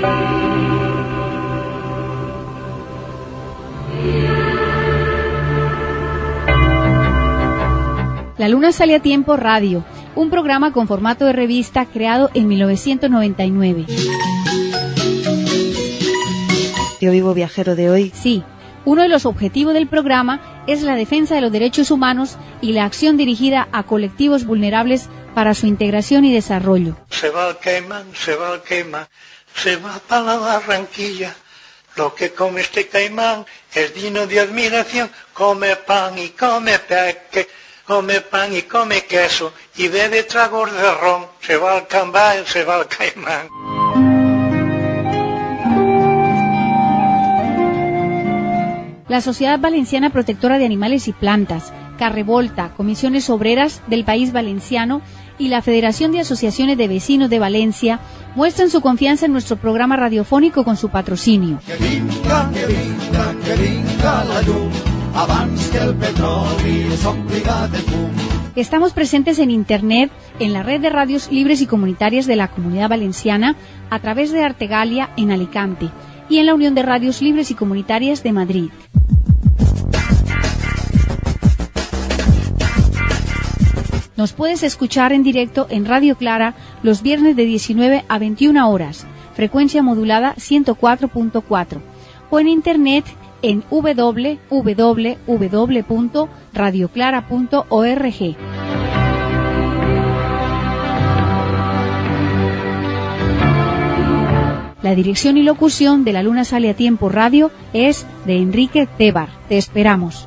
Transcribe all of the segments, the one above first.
La Luna Sale a Tiempo Radio, un programa con formato de revista creado en 1999. Tío Vivo Viajero de hoy. Sí, uno de los objetivos del programa es la defensa de los derechos humanos y la acción dirigida a colectivos vulnerables para su integración y desarrollo. Se va el caimán, se va el caimán, se va para la Barranquilla. Lo que come este caimán es digno de admiración. Come pan y come peque. Come pan y come queso y bebe tragos de ron. Se va al cambay, se va al caimán. La Sociedad Valenciana Protectora de Animales y Plantas, Carrevolta, Comisiones Obreras del País Valenciano y la Federación de Asociaciones de Vecinos de Valencia muestran su confianza en nuestro programa radiofónico con su patrocinio. Que vinga la llum, abans que el petroli s'ompliga de fum. Estamos presentes en Internet, en la red de radios libres y comunitarias de la Comunidad Valenciana, a través de Artegalia en Alicante y en la Unión de Radios Libres y Comunitarias de Madrid. Nos puedes escuchar en directo en Radio Clara los viernes de 19 a 21 horas, frecuencia modulada 104.4, o en Internet en www.radioclara.org. La dirección y locución de La Luna Sale a Tiempo Radio es de Enrique Tebar. Te esperamos.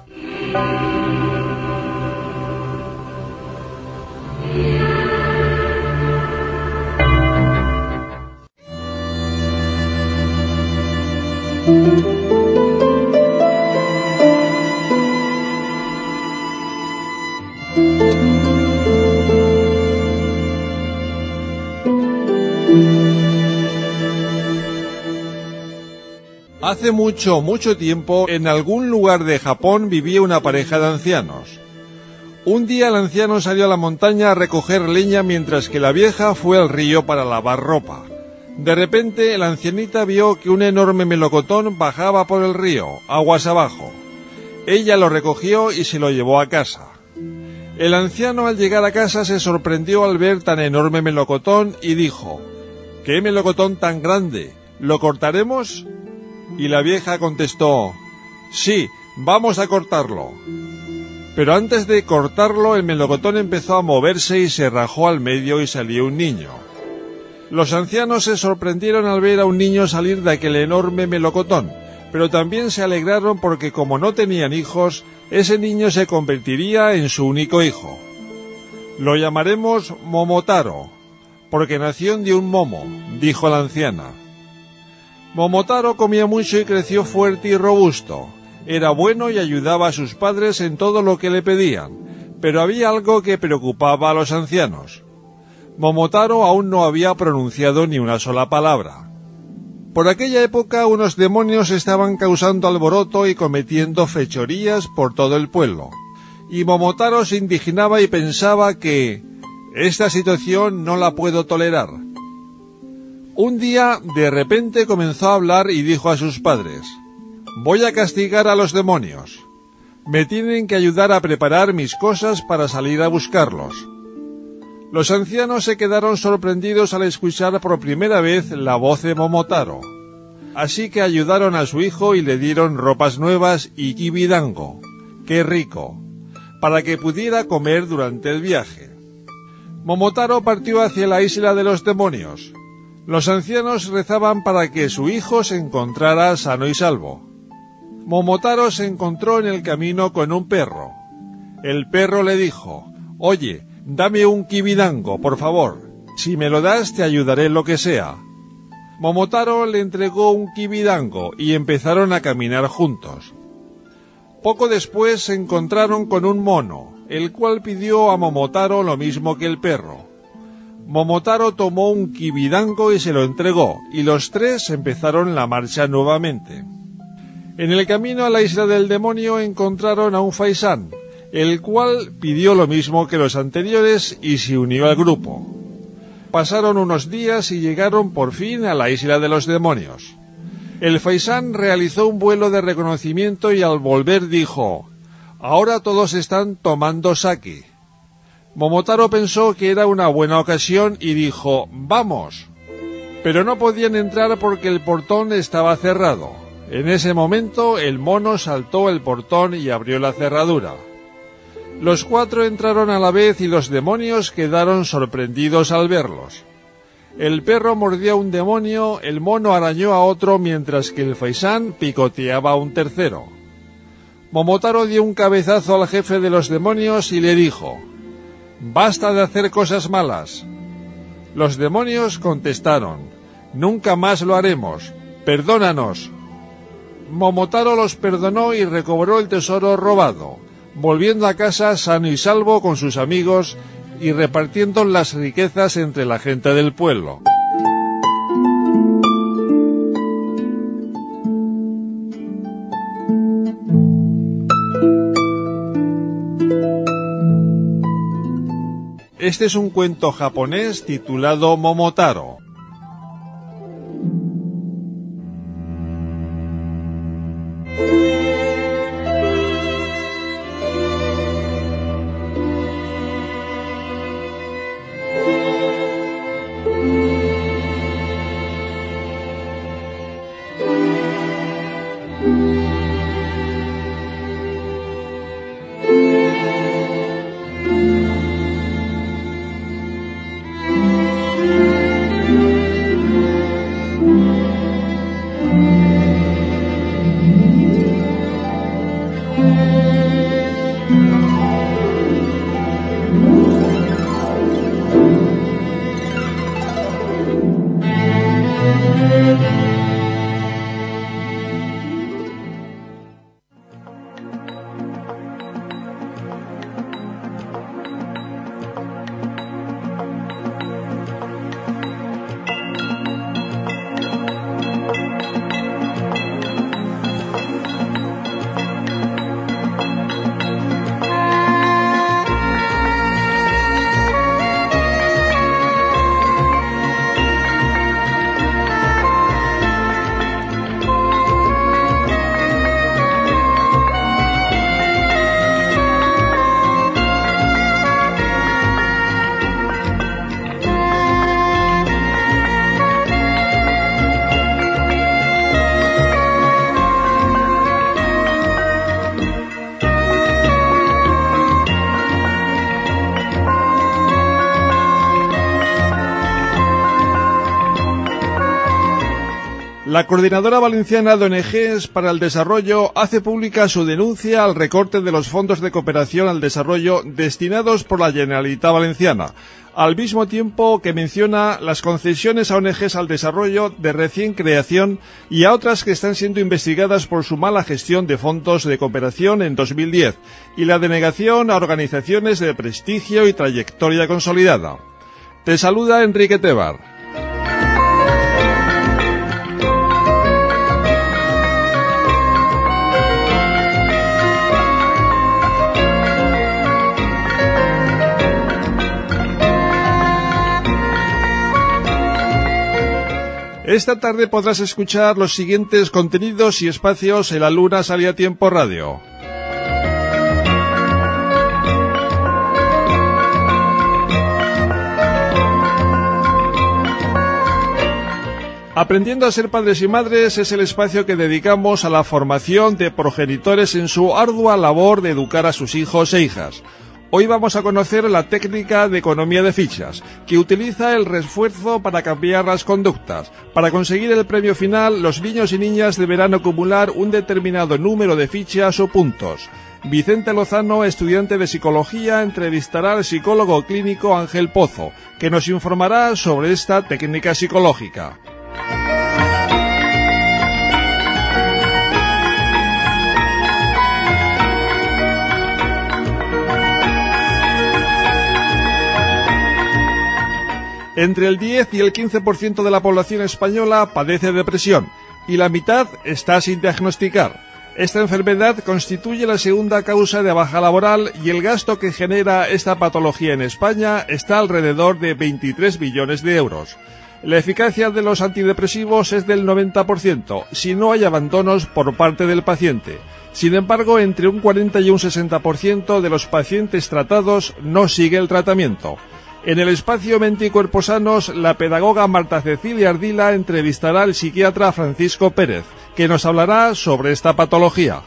Hace mucho tiempo, en algún lugar de Japón vivía una pareja de ancianos. Un día el anciano salió a la montaña a recoger leña mientras que la vieja fue al río para lavar ropa. De repente, la ancianita vio que un enorme melocotón bajaba por el río, aguas abajo. Ella lo recogió y se lo llevó a casa. El anciano al llegar a casa se sorprendió al ver tan enorme melocotón y dijo: «¿Qué melocotón tan grande? ¿Lo cortaremos?» Y la vieja contestó: «Sí, vamos a cortarlo». Pero antes de cortarlo, el melocotón empezó a moverse y se rajó al medio y salió un niño. Los ancianos se sorprendieron al ver a un niño salir de aquel enorme melocotón, pero también se alegraron porque, como no tenían hijos, ese niño se convertiría en su único hijo. «Lo llamaremos Momotaro, porque nació de un momo», dijo la anciana. Momotaro comía mucho y creció fuerte y robusto. Era bueno y ayudaba a sus padres en todo lo que le pedían, pero había algo que preocupaba a los ancianos. Momotaro aún no había pronunciado ni una sola palabra. Por aquella época unos demonios estaban causando alboroto y cometiendo fechorías por todo el pueblo, y Momotaro se indignaba y pensaba que «esta situación no la puedo tolerar». Un día, de repente comenzó a hablar y dijo a sus padres: «Voy a castigar a los demonios. Me tienen que ayudar a preparar mis cosas para salir a buscarlos». Los ancianos se quedaron sorprendidos al escuchar por primera vez la voz de Momotaro. Así que ayudaron a su hijo y le dieron ropas nuevas y kibidango, ¡qué rico!, para que pudiera comer durante el viaje. Momotaro partió hacia la isla de los demonios. Los ancianos rezaban para que su hijo se encontrara sano y salvo. Momotaro se encontró en el camino con un perro. El perro le dijo: «Oye, dame un kibidango, por favor. Si me lo das, te ayudaré en lo que sea». Momotaro le entregó un kibidango y empezaron a caminar juntos. Poco después se encontraron con un mono, el cual pidió a Momotaro lo mismo que el perro. Momotaro tomó un kibidango y se lo entregó, y los tres empezaron la marcha nuevamente. En el camino a la isla del demonio encontraron a un faisán, el cual pidió lo mismo que los anteriores y se unió al grupo. pasaron unos días y llegaron por fin a la isla de los demonios. El faisán realizó un vuelo de reconocimiento y al volver dijo: «Ahora todos están tomando sake». Momotaro pensó que era una buena ocasión y dijo: «¡Vamos!». Pero no podían entrar porque el portón estaba cerrado. En ese momento el mono saltó el portón y abrió la cerradura. Los 4 entraron a la vez y los demonios quedaron sorprendidos al verlos. El perro mordió a un demonio, el mono arañó a otro, mientras que el faisán picoteaba a un tercero. Momotaro dio un cabezazo al jefe de los demonios y le dijo: «Basta de hacer cosas malas». Los demonios contestaron: «Nunca más lo haremos. Perdónanos». Momotaro los perdonó y recobró el tesoro robado, volviendo a casa sano y salvo con sus amigos y repartiendo las riquezas entre la gente del pueblo. Este es un cuento japonés titulado Momotaro. La Coordinadora Valenciana de ONGs para el Desarrollo hace pública su denuncia al recorte de los fondos de cooperación al desarrollo destinados por la Generalitat Valenciana, al mismo tiempo que menciona las concesiones a ONGs al desarrollo de recién creación y a otras que están siendo investigadas por su mala gestión de fondos de cooperación en 2010 y la denegación a organizaciones de prestigio y trayectoria consolidada. Te saluda Enrique Tebar. Esta tarde podrás escuchar los siguientes contenidos y espacios en La Luna Sale a Tiempo Radio. Aprendiendo a ser padres y madres es el espacio que dedicamos a la formación de progenitores en su ardua labor de educar a sus hijos e hijas. Hoy vamos a conocer la técnica de economía de fichas, que utiliza el refuerzo para cambiar las conductas. Para conseguir el premio final, los niños y niñas deberán acumular un determinado número de fichas o puntos. Vicente Lozano, estudiante de psicología, entrevistará al psicólogo clínico Ángel Pozo, que nos informará sobre esta técnica psicológica. Entre el 10 y el 15% de la población española padece depresión y la mitad está sin diagnosticar. Esta enfermedad constituye la segunda causa de baja laboral y el gasto que genera esta patología en España está alrededor de 23 billones de euros. La eficacia de los antidepresivos es del 90%, si no hay abandonos por parte del paciente. Sin embargo, entre un 40 y un 60% de los pacientes tratados no sigue el tratamiento. En el espacio Mente y Cuerpo Sanos, la pedagoga Marta Cecilia Ardila entrevistará al psiquiatra Francisco Pérez, que nos hablará sobre esta patología.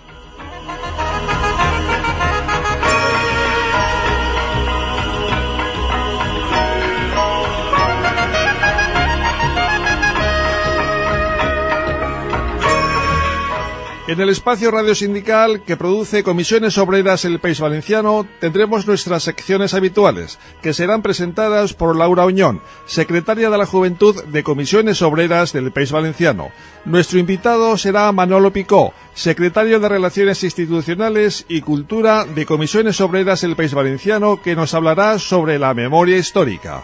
En el espacio Radio Sindical que produce Comisiones Obreras en el País Valenciano tendremos nuestras secciones habituales, que serán presentadas por Laura Oñón, secretaria de la Juventud de Comisiones Obreras del País Valenciano. Nuestro invitado será Manolo Picó, secretario de Relaciones Institucionales y Cultura de Comisiones Obreras del País Valenciano, que nos hablará sobre la memoria histórica.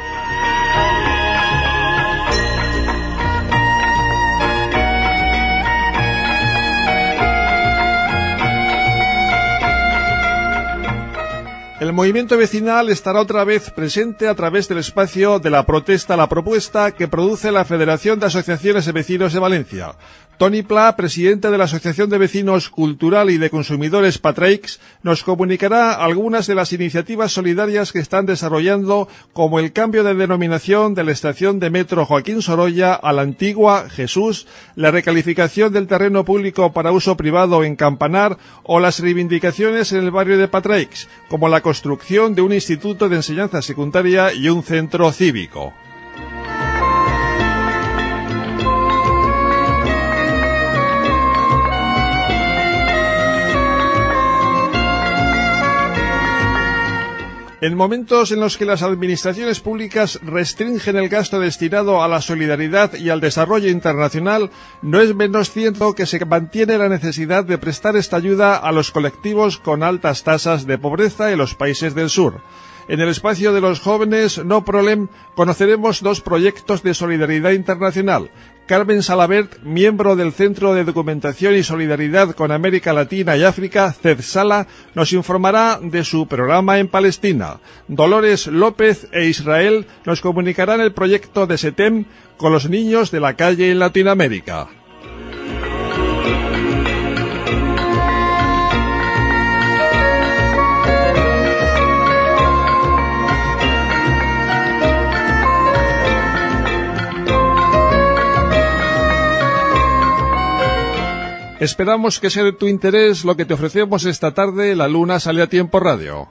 El movimiento vecinal estará otra vez presente a través del espacio de la protesta a la propuesta que produce la Federación de Asociaciones de Vecinos de Valencia. Toni Pla, presidente de la Asociación de Vecinos Cultural y de Consumidores Patraix, nos comunicará algunas de las iniciativas solidarias que están desarrollando, como el cambio de denominación de la estación de metro Joaquín Sorolla a la antigua Jesús, la recalificación del terreno público para uso privado en Campanar o las reivindicaciones en el barrio de Patraix, como la construcción de un instituto de enseñanza secundaria y un centro cívico. En momentos en los que las administraciones públicas restringen el gasto destinado a la solidaridad y al desarrollo internacional, no es menos cierto que se mantiene la necesidad de prestar esta ayuda a los colectivos con altas tasas de pobreza en los países del sur. En el espacio de los jóvenes No Problem conoceremos dos proyectos de solidaridad internacional. Carmen Salabert, miembro del Centro de Documentación y Solidaridad con América Latina y África, CEDSALA, nos informará de su programa en Palestina. Dolores López e Israel nos comunicarán el proyecto de SETEM con los niños de la calle en Latinoamérica. Esperamos que sea de tu interés lo que te ofrecemos esta tarde. La Luna sale a tiempo radio.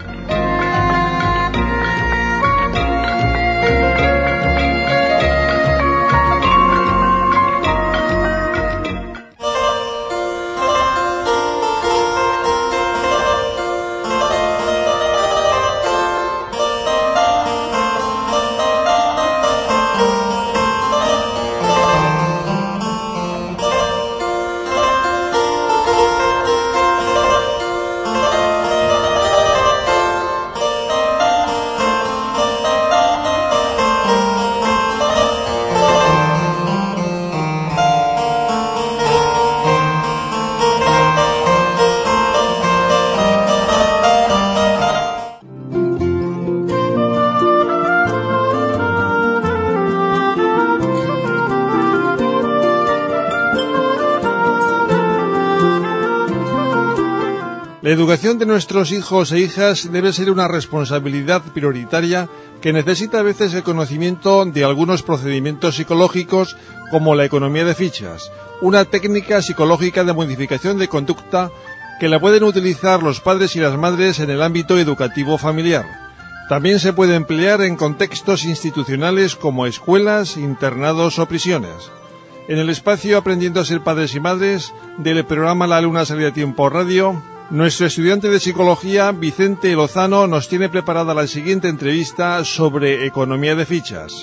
La educación de nuestros hijos e hijas debe ser una responsabilidad prioritaria que necesita a veces el conocimiento de algunos procedimientos psicológicos como la economía de fichas, una técnica psicológica de modificación de conducta que la pueden utilizar los padres y las madres en el ámbito educativo familiar. También se puede emplear en contextos institucionales como escuelas, internados o prisiones. En el espacio Aprendiendo a ser padres y madres del programa La Luna sale a tiempo radio, nuestro estudiante de psicología, Vicente Lozano, nos tiene preparada la siguiente entrevista sobre economía de fichas.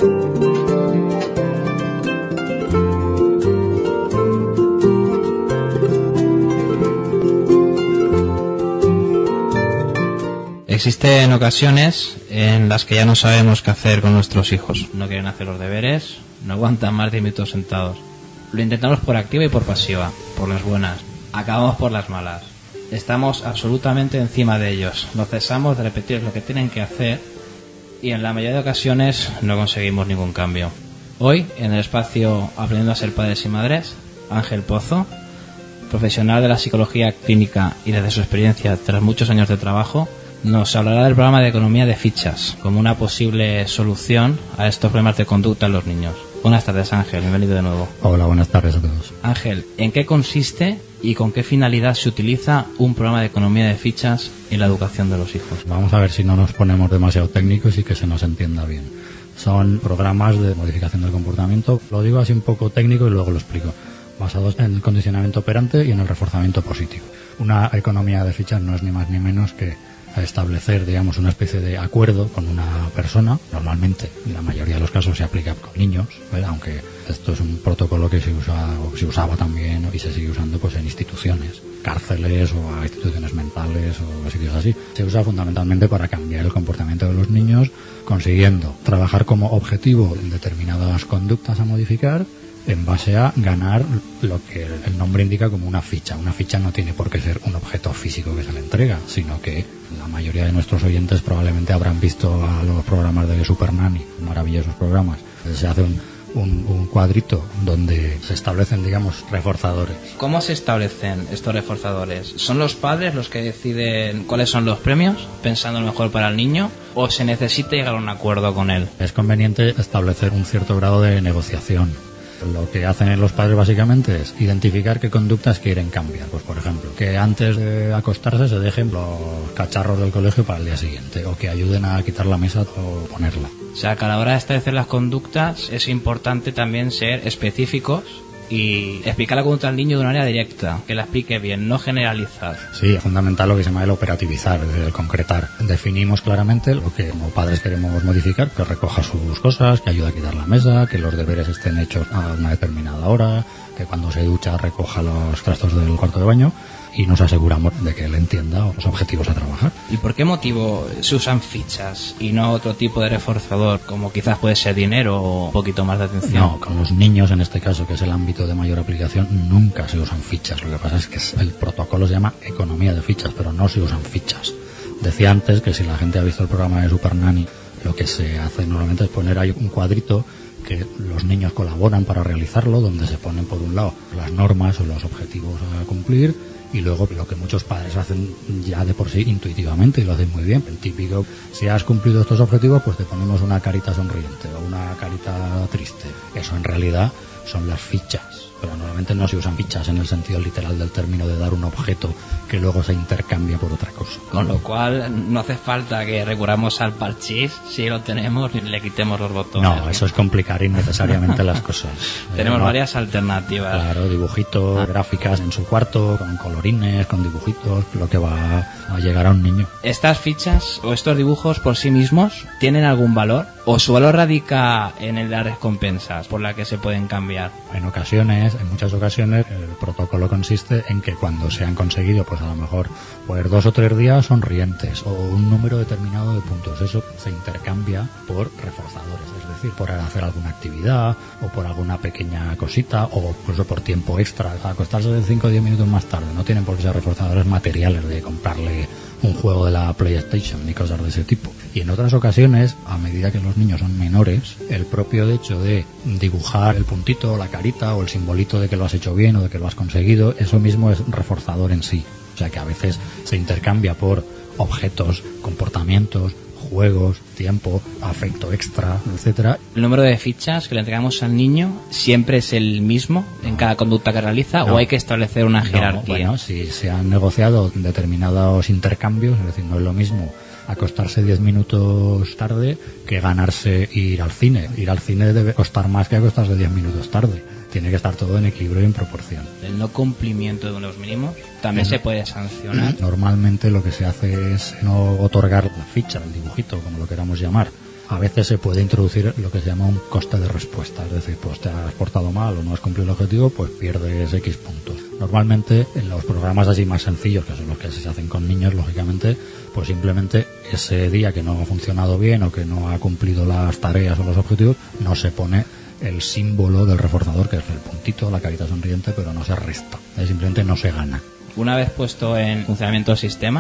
Existen ocasiones en las que ya no sabemos qué hacer con nuestros hijos. No quieren hacer los deberes, no aguantan más de 10 minutos sentados. Lo intentamos por activa y por pasiva, por las buenas. Acabamos por las malas. Estamos absolutamente encima de ellos. No cesamos de repetir lo que tienen que hacer y en la mayoría de ocasiones no conseguimos ningún cambio. Hoy, en el espacio Aprendiendo a ser padres y madres, Ángel Pozo, profesional de la psicología clínica y desde su experiencia tras muchos años de trabajo, nos hablará del programa de economía de fichas como una posible solución a estos problemas de conducta en los niños. Buenas tardes, Ángel, bienvenido de nuevo. Hola, buenas tardes a todos. Ángel, ¿en qué consiste y con qué finalidad se utiliza un programa de economía de fichas en la educación de los hijos? Vamos a ver si no nos ponemos demasiado técnicos y que se nos entienda bien. Son programas de modificación del comportamiento, lo digo así un poco técnico y luego lo explico, basados en el condicionamiento operante y en el reforzamiento positivo. Una economía de fichas no es ni más ni menos que establecer, digamos, una especie de acuerdo con una persona. Normalmente, en la mayoría de los casos, se aplica con niños, ¿verdad? Aunque esto es un protocolo que se usa o se usaba también y se sigue usando pues en instituciones, cárceles o a instituciones mentales o sitios así. Se usa fundamentalmente para cambiar el comportamiento de los niños, consiguiendo trabajar como objetivo en determinadas conductas a modificar en base a ganar lo que el nombre indica como una ficha. Una ficha no tiene por qué ser un objeto físico que se le entrega, sino que la mayoría de nuestros oyentes probablemente habrán visto a los programas de Super Nanny, maravillosos programas. Se hace un cuadrito donde se establecen, digamos, reforzadores. ¿Cómo se establecen estos reforzadores? ¿Son los padres los que deciden cuáles son los premios, pensando lo mejor para el niño, o se necesita llegar a un acuerdo con él? Es conveniente establecer un cierto grado de negociación. Lo que hacen los padres básicamente es identificar qué conductas quieren cambiar. Pues, por ejemplo, que antes de acostarse se dejen los cacharros del colegio para el día siguiente, o que ayuden a quitar la mesa o ponerla. O sea, que a la hora de establecer las conductas es importante también ser específicos y explicar la conducta al niño de una manera directa, que la explique bien, no generalizar. Sí, es fundamental lo que se llama el operativizar, es decir, el concretar. Definimos claramente lo que como padres queremos modificar, que recoja sus cosas, que ayude a quitar la mesa, que los deberes estén hechos a una determinada hora, que cuando se ducha recoja los trastos del cuarto de baño, y nos aseguramos de que él entienda los objetivos a trabajar. ¿Y por qué motivo se usan fichas y no otro tipo de reforzador, como quizás puede ser dinero o un poquito más de atención? No, con los niños en este caso, que es el ámbito de mayor aplicación, nunca se usan fichas. Lo que pasa es que el protocolo se llama economía de fichas, pero no se usan fichas. Decía antes que si la gente ha visto el programa de Super Nanny, lo que se hace normalmente es poner ahí un cuadrito que los niños colaboran para realizarlo, donde se ponen por un lado las normas o los objetivos a cumplir, y luego lo que muchos padres hacen ya de por sí intuitivamente y lo hacen muy bien. El típico, si has cumplido estos objetivos, pues te ponemos una carita sonriente o una carita triste. Eso en realidad son las fichas, pero normalmente no se usan fichas en el sentido literal del término de dar un objeto que luego se intercambia por otra cosa. Con lo cual no hace falta que recurramos al parchís, si lo tenemos y le quitemos los botones. No, eso es complicar innecesariamente las cosas. Tenemos varias alternativas. Claro, dibujitos, gráficas en su cuarto, con colorines, con dibujitos, lo que va a llegar a un niño. ¿Estas fichas o estos dibujos por sí mismos tienen algún valor? ¿O su valor radica en las recompensas por las que se pueden cambiar? En muchas ocasiones, el protocolo consiste en que cuando se han conseguido, pues a lo mejor, pues 2 o 3 días sonrientes o un número determinado de puntos, eso se intercambia por reforzadores, es decir, por hacer alguna actividad o por alguna pequeña cosita o incluso por tiempo extra, acostarse de 5 o 10 minutos más tarde. No tienen por qué ser reforzadores materiales de comprarle un juego de la PlayStation ni cosas de ese tipo. Y en otras ocasiones, a medida que los niños son menores, el propio hecho de dibujar el puntito, la carita o el simbolito de que lo has hecho bien o de que lo has conseguido, eso mismo es reforzador en sí. O sea que a veces se intercambia por objetos, comportamientos, juegos, tiempo, afecto extra, etcétera. ¿El número de fichas que le entregamos al niño siempre es el mismo en cada conducta que realiza o hay que establecer una jerarquía? Bueno, si se han negociado determinados intercambios, es decir, no es lo mismo acostarse 10 minutos tarde que ganarse ir al cine. Ir al cine debe costar más que acostarse 10 minutos tarde. Tiene que estar todo en equilibrio y en proporción. El no cumplimiento de unos mínimos también se puede sancionar. Normalmente lo que se hace es no otorgar la ficha, el dibujito, como lo queramos llamar. A veces se puede introducir lo que se llama un coste de respuesta, es decir, pues te has portado mal o no has cumplido el objetivo, pues pierdes X puntos. Normalmente en los programas así más sencillos, que son los que se hacen con niños, lógicamente, pues simplemente ese día que no ha funcionado bien o que no ha cumplido las tareas o los objetivos, no se pone el símbolo del reforzador, que es el puntito, la carita sonriente, pero no se resta, simplemente no se gana. Una vez puesto en funcionamiento el sistema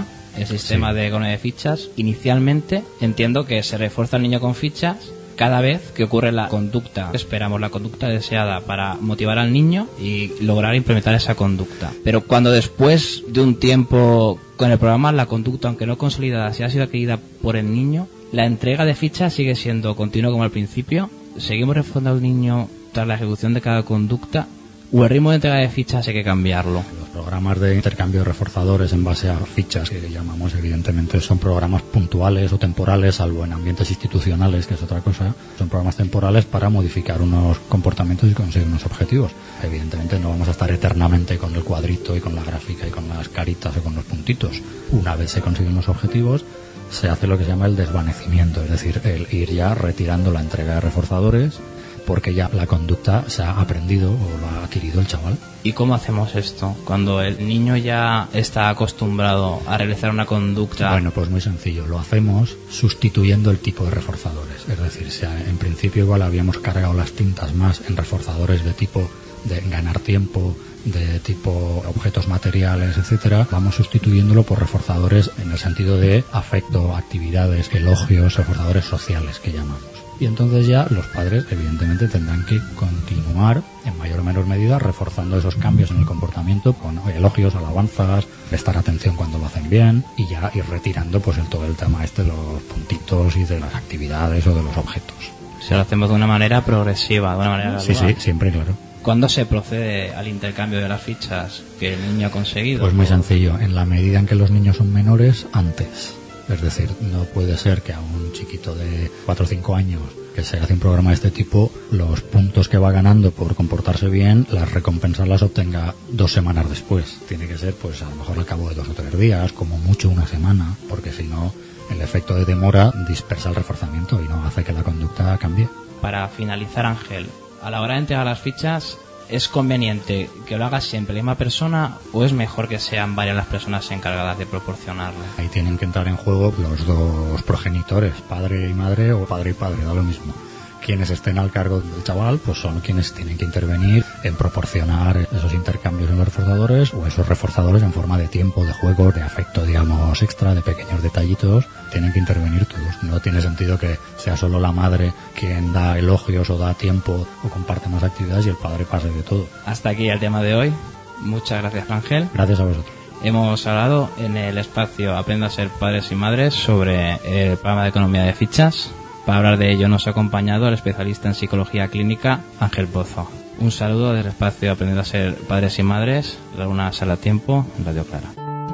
de economía de fichas, inicialmente entiendo que se refuerza al niño con fichas cada vez que ocurre la conducta. Esperamos la conducta deseada para motivar al niño y lograr implementar esa conducta. Pero cuando después de un tiempo con el programa, la conducta, aunque no consolidada, si ha sido adquirida por el niño, la entrega de fichas sigue siendo continua como al principio. Seguimos reforzando al niño tras la ejecución de cada conducta, o el ritmo de entrega de fichas hay que cambiarlo. Los programas de intercambio de reforzadores en base a fichas, que llamamos, evidentemente son programas puntuales o temporales, salvo en ambientes institucionales, que es otra cosa. Son programas temporales para modificar unos comportamientos y conseguir unos objetivos. Evidentemente no vamos a estar eternamente con el cuadrito y con la gráfica y con las caritas o con los puntitos. Una vez se consiguen los objetivos, se hace lo que se llama el desvanecimiento, es decir, el ir ya retirando la entrega de reforzadores, porque ya la conducta se ha aprendido o lo ha adquirido el chaval. ¿Y cómo hacemos esto? Cuando el niño ya está acostumbrado a realizar una conducta... Bueno, pues muy sencillo. Lo hacemos sustituyendo el tipo de reforzadores. Es decir, si en principio igual habíamos cargado las tintas más en reforzadores de tipo de ganar tiempo, de tipo objetos materiales, etcétera, vamos sustituyéndolo por reforzadores en el sentido de afecto, actividades, elogios, reforzadores sociales que llamamos. Y entonces ya los padres evidentemente tendrán que continuar en mayor o menor medida reforzando esos cambios en el comportamiento con elogios, alabanzas, prestar atención cuando lo hacen bien y ya ir retirando pues todo el tema de los puntitos y de las actividades o de los objetos. Si lo hacemos de una manera progresiva, de una manera gradual. Sí, siempre, claro. ¿Cuándo se procede al intercambio de las fichas que el niño ha conseguido? Pues muy sencillo, en la medida en que los niños son menores, antes. Es decir, no puede ser que a un chiquito de 4 o 5 años que se hace un programa de este tipo, los puntos que va ganando por comportarse bien, las recompensas las obtenga 2 semanas después. Tiene que ser, pues a lo mejor al cabo de 2 o 3 días, como mucho una semana, porque si no, el efecto de demora dispersa el reforzamiento y no hace que la conducta cambie. Para finalizar, Ángel, a la hora de entregar las fichas, ¿es conveniente que lo haga siempre la misma persona o es mejor que sean varias las personas encargadas de proporcionarlo? Ahí tienen que entrar en juego los dos progenitores, padre y madre o padre y padre, da lo mismo. Quienes estén al cargo del chaval pues son quienes tienen que intervenir en proporcionar esos intercambios en los reforzadores o esos reforzadores en forma de tiempo, de juego, de afecto, digamos, extra, de pequeños detallitos. Tienen que intervenir todos. No tiene sentido que sea solo la madre quien da elogios o da tiempo o comparte más actividades y el padre pase de todo. Hasta aquí el tema de hoy. Muchas gracias, Ángel. Gracias a vosotros. Hemos hablado en el espacio Aprenda a ser padres y madres sobre el programa de economía de fichas. Para hablar de ello nos ha acompañado el especialista en psicología clínica Ángel Pozo. Un saludo del espacio Aprender a ser padres y madres, una sala a tiempo, Radio Clara.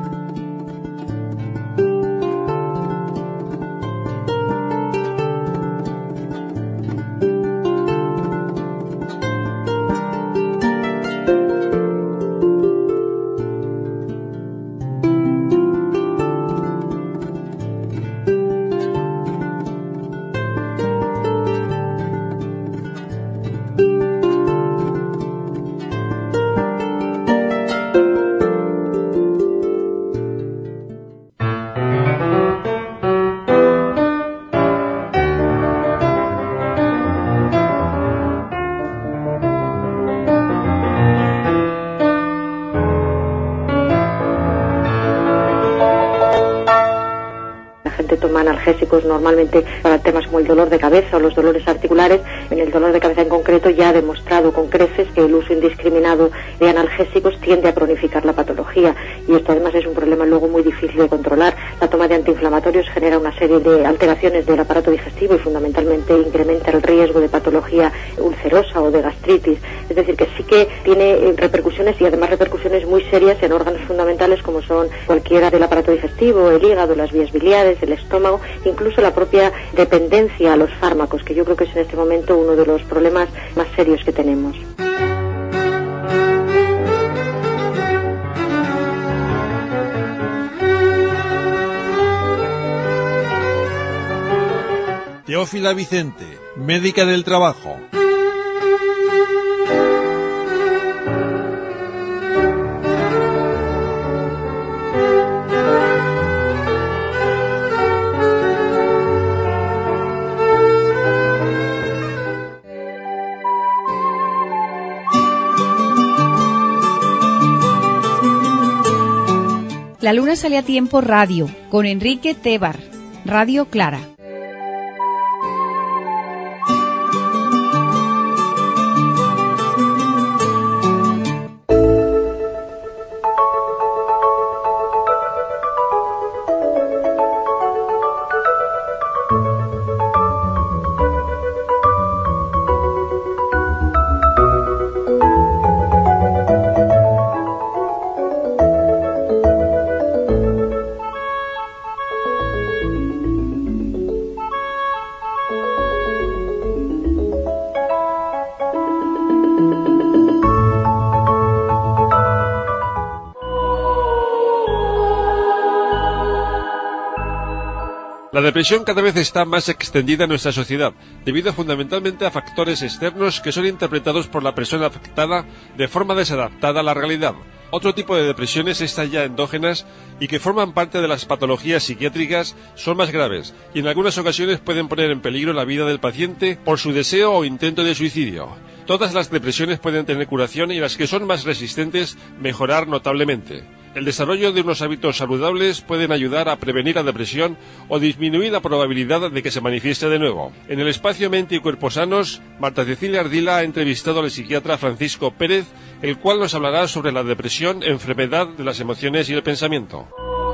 Analgésicos normalmente para temas como el dolor de cabeza o los dolores articulares. En el dolor de cabeza en concreto ya ha demostrado con creces que el uso indiscriminado de analgésicos tiende a cronificar la patología y esto además es un problema luego muy difícil de controlar. La toma de antiinflamatorios genera una serie de alteraciones del aparato digestivo y fundamentalmente incrementa el riesgo de patología ulcerosa o de gastritis. Es decir, que sí que tiene repercusiones y además repercusiones muy serias en órganos fundamentales como son cualquiera del aparato digestivo, el hígado, las vías biliares, el estómago, incluso la propia dependencia a los fármacos, que yo creo que es en este momento uno de los problemas más serios que tenemos. Teófila Vicente, médica del trabajo. La Luna Sale a Tiempo Radio, con Enrique Tebar, Radio Clara. La depresión cada vez está más extendida en nuestra sociedad, debido fundamentalmente a factores externos que son interpretados por la persona afectada de forma desadaptada a la realidad. Otro tipo de depresiones, estas ya endógenas y que forman parte de las patologías psiquiátricas, son más graves y en algunas ocasiones pueden poner en peligro la vida del paciente por su deseo o intento de suicidio. Todas las depresiones pueden tener curación y las que son más resistentes mejorar notablemente. El desarrollo de unos hábitos saludables pueden ayudar a prevenir la depresión o disminuir la probabilidad de que se manifieste de nuevo. En el espacio Mente y Cuerpo Sanos, Marta Cecilia Ardila ha entrevistado al psiquiatra Francisco Pérez, el cual nos hablará sobre la depresión, enfermedad de las emociones y el pensamiento.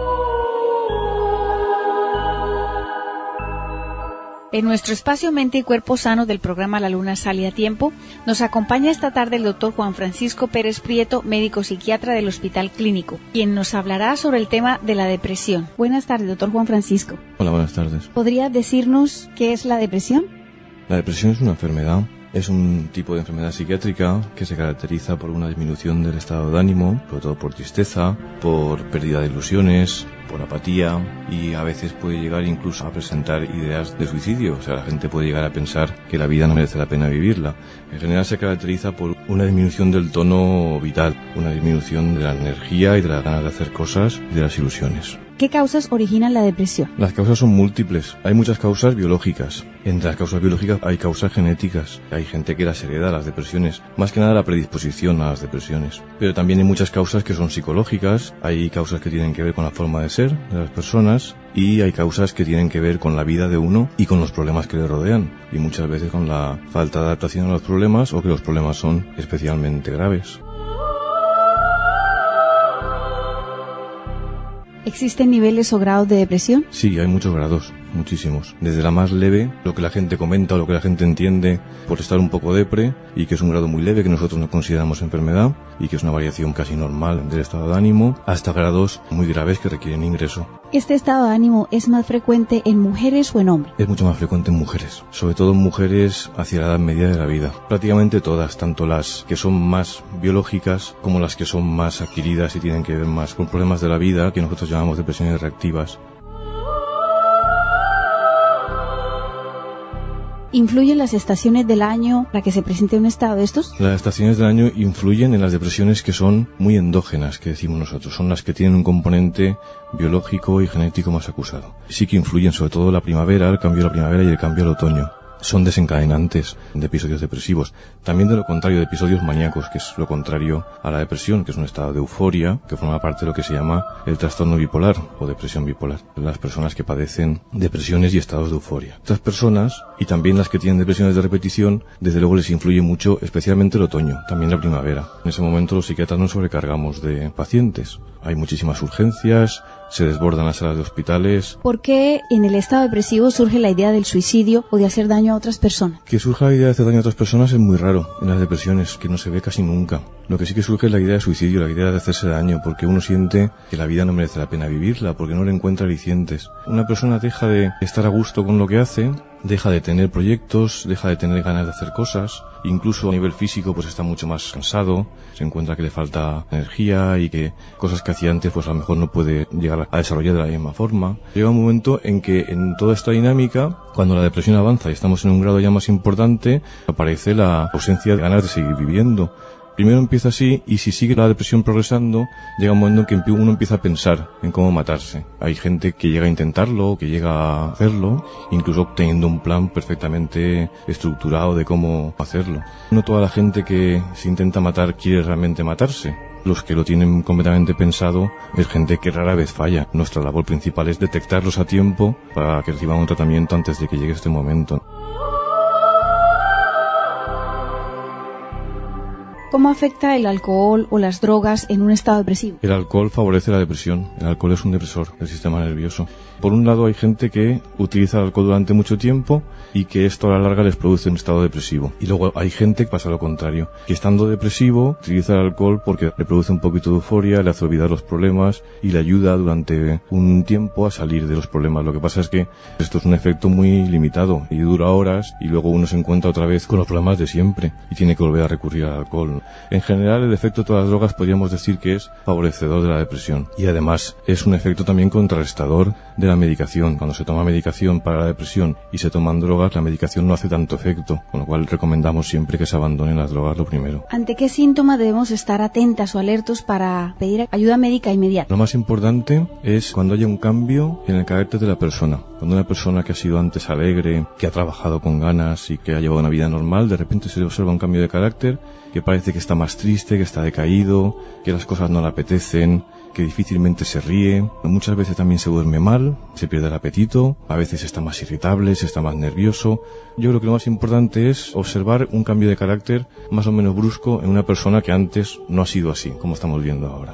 En nuestro espacio Mente y Cuerpo Sano del programa La Luna Sale a Tiempo, nos acompaña esta tarde el doctor Juan Francisco Pérez Prieto, médico psiquiatra del Hospital Clínico, quien nos hablará sobre el tema de la depresión. Buenas tardes, doctor Juan Francisco. Hola, buenas tardes. ¿Podría decirnos qué es la depresión? La depresión es una enfermedad. Es un tipo de enfermedad psiquiátrica que se caracteriza por una disminución del estado de ánimo, sobre todo por tristeza, por pérdida de ilusiones, por apatía, y a veces puede llegar incluso a presentar ideas de suicidio. O sea, la gente puede llegar a pensar que la vida no merece la pena vivirla. En general se caracteriza por una disminución del tono vital, una disminución de la energía y de las ganas de hacer cosas y de las ilusiones. ¿Qué causas originan la depresión? Las causas son múltiples. Hay muchas causas biológicas. Entre las causas biológicas hay causas genéticas. Hay gente que las hereda, las depresiones. Más que nada la predisposición a las depresiones. Pero también hay muchas causas que son psicológicas. Hay causas que tienen que ver con la forma de ser de las personas. Y hay causas que tienen que ver con la vida de uno y con los problemas que le rodean. Y muchas veces con la falta de adaptación a los problemas o que los problemas son especialmente graves. ¿Existen niveles o grados de depresión? Sí, hay muchos grados, muchísimos. Desde la más leve, lo que la gente comenta o lo que la gente entiende por estar un poco depre, y que es un grado muy leve que nosotros no consideramos enfermedad y que es una variación casi normal del estado de ánimo, hasta grados muy graves que requieren ingreso. ¿Este estado de ánimo es más frecuente en mujeres o en hombres? Es mucho más frecuente en mujeres, sobre todo en mujeres hacia la edad media de la vida. Prácticamente todas, tanto las que son más biológicas como las que son más adquiridas y tienen que ver más con problemas de la vida, que nosotros llamamos depresiones reactivas. ¿Influyen las estaciones del año para que se presente un estado de estos? Las estaciones del año influyen en las depresiones que son muy endógenas, que decimos nosotros. Son las que tienen un componente biológico y genético más acusado. Sí que influyen sobre todo la primavera, el cambio de la primavera y el cambio al otoño. Son desencadenantes de episodios depresivos. También de lo contrario, de episodios maníacos, que es lo contrario a la depresión, que es un estado de euforia, que forma parte de lo que se llama el trastorno bipolar o depresión bipolar. Las personas que padecen depresiones y estados de euforia. Estas personas, y también las que tienen depresiones de repetición, desde luego les influye mucho, especialmente el otoño, también la primavera. En ese momento los psiquiatras nos sobrecargamos de pacientes. Hay muchísimas urgencias, se desbordan las salas de hospitales. ¿Por qué en el estado depresivo surge la idea del suicidio o de hacer daño a otras personas? Que surja la idea de hacer daño a otras personas es muy raro en las depresiones, que no se ve casi nunca. Lo que sí que surge es la idea de suicidio, la idea de hacerse daño, porque uno siente que la vida no merece la pena vivirla, porque no le encuentra alicientes. Una persona deja de estar a gusto con lo que hace, deja de tener proyectos, deja de tener ganas de hacer cosas, incluso a nivel físico pues está mucho más cansado, se encuentra que le falta energía y que cosas que hacía antes pues a lo mejor no puede llegar a desarrollar de la misma forma. Llega un momento en que en toda esta dinámica, cuando la depresión avanza y estamos en un grado ya más importante, aparece la ausencia de ganas de seguir viviendo. Primero empieza así, y si sigue la depresión progresando, llega un momento en que uno empieza a pensar en cómo matarse. Hay gente que llega a intentarlo, que llega a hacerlo, incluso teniendo un plan perfectamente estructurado de cómo hacerlo. No toda la gente que se intenta matar quiere realmente matarse. Los que lo tienen completamente pensado es gente que rara vez falla. Nuestra labor principal es detectarlos a tiempo para que reciban un tratamiento antes de que llegue este momento. ¿Cómo afecta el alcohol o las drogas en un estado depresivo? El alcohol favorece la depresión. El alcohol es un depresor del sistema nervioso. Por un lado hay gente que utiliza el alcohol durante mucho tiempo y que esto a la larga les produce un estado depresivo. Y luego hay gente que pasa lo contrario, que estando depresivo utiliza el alcohol porque le produce un poquito de euforia, le hace olvidar los problemas y le ayuda durante un tiempo a salir de los problemas. Lo que pasa es que esto es un efecto muy limitado y dura horas y luego uno se encuentra otra vez con los problemas de siempre y tiene que volver a recurrir al alcohol. En general, el efecto de todas las drogas podríamos decir que es favorecedor de la depresión y además es un efecto también contrarrestador de la medicación. Cuando se toma medicación para la depresión y se toman drogas, la medicación no hace tanto efecto, con lo cual recomendamos siempre que se abandonen las drogas lo primero. ¿Ante qué síntoma debemos estar atentas o alertos para pedir ayuda médica inmediata? Lo más importante es cuando haya un cambio en el carácter de la persona. Cuando una persona que ha sido antes alegre, que ha trabajado con ganas y que ha llevado una vida normal, de repente se le observa un cambio de carácter, que parece que está más triste, que está decaído, que las cosas no le apetecen, que difícilmente se ríe, muchas veces también se duerme mal, se pierde el apetito, a veces está más irritable, se está más nervioso. Yo creo que lo más importante es observar un cambio de carácter más o menos brusco en una persona que antes no ha sido así, como estamos viendo ahora.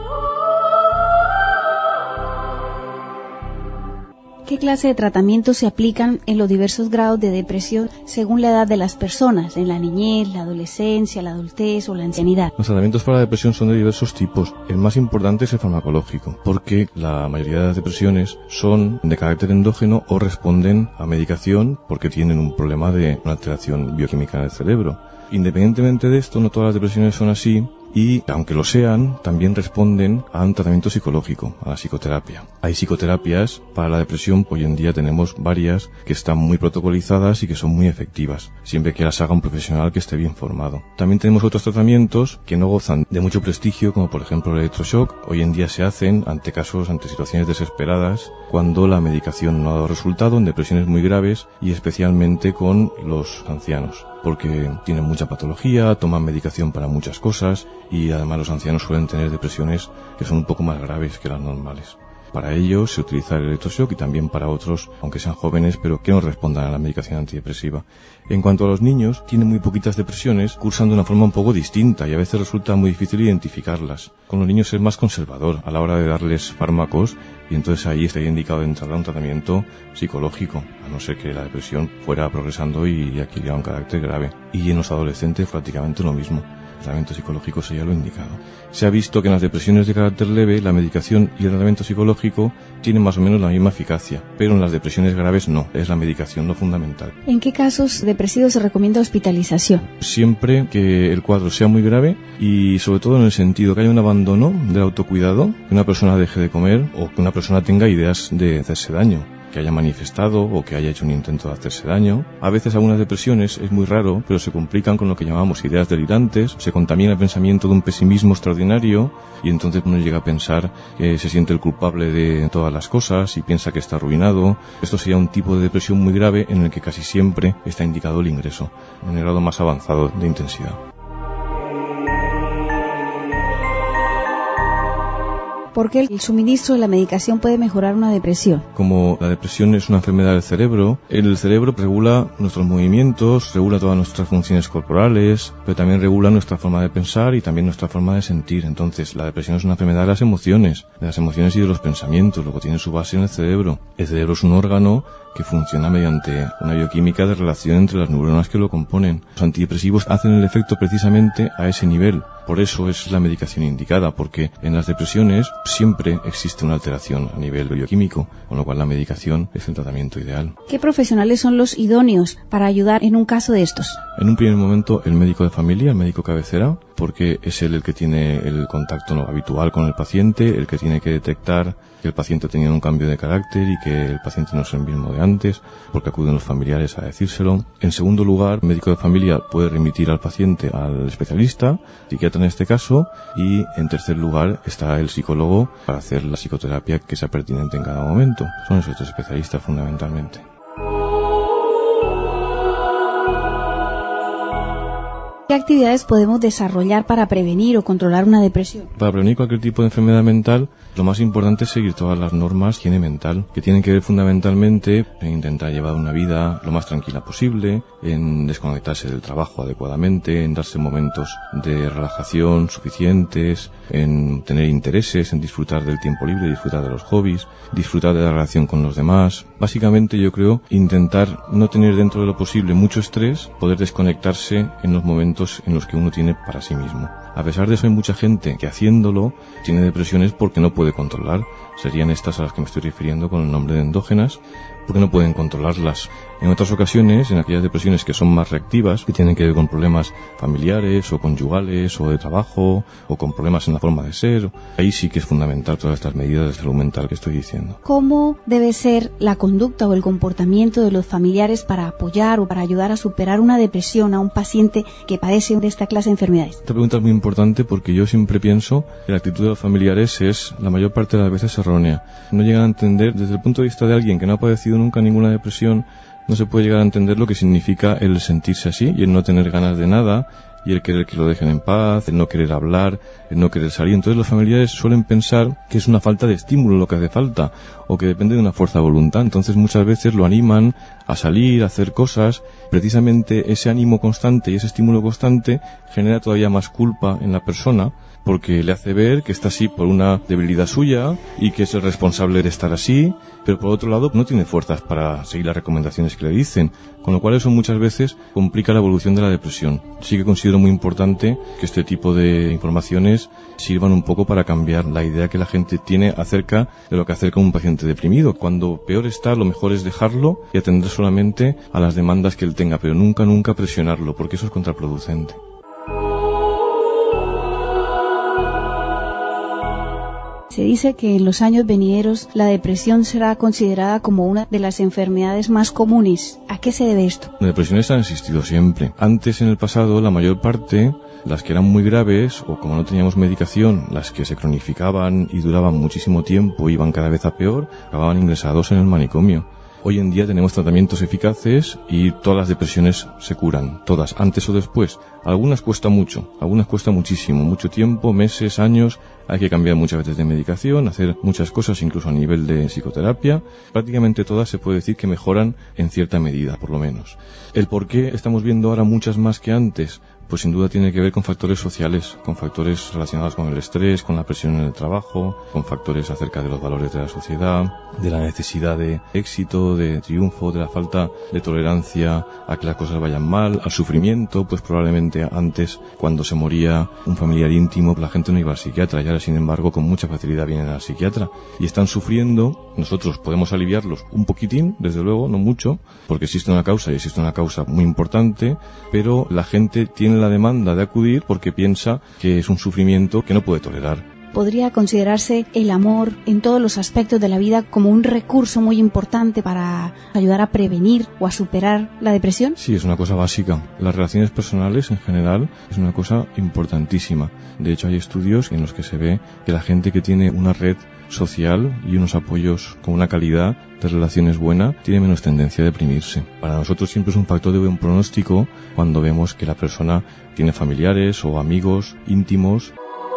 ¿Qué clase de tratamientos se aplican en los diversos grados de depresión según la edad de las personas, en la niñez, la adolescencia, la adultez o la ancianidad? Los tratamientos para la depresión son de diversos tipos. El más importante es el farmacológico, porque la mayoría de las depresiones son de carácter endógeno o responden a medicación porque tienen un problema de una alteración bioquímica en el cerebro. Independientemente de esto, no todas las depresiones son así. Y, aunque lo sean, también responden a un tratamiento psicológico, a la psicoterapia. Hay psicoterapias para la depresión, hoy en día tenemos varias que están muy protocolizadas y que son muy efectivas, siempre que las haga un profesional que esté bien formado. También tenemos otros tratamientos que no gozan de mucho prestigio, como por ejemplo el electroshock. Hoy en día se hacen ante situaciones desesperadas, cuando la medicación no ha dado resultado en depresiones muy graves y especialmente con los ancianos, porque tienen mucha patología, toman medicación para muchas cosas y además los ancianos suelen tener depresiones que son un poco más graves que las normales. Para ello se utiliza el electroshock y también para otros, aunque sean jóvenes, pero que no respondan a la medicación antidepresiva. En cuanto a los niños, tienen muy poquitas depresiones, cursan de una forma un poco distinta y a veces resulta muy difícil identificarlas. Con los niños es más conservador a la hora de darles fármacos y entonces ahí estaría indicado de entrada un tratamiento psicológico, a no ser que la depresión fuera progresando y adquiriera un carácter grave. Y en los adolescentes prácticamente lo mismo. El tratamiento psicológico sería lo indicado. Se ha visto que en las depresiones de carácter leve la medicación y el tratamiento psicológico tienen más o menos la misma eficacia, pero en las depresiones graves no, es la medicación lo fundamental. ¿En qué casos depresivos se recomienda hospitalización? Siempre que el cuadro sea muy grave y sobre todo en el sentido que haya un abandono del autocuidado, que una persona deje de comer o que una persona tenga ideas de hacerse daño, que haya manifestado o que haya hecho un intento de hacerse daño. A veces algunas depresiones, es muy raro, pero se complican con lo que llamamos ideas delirantes, se contamina el pensamiento de un pesimismo extraordinario y entonces uno llega a pensar que se siente el culpable de todas las cosas y piensa que está arruinado. Esto sería un tipo de depresión muy grave en el que casi siempre está indicado el ingreso, en el grado más avanzado de intensidad. ¿Por qué el suministro de la medicación puede mejorar una depresión? Como la depresión es una enfermedad del cerebro, el cerebro regula nuestros movimientos, regula todas nuestras funciones corporales, pero también regula nuestra forma de pensar y también nuestra forma de sentir. Entonces, la depresión es una enfermedad de las emociones y de los pensamientos, luego tiene su base en el cerebro. El cerebro es un órgano que funciona mediante una bioquímica de relación entre las neuronas que lo componen. Los antidepresivos hacen el efecto precisamente a ese nivel. Por eso es la medicación indicada, porque en las depresiones siempre existe una alteración a nivel bioquímico, con lo cual la medicación es el tratamiento ideal. ¿Qué profesionales son los idóneos para ayudar en un caso de estos? En un primer momento el médico de familia, el médico cabecera, porque es él el que tiene el contacto habitual con el paciente, el que tiene que detectar que el paciente ha tenido un cambio de carácter y que el paciente no es el mismo de antes, porque acuden los familiares a decírselo. En segundo lugar, el médico de familia puede remitir al paciente al especialista, psiquiatra en este caso, y en tercer lugar está el psicólogo para hacer la psicoterapia que sea pertinente en cada momento. Son esos tres especialistas fundamentalmente. ¿Qué actividades podemos desarrollar para prevenir o controlar una depresión? Para prevenir cualquier tipo de enfermedad mental, lo más importante es seguir todas las normas de higiene mental, que tienen que ver fundamentalmente en intentar llevar una vida lo más tranquila posible, en desconectarse del trabajo adecuadamente, en darse momentos de relajación suficientes, en tener intereses, en disfrutar del tiempo libre, disfrutar de los hobbies, disfrutar de la relación con los demás. Básicamente, yo creo, intentar no tener dentro de lo posible mucho estrés, poder desconectarse en los momentos en los que uno tiene para sí mismo. A pesar de eso, hay mucha gente que haciéndolo tiene depresiones porque no puede controlar. Serían estas a las que me estoy refiriendo con el nombre de endógenas, porque no pueden controlarlas. En otras ocasiones, en aquellas depresiones que son más reactivas, que tienen que ver con problemas familiares o conyugales o de trabajo o con problemas en la forma de ser, ahí sí que es fundamental todas estas medidas de salud mental que estoy diciendo. ¿Cómo debe ser la conducta o el comportamiento de los familiares para apoyar o para ayudar a superar una depresión a un paciente que padece de esta clase de enfermedades? Esta pregunta es muy importante porque yo siempre pienso que la actitud de los familiares es la mayor parte de las veces errónea. No llegan a entender, desde el punto de vista de alguien que no ha padecido nunca ninguna depresión, no se puede llegar a entender lo que significa el sentirse así y el no tener ganas de nada y el querer que lo dejen en paz, el no querer hablar, el no querer salir. Entonces los familiares suelen pensar que es una falta de estímulo lo que hace falta o que depende de una fuerza de voluntad. Entonces muchas veces lo animan a salir, a hacer cosas. Precisamente ese ánimo constante y ese estímulo constante genera todavía más culpa en la persona, porque le hace ver que está así por una debilidad suya y que es el responsable de estar así, pero por otro lado no tiene fuerzas para seguir las recomendaciones que le dicen, con lo cual eso muchas veces complica la evolución de la depresión. Sí que considero muy importante que este tipo de informaciones sirvan un poco para cambiar la idea que la gente tiene acerca de lo que hacer con un paciente deprimido. Cuando peor está, lo mejor es dejarlo y atender solamente a las demandas que él tenga, pero nunca presionarlo, porque eso es contraproducente. Se dice que en los años venideros la depresión será considerada como una de las enfermedades más comunes. ¿A qué se debe esto? Las depresiones han existido siempre. Antes, en el pasado, la mayor parte, las que eran muy graves, o como no teníamos medicación, las que se cronificaban y duraban muchísimo tiempo, iban cada vez a peor, acababan ingresados en el manicomio. Hoy en día tenemos tratamientos eficaces y todas las depresiones se curan, todas, antes o después. Algunas cuesta mucho, algunas cuesta muchísimo, mucho tiempo, meses, años. Hay que cambiar muchas veces de medicación, hacer muchas cosas incluso a nivel de psicoterapia. Prácticamente todas se puede decir que mejoran en cierta medida, por lo menos. El por qué estamos viendo ahora muchas más que antes, pues sin duda tiene que ver con factores sociales, con factores relacionados con el estrés, con la presión en el trabajo, con factores acerca de los valores de la sociedad, de la necesidad de éxito, de triunfo, de la falta de tolerancia a que las cosas vayan mal, al sufrimiento. Pues probablemente antes, cuando se moría un familiar íntimo, la gente no iba al psiquiatra y ahora, sin embargo, con mucha facilidad vienen al psiquiatra y están sufriendo. Nosotros podemos aliviarlos un poquitín, desde luego, no mucho, porque existe una causa y existe una causa muy importante, pero la gente tiene la demanda de acudir porque piensa que es un sufrimiento que no puede tolerar. ¿Podría considerarse el amor en todos los aspectos de la vida como un recurso muy importante para ayudar a prevenir o a superar la depresión? Sí, es una cosa básica. Las relaciones personales en general es una cosa importantísima. De hecho, hay estudios en los que se ve que la gente que tiene una red social y unos apoyos con una calidad de relaciones buena tiene menos tendencia a deprimirse. Para nosotros siempre es un factor de buen pronóstico cuando vemos que la persona tiene familiares o amigos íntimos.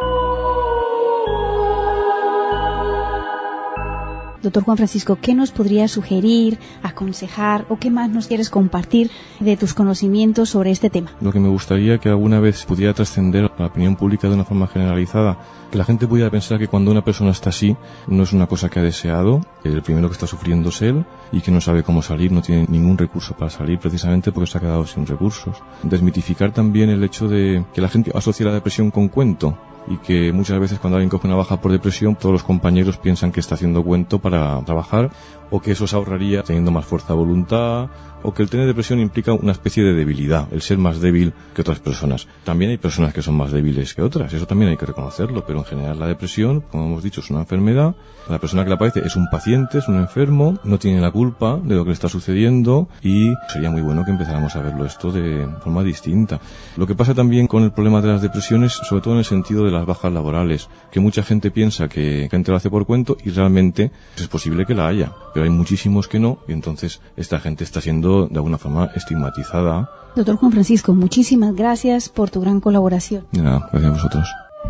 Doctor Juan Francisco, ¿qué nos podría sugerir, aconsejar o qué más nos quieres compartir de tus conocimientos sobre este tema? Lo que me gustaría que alguna vez pudiera trascender a la opinión pública de una forma generalizada, que la gente pudiera pensar que cuando una persona está así no es una cosa que ha deseado, el primero que está sufriendo es él y que no sabe cómo salir, no tiene ningún recurso para salir precisamente porque se ha quedado sin recursos. Desmitificar también el hecho de que la gente asocia la depresión con cuento, y que muchas veces cuando alguien coge una baja por depresión, todos los compañeros piensan que está haciendo cuento para trabajar, o que eso se ahorraría teniendo más fuerza de voluntad, o que el tener depresión implica una especie de debilidad, el ser más débil que otras personas. También hay personas que son más débiles que otras, eso también hay que reconocerlo, pero en general la depresión, como hemos dicho, es una enfermedad. La persona que la padece es un paciente, es un enfermo, no tiene la culpa de lo que le está sucediendo y sería muy bueno que empezáramos a verlo esto de forma distinta. Lo que pasa también con el problema de las depresiones, sobre todo en el sentido de las bajas laborales, que mucha gente piensa que gente lo hace por cuento y realmente es posible que la haya, pero hay muchísimos que no y entonces esta gente está siendo sido de alguna forma estigmatizada. Doctor Juan Francisco, muchísimas gracias por tu gran colaboración. De nada, gracias a vosotros.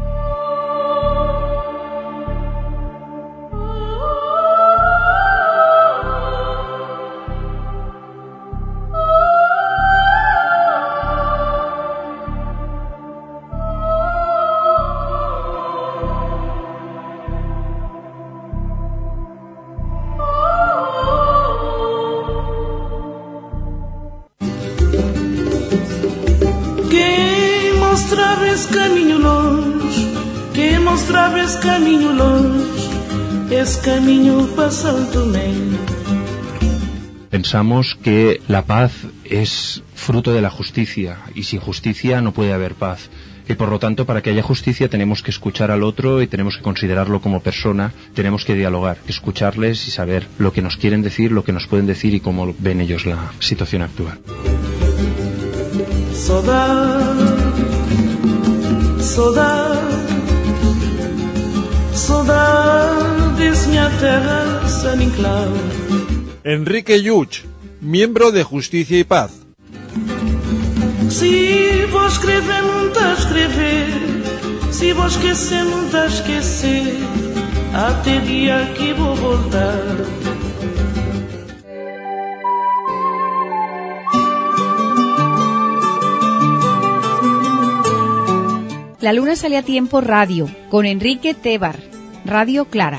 Caminho longe, esse caminho passa alto meio. Pensamos que la paz es fruto de la justicia y sin justicia no puede haber paz. Y por lo tanto, para que haya justicia tenemos que escuchar al otro y tenemos que considerarlo como persona, tenemos que dialogar, escucharles y saber lo que nos quieren decir, lo que nos pueden decir y cómo ven ellos la situación actual. Saudades minha terra San Inclau. Enrique Lluch, miembro de Justicia y Paz. Se vou escrever, não está a escrever. Se vou esquecer, não está a esquecer. Até dia que vou voltar. La Luna sale a tiempo radio, con Enrique Tebar, Radio Clara.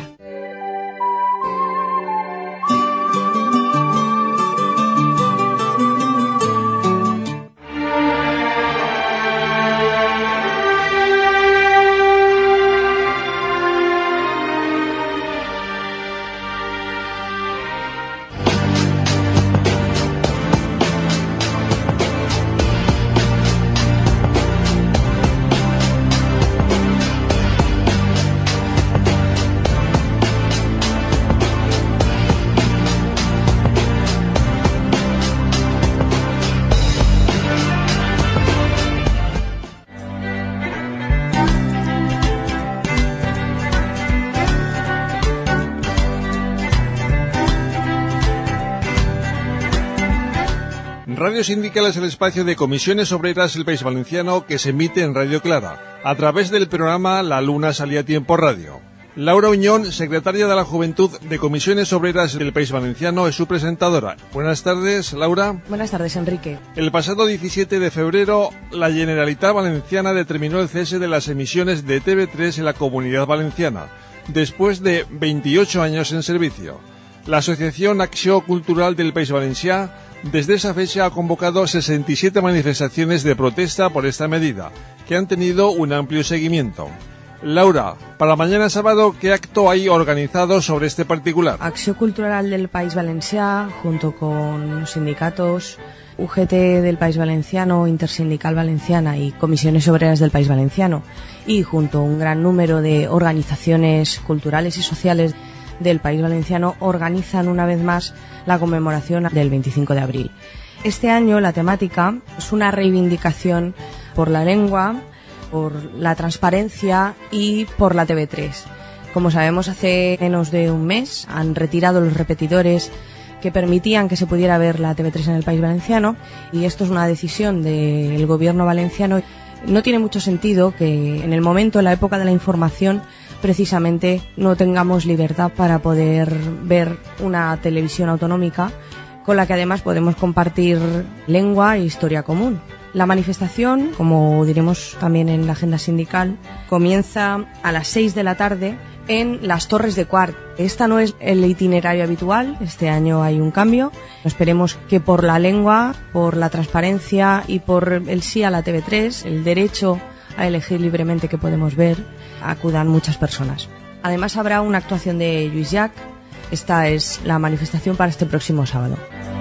Radio Sindical es el espacio de Comisiones Obreras del País Valenciano que se emite en Radio Clara, a través del programa La Luna salía a tiempo radio. Laura Uñón, secretaria de la Juventud de Comisiones Obreras del País Valenciano, es su presentadora. Buenas tardes, Laura. Buenas tardes, Enrique. El pasado 17 de febrero, la Generalitat Valenciana determinó el cese de las emisiones de TV3 en la Comunidad Valenciana, después de 28 años en servicio. La Asociación Acció Cultural del País Valencià desde esa fecha ha convocado 67 manifestaciones de protesta por esta medida, que han tenido un amplio seguimiento. Laura, para mañana sábado, ¿qué acto hay organizado sobre este particular? Acció Cultural del País Valencià, junto con los sindicatos UGT del País Valenciano, Intersindical Valenciana y Comisiones Obreras del País Valenciano, y junto a un gran número de organizaciones culturales y sociales del País Valenciano, organizan una vez más la conmemoración del 25 de abril. Este año la temática es una reivindicación por la lengua, por la transparencia y por la TV3. Como sabemos, hace menos de un mes han retirado los repetidores que permitían que se pudiera ver la TV3 en el País Valenciano, y esto es una decisión del gobierno valenciano. No tiene mucho sentido que en el momento, en la época de la información, precisamente no tengamos libertad para poder ver una televisión autonómica con la que además podemos compartir lengua e historia común. La manifestación, como diremos también en la agenda sindical, comienza a las 6 de la tarde en las Torres de Quart. Esta no es el itinerario habitual, este año hay un cambio. Esperemos que por la lengua, por la transparencia y por el sí a la TV3, el derecho a elegir libremente que podemos ver, acudan muchas personas. Además habrá una actuación de Lluís Llach. Esta es la manifestación para este próximo sábado.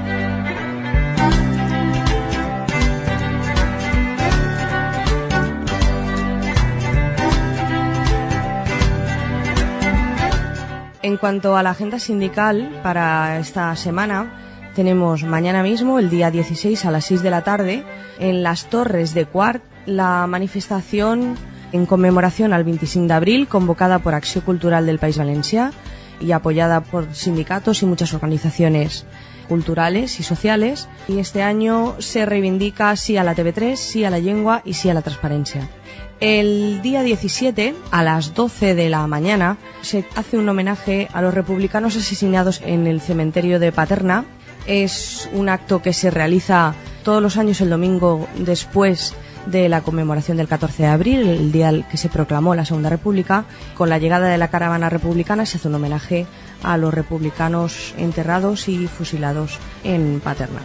En cuanto a la agenda sindical para esta semana, tenemos mañana mismo, el día 16 a las 6 de la tarde, en las Torres de Quart, la manifestación en conmemoración al 25 de abril, convocada por Acció Cultural del País Valencià y apoyada por sindicatos y muchas organizaciones culturales y sociales, y este año se reivindica sí a la TV3, sí a la llengua y sí a la transparencia. El día 17, a las 12 de la mañana, se hace un homenaje a los republicanos asesinados en el cementerio de Paterna. Es un acto que se realiza todos los años el domingo después de la conmemoración del 14 de abril, el día en que se proclamó la Segunda República. Con la llegada de la caravana republicana se hace un homenaje a los republicanos enterrados y fusilados en Paterna.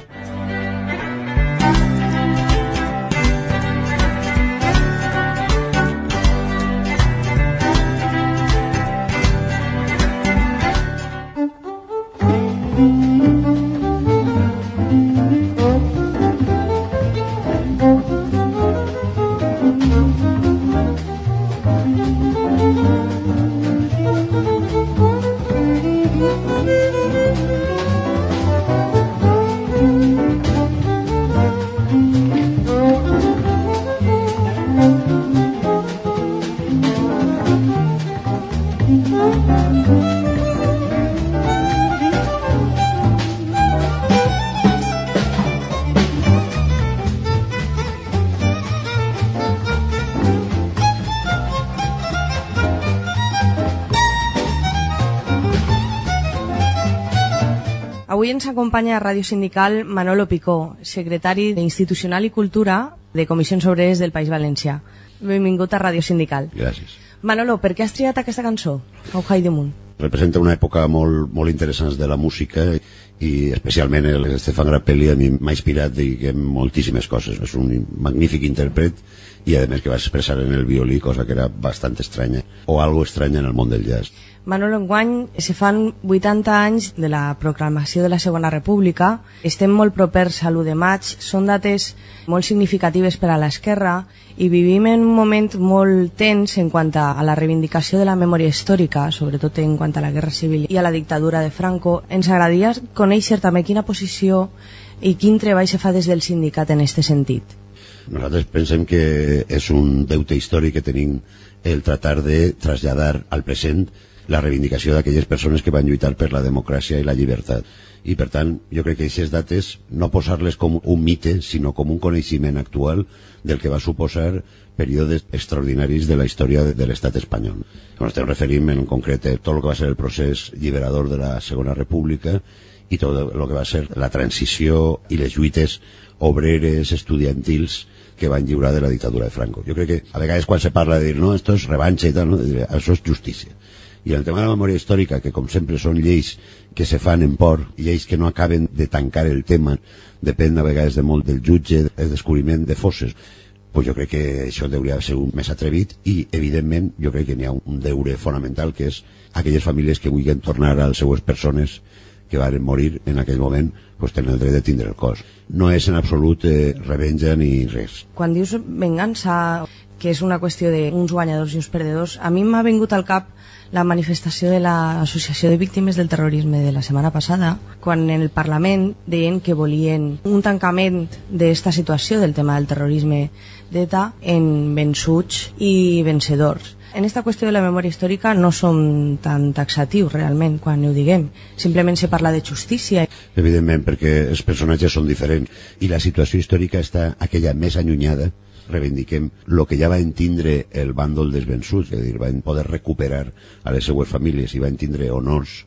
Avui ens acompanya a Ràdio Sindical Manolo Picó, secretari d'Institucional i Cultura de Comissions Obreres del País Valencià. Benvingut a Ràdio Sindical. Gràcies. Manolo, per què has triat aquesta cançó, Auhai de Munt? Representa una època molt interessant de la música i especialment l'Estefan Grappelli a mi m'ha inspirat moltíssimes coses. És un magnífic intèrpret i a més que va expressar en el violí, cosa que era bastant estranya, o algo estranya en el món del jazz. Manolo, enguany se fan 80 anys de la proclamació de la Segona República. Estem molt propers a l'1 de maig, són dates molt significatives per a l'esquerra i vivim en un moment molt tens en quant a la reivindicació de la memòria històrica, sobretot en quant a la Guerra Civil i a la dictadura de Franco. Ens agradaria conèixer també quina posició i quin treball se fa des del sindicat en aquest sentit. Nosaltres pensem que és un deute històric que tenim el tratar de traslladar al present la reivindicació d'aquelles persones que van lluitar per la democràcia i la llibertat. I per tant, jo crec que aquestes dates no posar-les com un mite, sinó com un coneixement actual del que va suposar períodes extraordinaris de la història de l'estat espanyol. Ens estem referint en concret a tot el que va ser el procés lliberador de la Segona República i tot el que va ser la transició i les lluites obreres, estudiantils que van lliurar de la dictadura de Franco. Jo crec que a vegades quan se parla de dir no, esto és revanxa i tal, no? Això és justícia. I el tema de la memòria històrica, que com sempre són lleis que se fan en por, lleis que no acaben de tancar el tema, depèn a vegades de molt del jutge, el descobriment de fosses, pues jo crec que això hauria de ser un més atrevit i, evidentment, jo crec que n'hi ha un deure fonamental, que és aquelles famílies que vulguin tornar a les seues persones que van morir en aquell moment, pues tenen el dret de tindre el cos. No és en absolut revenja ni res. Quan dius vengança, que és una qüestió d'uns guanyadors i uns perdedors, a mi m'ha vingut al cap la manifestació de l'Associació de Víctimes del Terrorisme de la setmana passada, quan en el Parlament deien que volien un tancament d'esta situació del tema del terrorisme d'ETA en vençuts i vencedors. En esta qüestió de la memòria històrica no som tan taxatius realment quan ho diguem, simplement se parla de justícia. Evidentment, perquè els personatges són diferents i la situació històrica està aquella més allunyada. Reivindiquem el que ja va entendre el bàndol dels vençuts, és a dir, van poder recuperar a les seues famílies i van tindre honors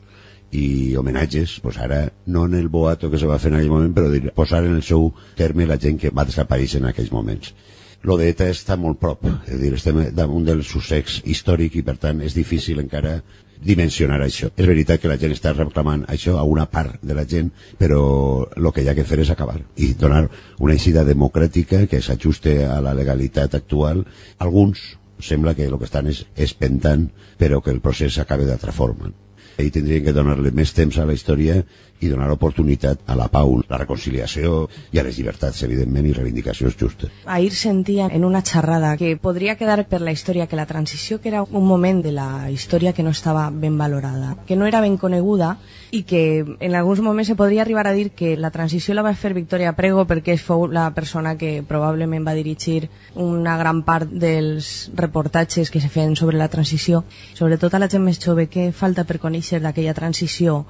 i homenatges, pues ara no en el boato que se va fer en aquell moment, però dir, posar en el seu terme la gent que va desaparèixer en aquells moments. Lo d'ETA està molt prop, és a dir, estem damunt del sussex històric i per tant és difícil encara dimensionar això. És veritat que la gent està reclamant això a una part de la gent, però el que hi ha que fer és acabar i donar una eixida democràtica que s'ajuste a la legalitat actual. Alguns sembla que el que estan és espentant, però que el procés s'acabe d'altra forma. I tindrien que donar-li més temps a la història i donar oportunitat a la pau, la reconciliació i a les llibertats, evidentment, i reivindicacions justes. Ahir sentia en una xerrada que podria quedar per la història que la transició, que era un moment de la història que no estava ben valorada, que no era ben coneguda i que en alguns moments se podria arribar a dir que la transició la va fer Victoria Prego perquè fou la persona que probablement va dirigir una gran part dels reportatges que se feien sobre la transició. Sobretot a la gent més jove, què falta per conèixer d'aquella transició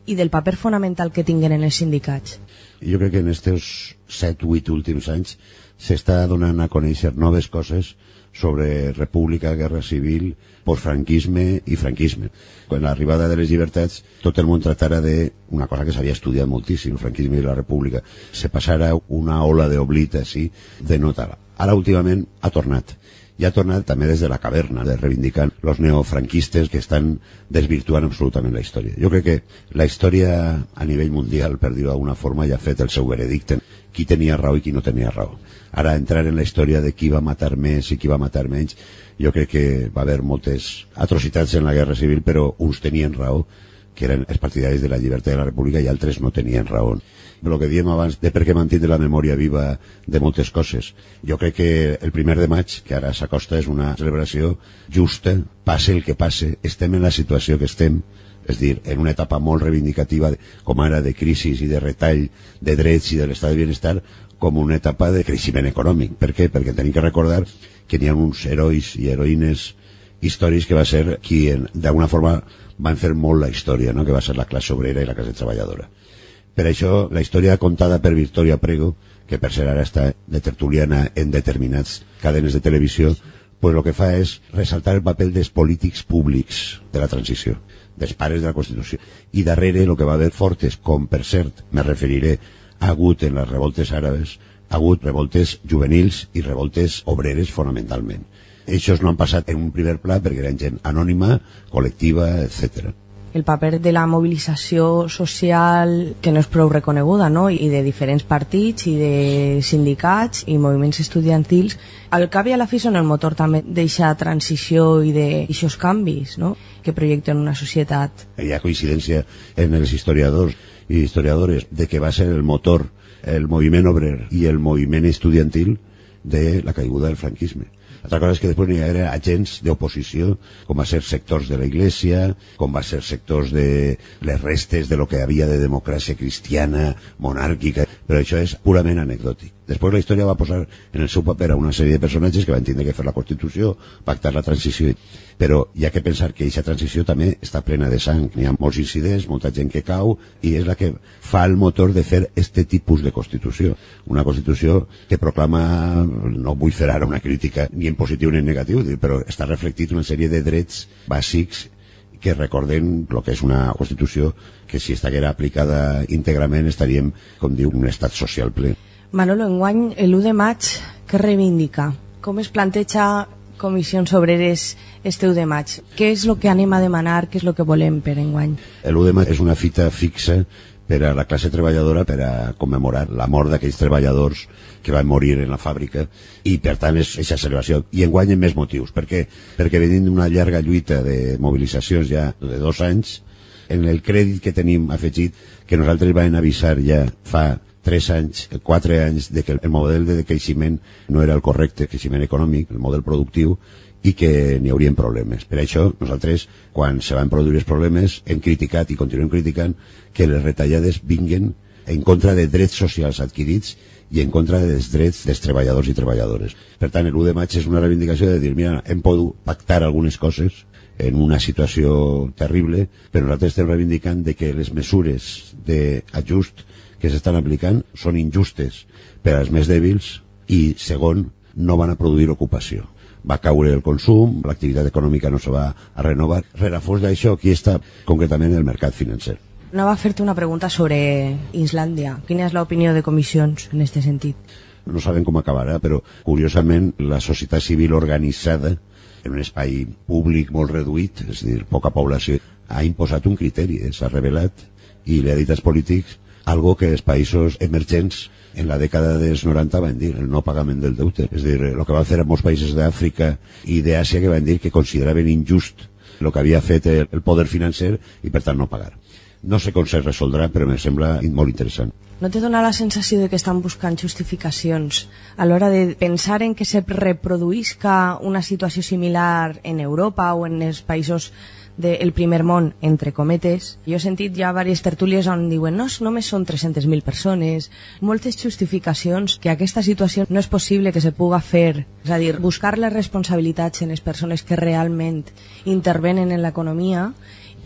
i del paper fonamental que tinguen en els sindicats. Jo crec que en aquests 7-8 últims anys s'està donant a conèixer noves coses sobre república, guerra civil, postfranquisme i franquisme. Quan l'arribada de les llibertats tot el món tractara d'una cosa que s'havia estudiat moltíssim, el franquisme i la república, se passara una ola d'oblit així de nota. Ara últimament ha tornat. I ha tornat també des de la caverna, de reivindicar els neofranquistes que estan desvirtuant absolutament la història. Jo crec que la història a nivell mundial, per dir-ho d'alguna forma, ja ha fet el seu veredicte. Qui tenia raó i qui no tenia raó. Ara entrar en la història de qui va matar més i qui va matar menys, jo crec que va haver moltes atrocitats en la guerra civil, però uns tenien raó, que eren els partidaris de la llibertat de la república, i altres no tenien raó. El que diem abans de per què mantindre la memòria viva de moltes coses. Jo crec que el 1 de maig, que ara s'acosta, és una celebració justa, passe el que passe, estem en la situació que estem, és dir, en una etapa molt reivindicativa, com ara de crisi i de retall de drets i de l'estat de benestar, com una etapa de creixement econòmic. Per què? Perquè tenim que recordar que n'hi ha uns herois i heroïnes històrics que va ser qui, d'alguna forma, van fer molt la història, no? Que va ser la classe obrera i la classe treballadora. Per això, la història contada per Victoria Prego, que per ser ara està de tertuliana en determinats cadenes de televisió, pues el que fa és ressaltar el paper dels polítics públics de la transició, dels pares de la Constitució. I darrere el que va haver fortes, com per cert, me referiré, ha hagut en les revoltes àrabes, ha hagut revoltes juvenils i revoltes obreres fonamentalment. Eixos no han passat en un primer pla perquè eren gent anònima, col·lectiva, etc. El paper de la mobilització social, que no és prou reconeguda, no? I de diferents partits i de sindicats i moviments estudiantils, al cap i a la fi són el motor també d'eixa transició i d'eixos canvis, no? Que projecten una societat. Hi ha coincidència en els historiadors i historiadores de que va ser el motor, el moviment obrer i el moviment estudiantil de la caiguda del franquisme. Altra cosa és que després n'hi ha agents d'oposició, com va ser sectors de la Iglesia, com va ser sectors de les restes de lo que havia de democràcia cristiana, monàrquica, però això és purament anecdòtic. Després la història va posar en el seu paper a una sèrie de personatges que van tindre que fer la Constitució, pactar la transició, però hi ha que pensar que aquesta transició també està plena de sang. N'hi ha molts incidents, molta gent que cau, i és la que fa el motor de fer este tipus de Constitució. Una Constitució que proclama, no vull fer ara una crítica ni en positiu ni en negatiu, però està reflectit una sèrie de drets bàsics que recordem el que és una Constitució que si estiguera aplicada íntegrament estaríem, com diu, un estat social ple. Manolo, enguany, l'1 de maig, què reivindica? Com es planteja Comissions Obreres este 1 de maig? Què és el que anem a demanar, què és el que volem per enguany? El 1 de maig és una fita fixa per a la classe treballadora per a commemorar la mort d'aquells treballadors que van morir en la fàbrica, i per tant és aquesta celebració. I enguany en més motius. Per què? Perquè venint d'una llarga lluita de mobilitzacions ja de 2 anys, en el crèdit que tenim afegit, que nosaltres vam avisar ja fa 3 anys, 4 anys, de que el model de creixement no era el correcte, creixement econòmic, el model productiu, i que n'hi haurien problemes. Per això, nosaltres, quan se van produir els problemes, hem criticat i continuem criticant que les retallades vinguen en contra de drets socials adquirits i en contra dels drets dels treballadors i treballadores. Per tant, l'1 de maig és una reivindicació de dir, mira, hem pogut pactar algunes coses en una situació terrible, però nosaltres estem reivindicant de que les mesures d'ajust que s'estan aplicant són injustes per als més dèbils i, segon, no van a produir ocupació. Va caure el consum, l'activitat econòmica no se va a renovar. Rerefons d'això, aquí està concretament el mercat financer. Anava a fer-te una pregunta sobre Islàndia. Quina és l'opinió de Comissions en aquest sentit? No sabem com acabarà, però curiosament la societat civil organitzada en un espai públic molt reduït, és a dir, poca població, ha imposat un criteri, s'ha revelat, i li ha dit als polítics algo que els països emergents en la dècada dels 90 van dir, el no pagament del deute. És a dir, el que van fer a molts països d'Àfrica i d'Àsia, que van dir que consideraven injust el que havia fet el poder financer i per tant no pagar. No sé com se resoldrà, però em sembla molt interessant. No te dona la sensació de que estan buscant justificacions a l'hora de pensar en que se reproduïsca una situació similar en Europa o en els països del primer món, entre cometes? Jo he sentit ja diverses tertúlies on diuen no, només són 300.000 persones, moltes justificacions que aquesta situació no és possible que se puga fer, és a dir, buscar les responsabilitats en les persones que realment intervenen en l'economia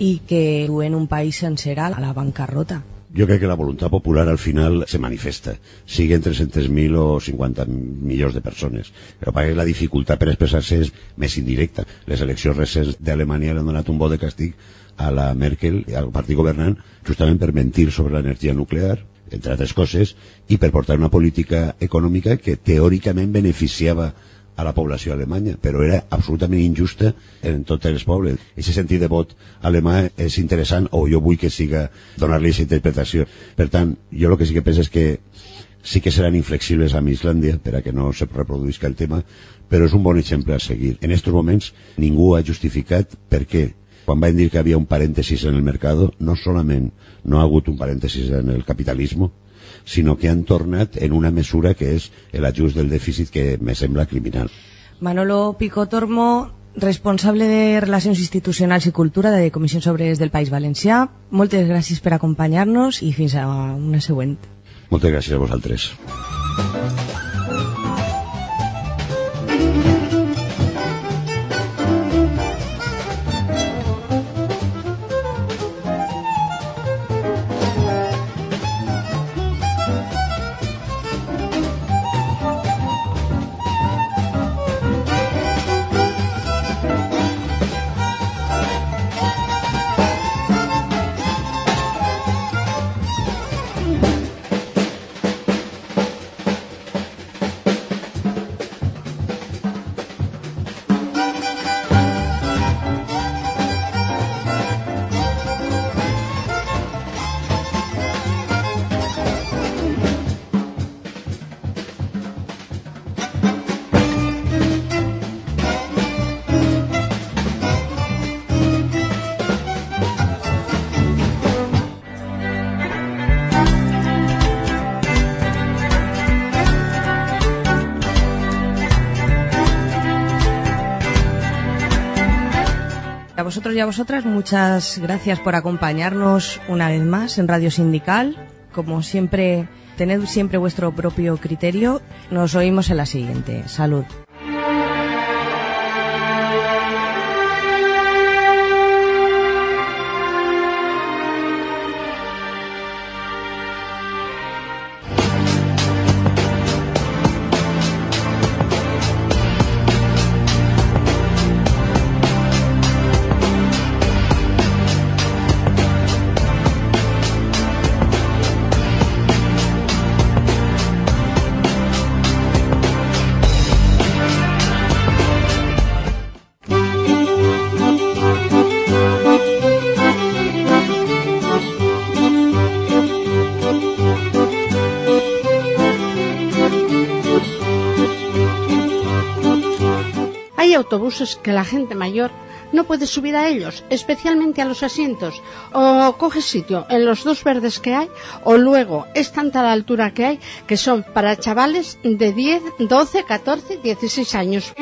i que duen un país sencer a la bancarrota. Jo crec que la voluntat popular al final se manifesta, siguen 300.000 o 50 milions de persones. Però perquè la dificultat per expressar-se és més indirecta. Les eleccions recents d'Alemanya han donat un vot de càstig a la Merkel i al partit governant justament per mentir sobre l'energia nuclear, entre altres coses, i per portar una política econòmica que teòricament beneficiava a la població alemanya, però era absolutament injusta en tots els pobles. Aquest sentit de vot alemà és interessant, o jo vull que siga donar-li aquesta interpretació. Per tant, jo el que sí que penso és que sí que seran inflexibles amb Islàndia per a que no se reproduïsca el tema, però és un bon exemple a seguir. En aquests moments ningú ha justificat per què. Quan van dir que havia un parèntesis en el mercat, no solament no ha hagut un parèntesis en el capitalisme, sinó que han tornat en una mesura que és l'ajust del dèficit, que me sembla criminal. Manolo Picotormo, responsable de Relacions Institucionals i Cultura de Comissions Obreres del País Valencià, moltes gràcies per acompanyar-nos i fins a una següent. Moltes gràcies a vosaltres. A vosotros y a vosotras, muchas gracias por acompañarnos una vez más en Radio Sindical. Como siempre, tened siempre vuestro propio criterio. Nos oímos en la siguiente. Salud. Hay autobuses que la gente mayor no puede subir a ellos, especialmente a los asientos, o coge sitio en los dos verdes que hay, o luego es tanta la altura que hay que son para chavales de 10, 12, 14, 16 años.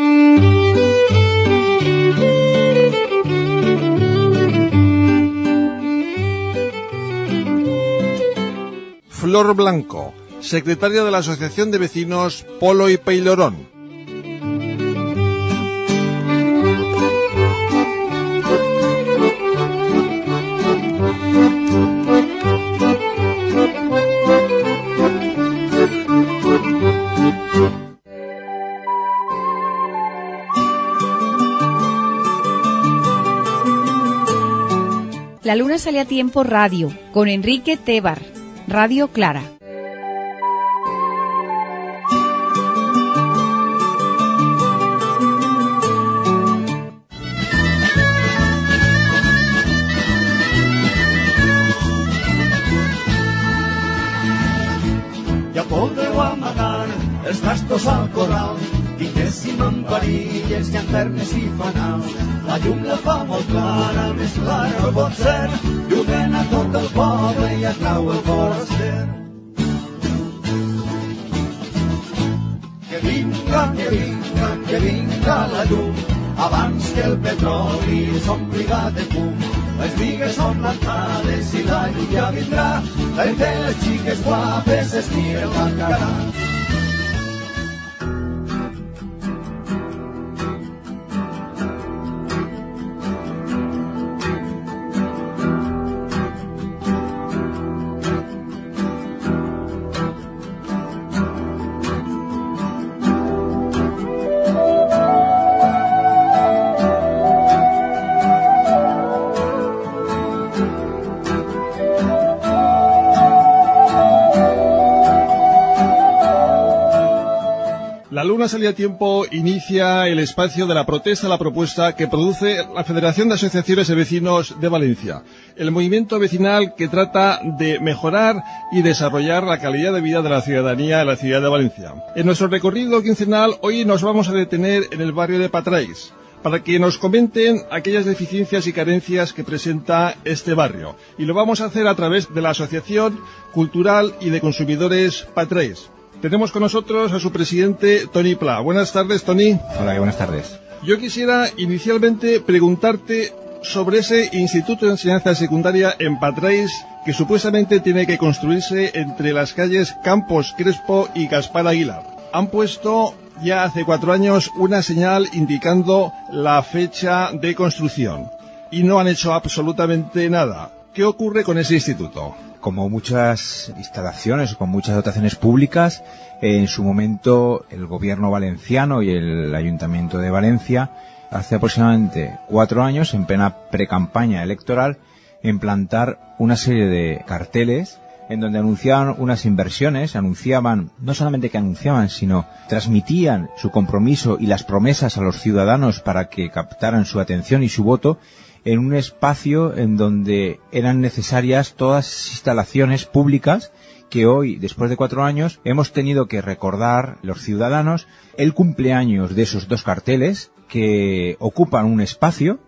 Flor Blanco, secretaria de la Asociación de Vecinos Polo y Peilorón. La Luna sale a tiempo radio, con Enrique Tebar, Radio Clara. Ja podeu amagar els gastos al corral, diguéssim amb varilles, llanternes i fanals. La llum la fa molt clara, més clara no pot ser, llumem a tot el poble i atrau el foraster. Que vinga la llum, abans que el petroli s'ompliga de fum. Les bigues són plantades i la llum ja vindrà, perquè les xiques guapes es miren la cara. Luna salía a tiempo inicia el espacio de la protesta a la propuesta que produce la Federación de Asociaciones de Vecinos de Valencia, el movimiento vecinal que trata de mejorar y desarrollar la calidad de vida de la ciudadanía en la ciudad de Valencia. En nuestro recorrido quincenal hoy nos vamos a detener en el barrio de Patrais, para que nos comenten aquellas deficiencias y carencias que presenta este barrio. Y lo vamos a hacer a través de la Asociación Cultural y de Consumidores Patrais. Tenemos con nosotros a su presidente, Toni Pla. Buenas tardes, Toni. Hola, buenas tardes. Yo quisiera inicialmente preguntarte sobre ese Instituto de Enseñanza Secundaria en Patrais que supuestamente tiene que construirse entre las calles Campos Crespo y Gaspar Aguilar. Han puesto ya hace 4 años una señal indicando la fecha de construcción y no han hecho absolutamente nada. ¿Qué ocurre con ese instituto? Como muchas instalaciones, con muchas dotaciones públicas, en su momento el gobierno valenciano y el Ayuntamiento de Valencia, hace aproximadamente 4 años, en plena precampaña electoral, implantar una serie de carteles en donde anunciaban unas inversiones, no solamente que anunciaban, sino transmitían su compromiso y las promesas a los ciudadanos para que captaran su atención y su voto, en un espacio en donde eran necesarias todas las instalaciones públicas que hoy, después de 4 años, hemos tenido que recordar los ciudadanos el cumpleaños de esos 2 carteles que ocupan un espacio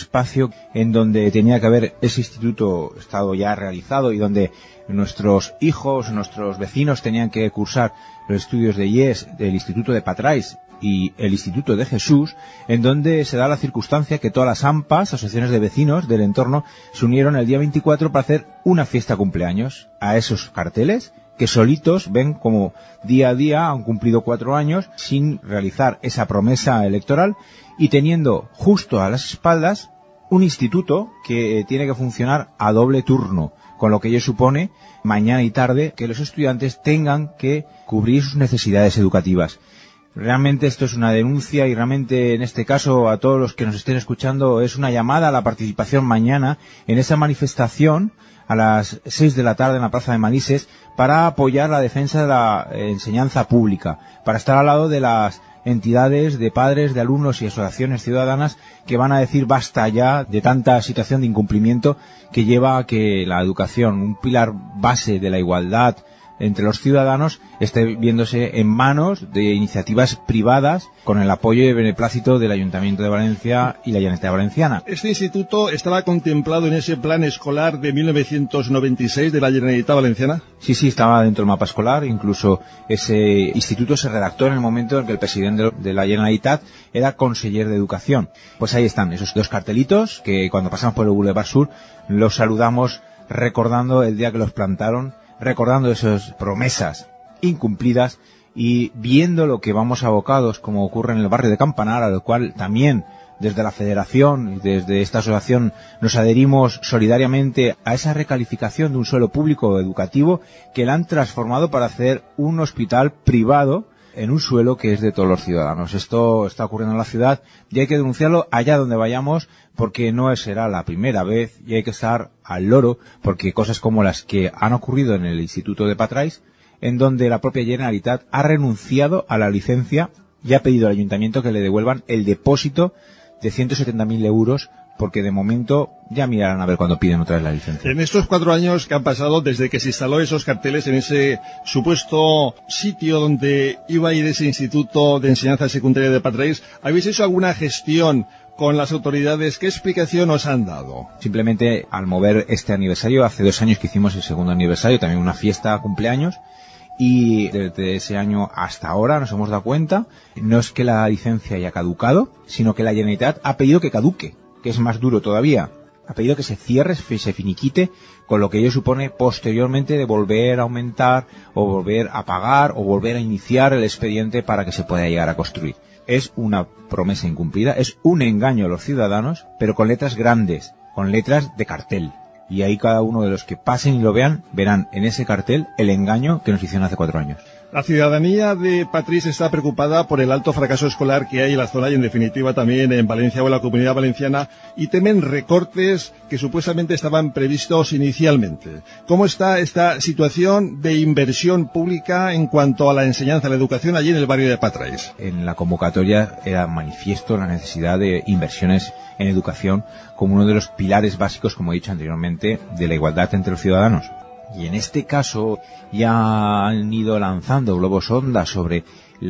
en donde tenía que haber ese instituto estado ya realizado y donde nuestros hijos, nuestros vecinos tenían que cursar los estudios de IES del Instituto de Patrais y el Instituto de Jesús, en donde se da la circunstancia que todas las AMPAs, asociaciones de vecinos del entorno, se unieron el día 24 para hacer una fiesta cumpleaños a esos carteles que solitos ven como día a día han cumplido 4 años sin realizar esa promesa electoral y teniendo justo a las espaldas un instituto que tiene que funcionar a doble turno, con lo que ello supone mañana y tarde que los estudiantes tengan que cubrir sus necesidades educativas. Realmente esto es una denuncia y realmente en este caso a todos los que nos estén escuchando es una llamada a la participación mañana en esa manifestación a las 6 de la tarde en la Plaza de Manises para apoyar la defensa de la enseñanza pública, para estar al lado de las entidades de padres, de alumnos y asociaciones ciudadanas que van a decir basta ya de tanta situación de incumplimiento que lleva a que la educación, un pilar base de la igualdad entre los ciudadanos, esté viéndose en manos de iniciativas privadas con el apoyo y beneplácito del Ayuntamiento de Valencia y la Generalitat Valenciana. ¿Este instituto estaba contemplado en ese plan escolar de 1996 de la Generalitat Valenciana? Sí, estaba dentro del mapa escolar. Incluso ese instituto se redactó en el momento en que el presidente de la Generalitat era conseller de Educación. Pues ahí están esos 2 cartelitos que cuando pasamos por el Boulevard Sur los saludamos recordando el día que los plantaron, recordando esas promesas incumplidas y viendo lo que vamos abocados, como ocurre en el barrio de Campanar, al cual también desde la Federación y desde esta asociación nos adherimos solidariamente a esa recalificación de un suelo público educativo que la han transformado para hacer un hospital privado en un suelo que es de todos los ciudadanos. Esto está ocurriendo en la ciudad y hay que denunciarlo allá donde vayamos porque no será la primera vez y hay que estar al loro porque cosas como las que han ocurrido en el Instituto de Patrais, en donde la propia Generalitat ha renunciado a la licencia y ha pedido al Ayuntamiento que le devuelvan el depósito de 170.000 euros porque de momento ya mirarán a ver cuándo piden otra vez la licencia. En estos 4 años que han pasado desde que se instaló esos carteles en ese supuesto sitio donde iba a ir ese Instituto de Enseñanza Secundaria de Patrais, ¿habéis hecho alguna gestión con las autoridades? ¿Qué explicación os han dado? Simplemente al mover este aniversario, hace 2 años que hicimos el segundo aniversario, también una fiesta cumpleaños, y desde ese año hasta ahora nos hemos dado cuenta, no es que la licencia haya caducado, sino que la Generalitat ha pedido que caduque, que es más duro todavía. Ha pedido que se cierre, se finiquite, con lo que ello supone posteriormente de volver a aumentar, o volver a pagar, o volver a iniciar el expediente para que se pueda llegar a construir. Es una promesa incumplida, es un engaño a los ciudadanos, pero con letras grandes, con letras de cartel. Y ahí cada uno de los que pasen y lo vean, verán en ese cartel el engaño que nos hicieron hace 4 años. La ciudadanía de Patriz está preocupada por el alto fracaso escolar que hay en la zona y en definitiva también en Valencia o en la Comunidad Valenciana y temen recortes que supuestamente estaban previstos inicialmente. ¿Cómo está esta situación de inversión pública en cuanto a la enseñanza, la educación allí en el barrio de Patriz? En la convocatoria era manifiesto la necesidad de inversiones en educación como uno de los pilares básicos, como he dicho anteriormente, de la igualdad entre los ciudadanos. Y en este caso ya han ido lanzando globos sonda sobre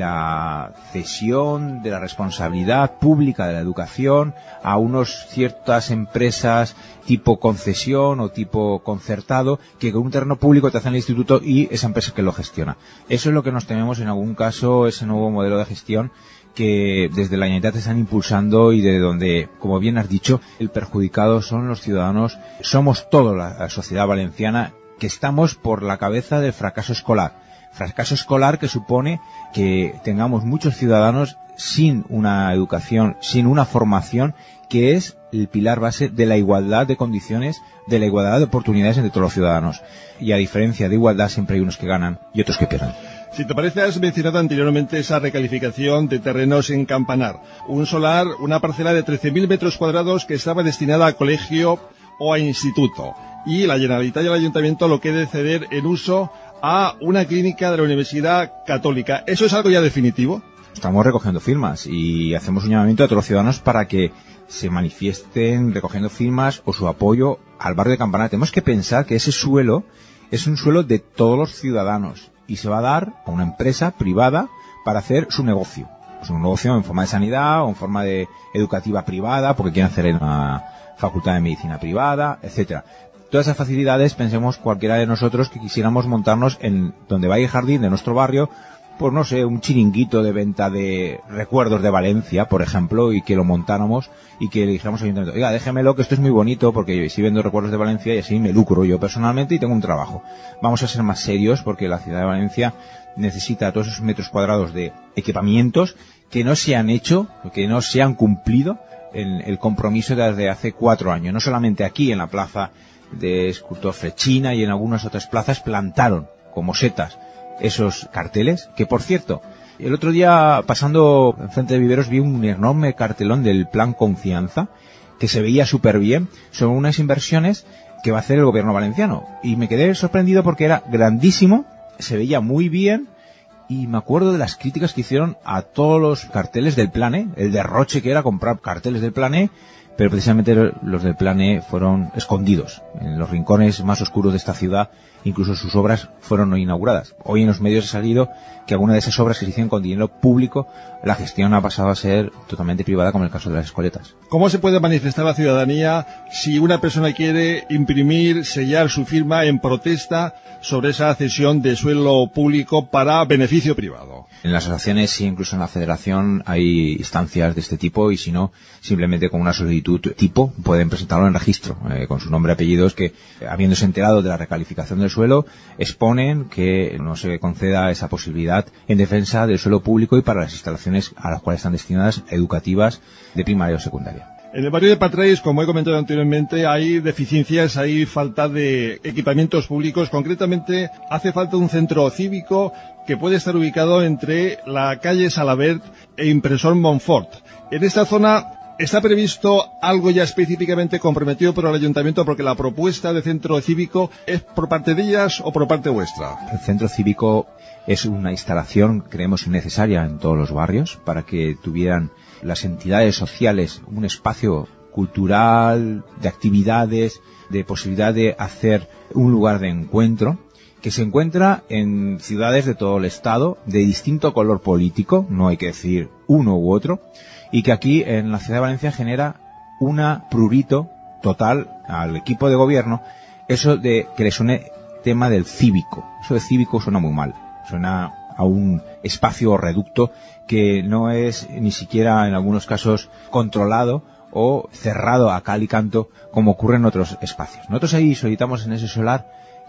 la cesión de la responsabilidad pública de la educación a unas ciertas empresas tipo concesión o tipo concertado que con un terreno público te hacen el instituto y esa empresa que lo gestiona. Eso es lo que nos tememos en algún caso, ese nuevo modelo de gestión que desde la Generalitat están impulsando y de donde, como bien has dicho, el perjudicado son los ciudadanos, somos toda la sociedad valenciana que estamos por la cabeza del fracaso escolar. Fracaso escolar que supone que tengamos muchos ciudadanos sin una educación, sin una formación que es el pilar base de la igualdad de condiciones, de la igualdad de oportunidades entre todos los ciudadanos. Y a diferencia de igualdad siempre hay unos que ganan y otros que pierden. Si te parece, has mencionado anteriormente esa recalificación de terrenos en Campanar. Un solar, una parcela de 13.000 metros cuadrados que estaba destinada a colegio o a instituto. Y la Generalitat y el Ayuntamiento lo quiere ceder en uso a una clínica de la Universidad Católica. ¿Eso es algo ya definitivo? Estamos recogiendo firmas y hacemos un llamamiento a todos los ciudadanos para que se manifiesten recogiendo firmas o su apoyo al barrio de Campanar. Tenemos que pensar que ese suelo es un suelo de todos los ciudadanos y se va a dar a una empresa privada para hacer su negocio. Pues un negocio en forma de sanidad o en forma de educativa privada porque quieren hacer una facultad de medicina privada, etcétera. Todas esas facilidades, pensemos cualquiera de nosotros que quisiéramos montarnos en donde vaya el jardín de nuestro barrio, pues no sé, un chiringuito de venta de recuerdos de Valencia, por ejemplo, y que lo montáramos y que le dijéramos al ayuntamiento, oiga, déjemelo que esto es muy bonito porque si vendo recuerdos de Valencia y así me lucro yo personalmente y tengo un trabajo. Vamos a ser más serios porque la ciudad de Valencia necesita todos esos metros cuadrados de equipamientos que no se han hecho, que no se han cumplido en el compromiso desde hace 4 años. No solamente aquí en la plaza de Escultor Frechina y en algunas otras plazas plantaron como setas esos carteles, que por cierto, el otro día pasando enfrente de Viveros vi un enorme cartelón del Plan Confianza que se veía súper bien, son unas inversiones que va a hacer el gobierno valenciano y me quedé sorprendido porque era grandísimo, se veía muy bien y me acuerdo de las críticas que hicieron a todos los carteles del Plan E, el derroche que era comprar carteles del Plan E, pero precisamente los del Plan E fueron escondidos en los rincones más oscuros de esta ciudad, incluso sus obras fueron no inauguradas. Hoy en los medios ha salido que alguna de esas obras que se hicieron con dinero público, la gestión ha pasado a ser totalmente privada, como el caso de las escoletas. ¿Cómo se puede manifestar la ciudadanía si una persona quiere imprimir, sellar su firma en protesta sobre esa cesión de suelo público para beneficio privado? En las asociaciones y incluso en la federación hay instancias de este tipo y si no, simplemente con una solicitud tipo pueden presentarlo en registro con su nombre y apellidos que, habiéndose enterado de la recalificación del suelo, exponen que no se conceda esa posibilidad en defensa del suelo público y para las instalaciones a las cuales están destinadas educativas de primaria o secundaria. En el barrio de Patriz, como he comentado anteriormente, hay deficiencias, hay falta de equipamientos públicos. Concretamente, hace falta un centro cívico que puede estar ubicado entre la calle Salabert e Impresor Montfort. En esta zona ¿está previsto algo ya específicamente comprometido por el ayuntamiento? Porque la propuesta de centro cívico es por parte de ellas o por parte vuestra. El centro cívico es una instalación, creemos, necesaria en todos los barrios para que tuvieran las entidades sociales un espacio cultural, de actividades, de posibilidad de hacer un lugar de encuentro que se encuentra en ciudades de todo el estado, de distinto color político, no hay que decir uno u otro, y que aquí en la ciudad de Valencia genera una prurito total al equipo de gobierno, eso de que le suene tema del cívico. Eso de cívico suena muy mal, suena a un espacio o reducto que no es ni siquiera en algunos casos controlado o cerrado a cal y canto como ocurre en otros espacios. Nosotros ahí solicitamos en ese solar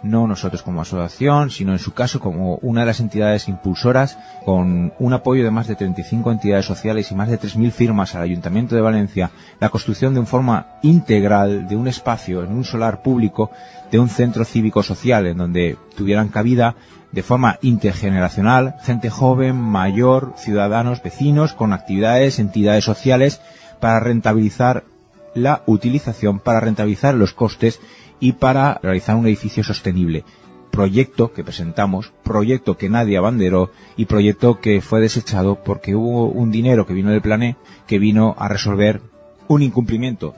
no nosotros como asociación, sino en su caso como una de las entidades impulsoras, con un apoyo de más de 35 entidades sociales y más de 3.000 firmas al Ayuntamiento de Valencia, la construcción de una forma integral de un espacio en un solar público, de un centro cívico-social en donde tuvieran cabida de forma intergeneracional, gente joven, mayor, ciudadanos, vecinos, con actividades, entidades sociales, para rentabilizar la utilización, para rentabilizar los costes y para realizar un edificio sostenible. Proyecto que presentamos, proyecto que nadie abanderó y proyecto que fue desechado porque hubo un dinero que vino del Plané, que vino a resolver un incumplimiento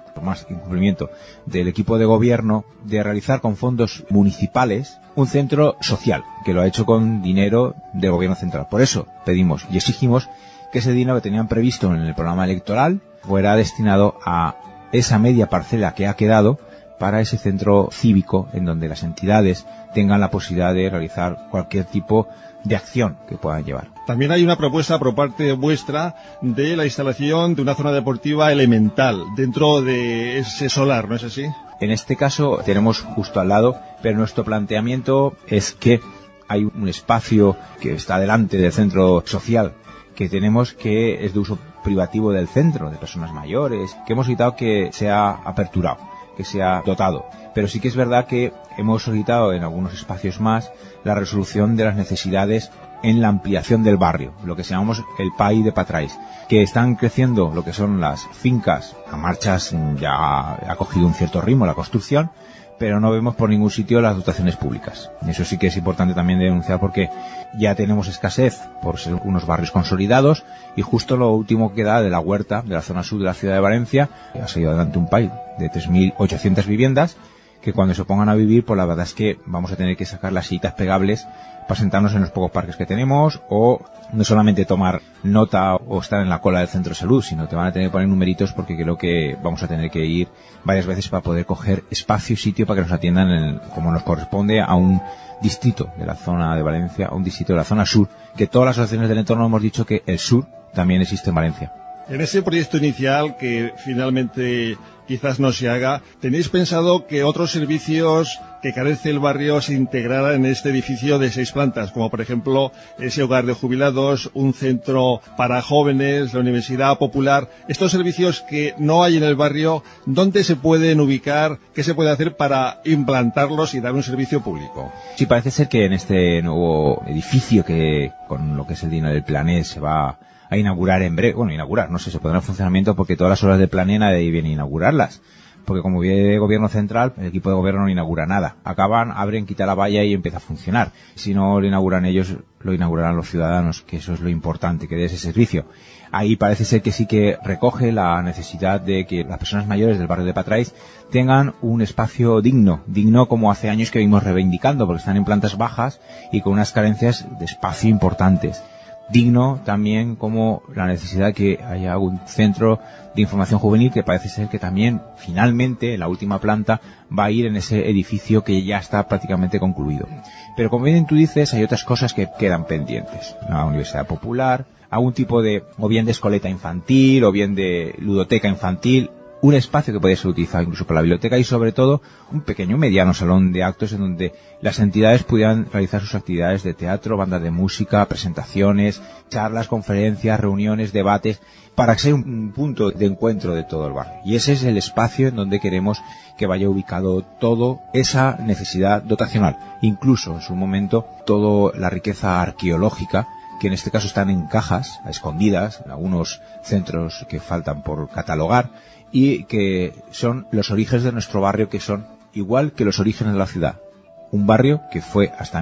del equipo de gobierno de realizar con fondos municipales un centro social, que lo ha hecho con dinero del gobierno central. Por eso pedimos y exigimos que ese dinero que tenían previsto en el programa electoral fuera destinado a esa media parcela que ha quedado para ese centro cívico en donde las entidades tengan la posibilidad de realizar cualquier tipo de acción que puedan llevar. También hay una propuesta por parte vuestra de la instalación de una zona deportiva elemental dentro de ese solar, ¿no es así? En este caso tenemos justo al lado, pero nuestro planteamiento es que hay un espacio que está delante del centro social que tenemos, que es de uso privativo del centro, de personas mayores, que hemos solicitado que sea aperturado, que sea dotado. Pero sí que es verdad que hemos solicitado en algunos espacios más la resolución de las necesidades en la ampliación del barrio, lo que llamamos el PAI de Patrais, que están creciendo lo que son las fincas a marchas, ya ha cogido un cierto ritmo la construcción, pero no vemos por ningún sitio las dotaciones públicas. Eso sí que es importante también denunciar, porque ya tenemos escasez por ser unos barrios consolidados, y justo lo último que da de la huerta de la zona sur de la ciudad de Valencia, ha salido adelante un PAI de 3.800 viviendas, que cuando se pongan a vivir, pues la verdad es que vamos a tener que sacar las sillitas pegables para sentarnos en los pocos parques que tenemos, o no solamente tomar nota o estar en la cola del centro de salud, sino te van a tener que poner numeritos, porque creo que vamos a tener que ir varias veces para poder coger espacio y sitio para que nos atiendan como nos corresponde a un distrito de la zona de Valencia, a un distrito de la zona sur, que todas las asociaciones del entorno hemos dicho que el sur también existe en Valencia. En ese proyecto inicial que finalmente quizás no se haga, ¿tenéis pensado que otros servicios que carece el barrio se integraran en este edificio de 6 plantas, como por ejemplo ese hogar de jubilados, un centro para jóvenes, la universidad popular? Estos servicios que no hay en el barrio, ¿dónde se pueden ubicar? ¿Qué se puede hacer para implantarlos y dar un servicio público? Sí, parece ser que en este nuevo edificio, que con lo que es el dinero del Plané se va a inaugurar en breve, no sé, se pondrá en funcionamiento, porque todas las obras de Plané nadie viene a inaugurarlas, porque como viene el gobierno central, el equipo de gobierno no inaugura nada. Acaban, abren, quitan la valla y empieza a funcionar. Si no lo inauguran ellos, lo inaugurarán los ciudadanos, que eso es lo importante, que dé ese servicio. Ahí parece ser que sí que recoge la necesidad de que las personas mayores del barrio de Patrais tengan un espacio digno como hace años que venimos reivindicando, porque están en plantas bajas y con unas carencias de espacio importantes. Digno también como la necesidad de que haya un centro de información juvenil, que parece ser que también finalmente en la última planta va a ir en ese edificio que ya está prácticamente concluido. Pero como bien tú dices, hay otras cosas que quedan pendientes. La universidad popular, algún tipo de, o bien de escoleta infantil, o bien de ludoteca infantil, un espacio que podría ser utilizado incluso para la biblioteca, y sobre todo un pequeño mediano salón de actos en donde las entidades pudieran realizar sus actividades de teatro, bandas de música, presentaciones, charlas, conferencias, reuniones, debates, para que sea un punto de encuentro de todo el barrio. Y ese es el espacio en donde queremos que vaya ubicado todo esa necesidad dotacional, incluso en su momento toda la riqueza arqueológica, que en este caso están en cajas, a escondidas, en algunos centros que faltan por catalogar, y que son los orígenes de nuestro barrio, que son igual que los orígenes de la ciudad. Un barrio que fue hasta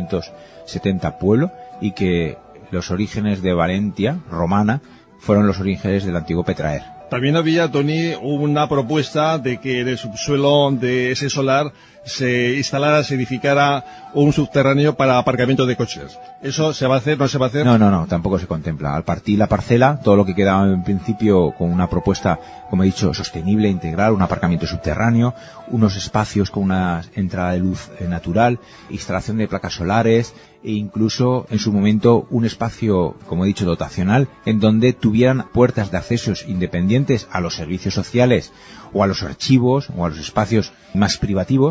1870 pueblo, y que los orígenes de Valentia, romana, fueron los orígenes del antiguo Petraer. También había, Toni, una propuesta de que en el subsuelo de ese solar se instalara, se edificara un subterráneo para aparcamiento de coches. ¿Eso se va a hacer, no se va a hacer? No, tampoco se contempla. Al partir la parcela, todo lo que queda en principio con una propuesta, como he dicho, sostenible, integral, un aparcamiento subterráneo, unos espacios con una entrada de luz natural, instalación de placas solares, e incluso en su momento un espacio, como he dicho, dotacional, en donde tuvieran puertas de accesos independientes a los servicios sociales o a los archivos o a los espacios más privativos,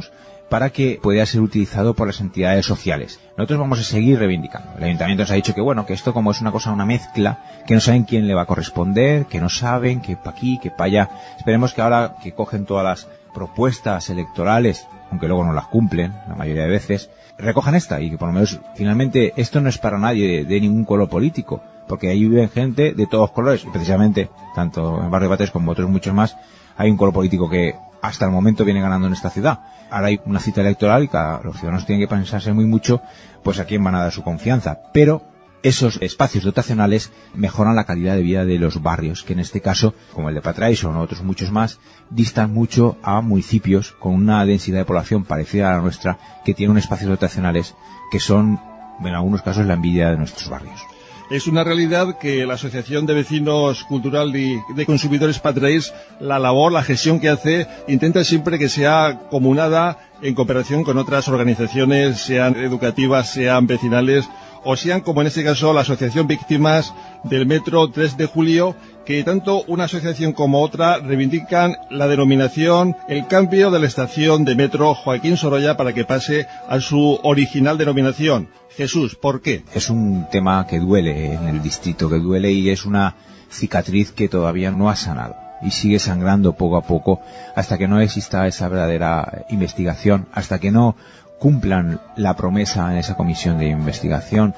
para que pueda ser utilizado por las entidades sociales. Nosotros vamos a seguir reivindicando. El Ayuntamiento nos ha dicho que bueno, que esto como es una cosa, una mezcla, que no saben quién le va a corresponder, que no saben, que para aquí, que para allá. Esperemos que ahora que cogen todas las propuestas electorales, aunque luego no las cumplen, la mayoría de veces, recojan esta y que por lo menos finalmente esto no es para nadie de ningún color político, porque ahí viven gente de todos colores y precisamente, tanto en el barrio de Batres como otros muchos más, hay un color político que hasta el momento viene ganando en esta ciudad. Ahora hay una cita electoral y los ciudadanos tienen que pensarse muy mucho pues a quién van a dar su confianza, pero esos espacios dotacionales mejoran la calidad de vida de los barrios, que en este caso, como el de Patrais o otros muchos más, distan mucho a municipios con una densidad de población parecida a la nuestra, que tienen espacios dotacionales que son, en algunos casos, la envidia de nuestros barrios. Es una realidad que la Asociación de Vecinos Cultural y de Consumidores Patrais, la labor, la gestión que hace, intenta siempre que sea comunada en cooperación con otras organizaciones, sean educativas, sean vecinales, o sean, como en este caso, la Asociación Víctimas del Metro 3 de Julio, que tanto una asociación como otra reivindican la denominación, el cambio de la estación de metro Joaquín Sorolla para que pase a su original denominación. Jesús, ¿por qué? Es un tema que duele en el distrito, que duele y es una cicatriz que todavía no ha sanado y sigue sangrando poco a poco hasta que no exista esa verdadera investigación, hasta que no cumplan la promesa en esa comisión de investigación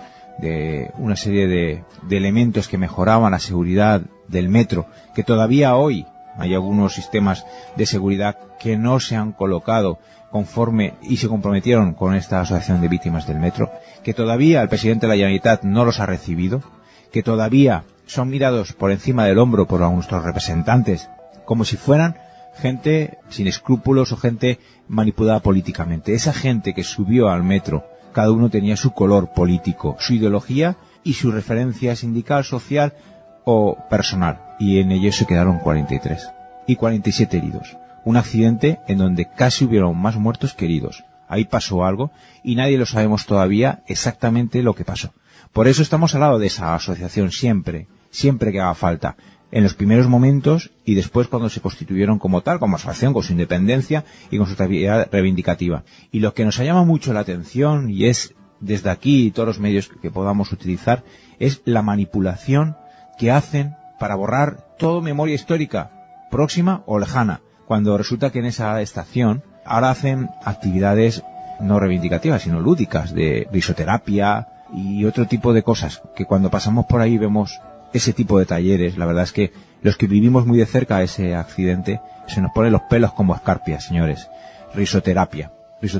de una serie de elementos que mejoraban la seguridad del metro, que todavía hoy hay algunos sistemas de seguridad que no se han colocado conforme y se comprometieron con esta asociación de víctimas del metro, que todavía el presidente de la Generalitat no los ha recibido, que todavía son mirados por encima del hombro por nuestros representantes como si fueran gente sin escrúpulos o gente manipulada políticamente. Esa gente que subió al metro, cada uno tenía su color político, su ideología y su referencia sindical, social o personal. Y en ello se quedaron 43 y 47 heridos. Un accidente en donde casi hubieron más muertos que heridos. Ahí pasó algo y nadie lo sabemos todavía exactamente lo que pasó. Por eso estamos al lado de esa asociación siempre que haga falta. En los primeros momentos y después cuando se constituyeron como tal, como asociación, con su independencia y con su actividad reivindicativa. Y lo que nos llama mucho la atención, y es desde aquí y todos los medios que podamos utilizar, es la manipulación que hacen para borrar toda memoria histórica, próxima o lejana, cuando resulta que en esa estación ahora hacen actividades no reivindicativas, sino lúdicas, de risoterapia y otro tipo de cosas, que cuando pasamos por ahí vemos ese tipo de talleres. La verdad es que los que vivimos muy de cerca ese accidente, se nos ponen los pelos como escarpias, señores. Risoterapia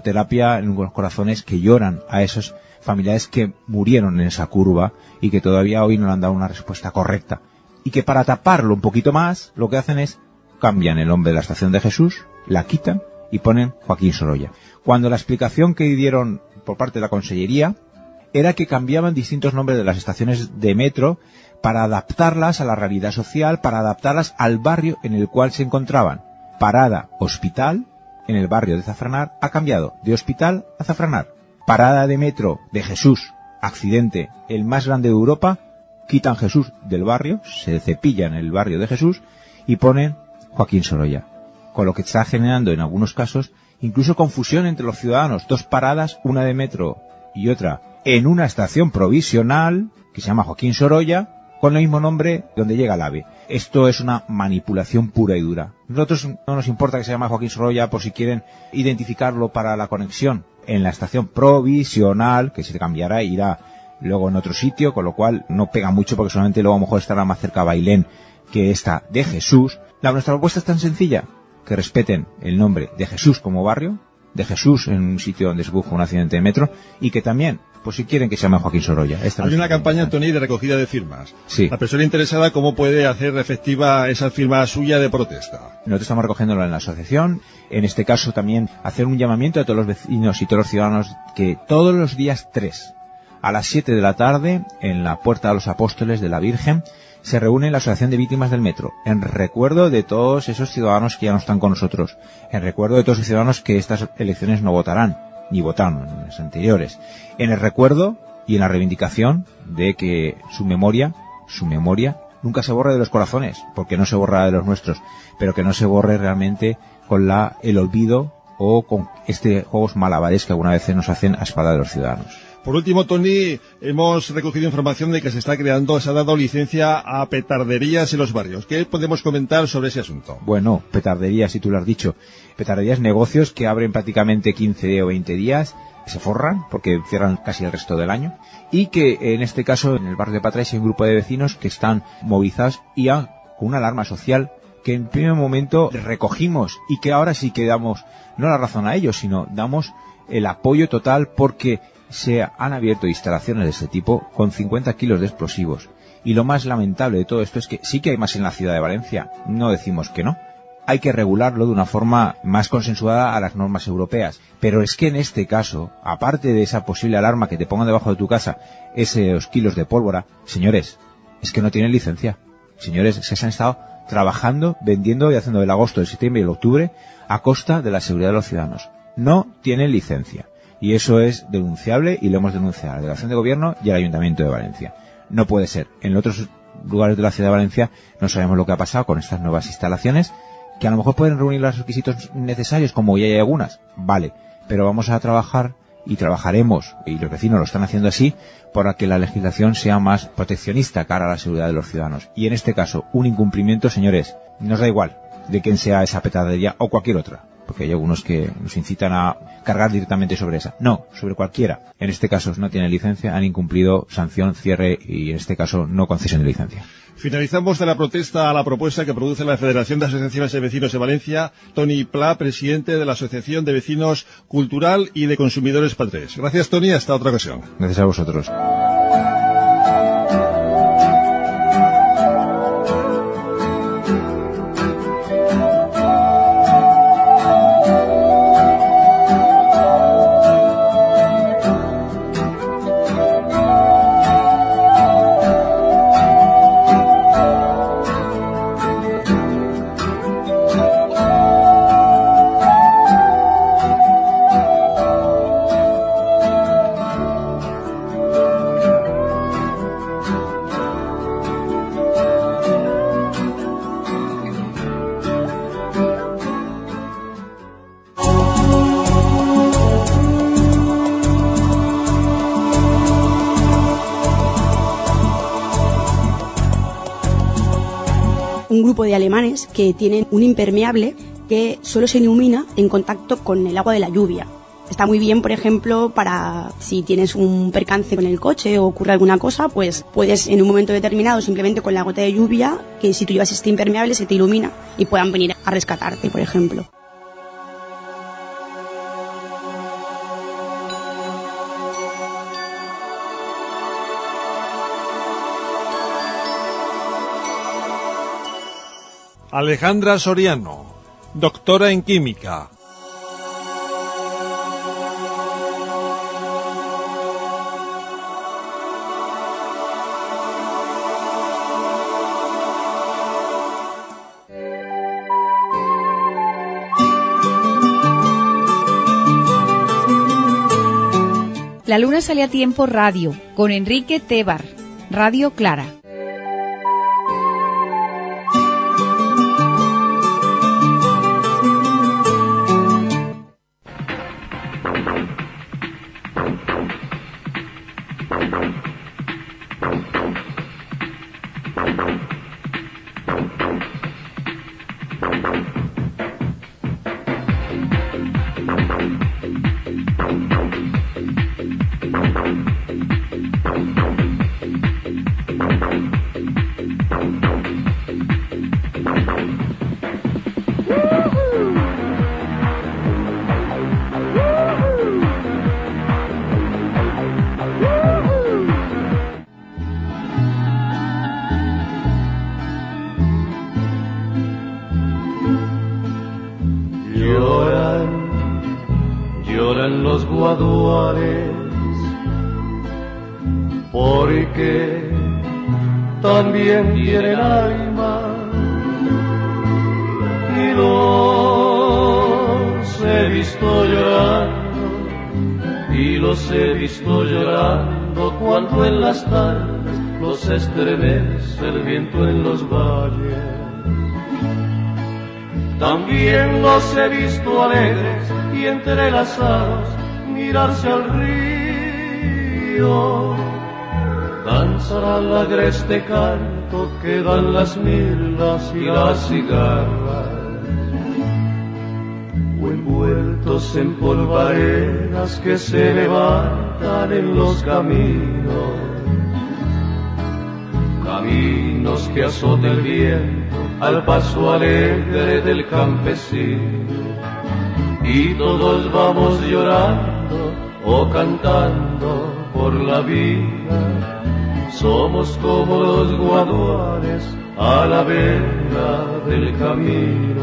en unos corazones que lloran a esos familiares que murieron en esa curva y que todavía hoy no le han dado una respuesta correcta. Y que para taparlo un poquito más, lo que hacen es cambian el nombre de la estación de Jesús, la quitan y ponen Joaquín Sorolla. Cuando la explicación que dieron por parte de la Consellería era que cambiaban distintos nombres de las estaciones de metro para adaptarlas a la realidad social, para adaptarlas al barrio en el cual se encontraban. Parada Hospital, en el barrio de Zafranar, ha cambiado de Hospital a Zafranar. Parada de metro de Jesús, accidente, el más grande de Europa, quitan Jesús del barrio, se cepillan el barrio de Jesús y ponen Joaquín Sorolla. Con lo que está generando en algunos casos incluso confusión entre los ciudadanos. Dos paradas, una de metro y otra en una estación provisional que se llama Joaquín Sorolla, con el mismo nombre donde llega el AVE. Esto es una manipulación pura y dura. Nosotros no nos importa que se llame Joaquín Sorolla por si quieren identificarlo para la conexión en la estación provisional, que se cambiará e irá luego en otro sitio, con lo cual no pega mucho porque solamente luego a lo mejor estará más cerca Bailén que esta de Jesús. Nuestra propuesta es tan sencilla, que respeten el nombre de Jesús como barrio, de Jesús en un sitio donde se produjo un accidente de metro, y que también, pues si quieren, que se llame Joaquín Sorolla. Hay una campaña, Tony, de recogida de firmas. Sí. La persona interesada, ¿cómo puede hacer efectiva esa firma suya de protesta? Nosotros estamos recogiéndolo en la asociación. En este caso también hacer un llamamiento a todos los vecinos y todos los ciudadanos que todos los días 3 a las 7 de la tarde en la Puerta de los Apóstoles de la Virgen se reúne la Asociación de Víctimas del Metro, en recuerdo de todos esos ciudadanos que ya no están con nosotros, en recuerdo de todos los ciudadanos que estas elecciones no votarán, ni votaron en las anteriores, en el recuerdo y en la reivindicación de que su memoria nunca se borre de los corazones, porque no se borra de los nuestros, pero que no se borre realmente con el olvido o con juegos malabares que alguna vez nos hacen a espaldas de los ciudadanos. Por último, Tony, hemos recogido información de que se ha dado licencia a petarderías en los barrios. ¿Qué podemos comentar sobre ese asunto? Bueno, petarderías, si tú lo has dicho. Petarderías, negocios que abren prácticamente 15 o 20 días, se forran porque cierran casi el resto del año, y que en este caso en el barrio de Patrais hay un grupo de vecinos que están movilizados y con una alarma social que en primer momento recogimos y que ahora sí que damos, no la razón a ellos, sino damos el apoyo total porque se han abierto instalaciones de este tipo con 50 kilos de explosivos. Y lo más lamentable de todo esto es que sí que hay más en la ciudad de Valencia, no decimos que no. Hay que regularlo de una forma más consensuada a las normas europeas. Pero es que en este caso, aparte de esa posible alarma que te pongan debajo de tu casa, esos kilos de pólvora, señores, es que no tienen licencia. Señores, es que se han estado trabajando, vendiendo y haciendo el agosto, el septiembre y el octubre a costa de la seguridad de los ciudadanos. No tienen licencia. Y eso es denunciable y lo hemos denunciado a la Delegación de Gobierno y al Ayuntamiento de Valencia. No puede ser. En otros lugares de la ciudad de Valencia no sabemos lo que ha pasado con estas nuevas instalaciones, que a lo mejor pueden reunir los requisitos necesarios, como ya hay algunas. Vale, pero vamos a trabajar y trabajaremos, y los vecinos lo están haciendo así, para que la legislación sea más proteccionista cara a la seguridad de los ciudadanos. Y en este caso, un incumplimiento, señores, nos da igual de quién sea esa petardería o cualquier otra, porque hay algunos que nos incitan a cargar directamente sobre esa. No, sobre cualquiera. En este caso no tienen licencia, han incumplido sanción, cierre y en este caso no concesión de licencia. Finalizamos de la protesta a la propuesta que produce la Federación de Asociaciones de Vecinos de Valencia, Tony Pla, presidente de la Asociación de Vecinos Cultural y de Consumidores Patrais. Gracias, Tony, hasta otra ocasión. Gracias a vosotros. Un grupo de alemanes que tienen un impermeable que solo se ilumina en contacto con el agua de la lluvia. Está muy bien, por ejemplo, para si tienes un percance con el coche o ocurre alguna cosa, pues puedes en un momento determinado, simplemente con la gota de lluvia, que si tú llevas este impermeable se te ilumina y puedan venir a rescatarte, por ejemplo. Alejandra Soriano, doctora en química. La luna sale a tiempo radio, con Enrique Tebar, Radio Clara. Lloran los guaduales porque también tienen alma y los he visto llorando y los he visto llorando cuando en las tardes los estremece el viento en los valles. También los he visto alegres y entrelazados mirarse al río. Danzará el agreste canto que dan las mirlas y las cigarras, o envueltos en polvaredas que se levantan en los caminos, caminos que azota el viento al paso alegre del campesino, y todos vamos llorando o cantando por la vida. Somos como los guaduares a la vela del camino.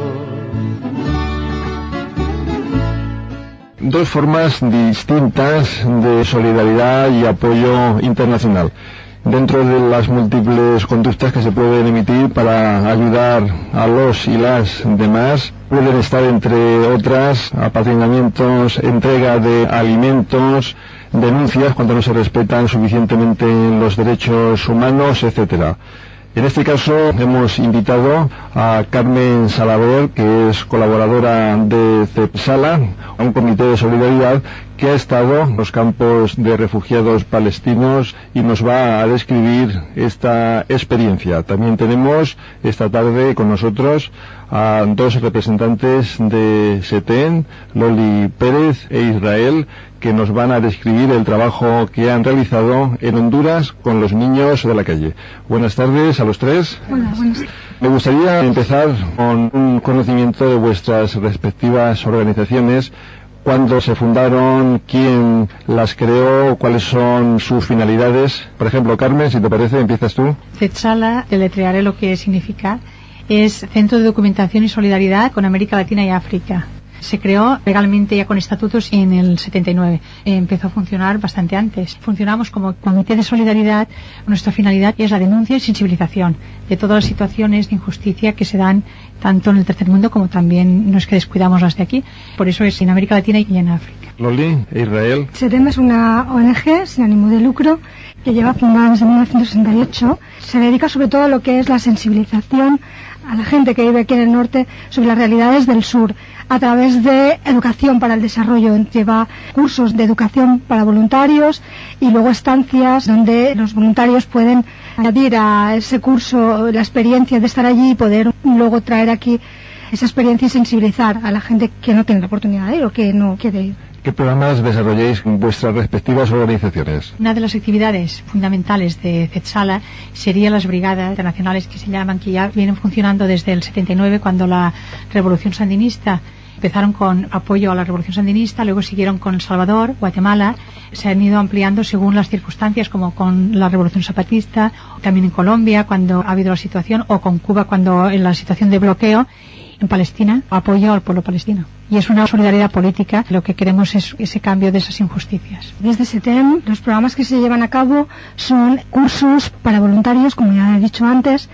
Dos formas distintas de solidaridad y apoyo internacional. Dentro de las múltiples conductas que se pueden emitir para ayudar a los y las demás, pueden estar, entre otras, apadrinamientos, entrega de alimentos, denuncias cuando no se respetan suficientemente los derechos humanos, etcétera. En este caso hemos invitado a Carmen Salaver, que es colaboradora de CEPSALA, a un comité de solidaridad que ha estado en los campos de refugiados palestinos y nos va a describir esta experiencia. También tenemos esta tarde con nosotros a dos representantes de SETEN, Loli Pérez e Israel, que nos van a describir el trabajo que han realizado en Honduras con los niños de la calle. Buenas tardes a los tres. Hola, buenas tardes. Me gustaría empezar con un conocimiento de vuestras respectivas organizaciones. ¿Cuándo se fundaron? ¿Quién las creó? ¿Cuáles son sus finalidades? Por ejemplo, Carmen, si te parece, empiezas tú. CEPSALA, deletrearé lo que significa, es Centro de Documentación y Solidaridad con América Latina y África. Se creó legalmente ya con estatutos en el 79. Empezó a funcionar bastante antes. Funcionamos como comité de solidaridad. Nuestra finalidad es la denuncia y sensibilización de todas las situaciones de injusticia que se dan tanto en el tercer mundo como también no es que descuidamos las de aquí. Por eso es en América Latina y en África. Loli, Israel. SETEM es una ONG sin ánimo de lucro que lleva fundada desde 1968. Se dedica sobre todo a lo que es la sensibilización a la gente que vive aquí en el norte sobre las realidades del sur, a través de educación para el desarrollo. Lleva cursos de educación para voluntarios y luego estancias donde los voluntarios pueden añadir a ese curso la experiencia de estar allí y poder luego traer aquí esa experiencia y sensibilizar a la gente que no tiene la oportunidad de ir o que no quiere ir. ¿Qué programas desarrolláis en vuestras respectivas organizaciones? Una de las actividades fundamentales de CEPSALA serían las brigadas internacionales que se llaman, que ya vienen funcionando desde el 79, cuando la Revolución Sandinista. Empezaron con apoyo a la Revolución Sandinista, luego siguieron con El Salvador, Guatemala, se han ido ampliando según las circunstancias, como con la Revolución Zapatista, también en Colombia cuando ha habido la situación, o con Cuba cuando en la situación de bloqueo, en Palestina, apoyo al pueblo palestino. Y es una solidaridad política. Lo que queremos es ese cambio de esas injusticias. Desde SETEM, los programas que se llevan a cabo son cursos para voluntarios, como ya he dicho antes,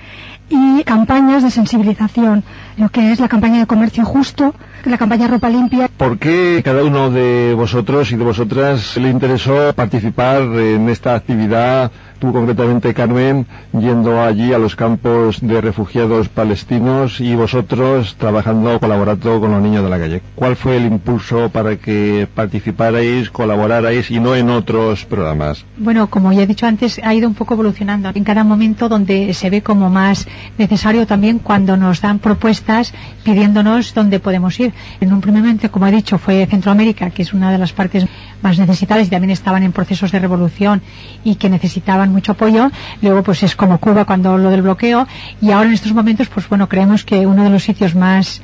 y campañas de sensibilización, lo que es la campaña de comercio justo, la campaña ropa limpia. ¿Por qué cada uno de vosotros y de vosotras le interesó participar en esta actividad? Tú concretamente, Carmen, yendo allí a los campos de refugiados palestinos y vosotros trabajando, colaborando con los niños de la calle. ¿Cuál fue el impulso para que participarais, colaborarais y no en otros programas? Bueno, como ya he dicho antes, ha ido un poco evolucionando. En cada momento donde se ve como más necesario, también cuando nos dan propuestas pidiéndonos dónde podemos ir. En un primer momento, como he dicho, fue Centroamérica, que es una de las partes más necesitadas y también estaban en procesos de revolución y que necesitaban mucho apoyo. Luego pues es como Cuba cuando lo del bloqueo, y ahora en estos momentos pues bueno, creemos que uno de los sitios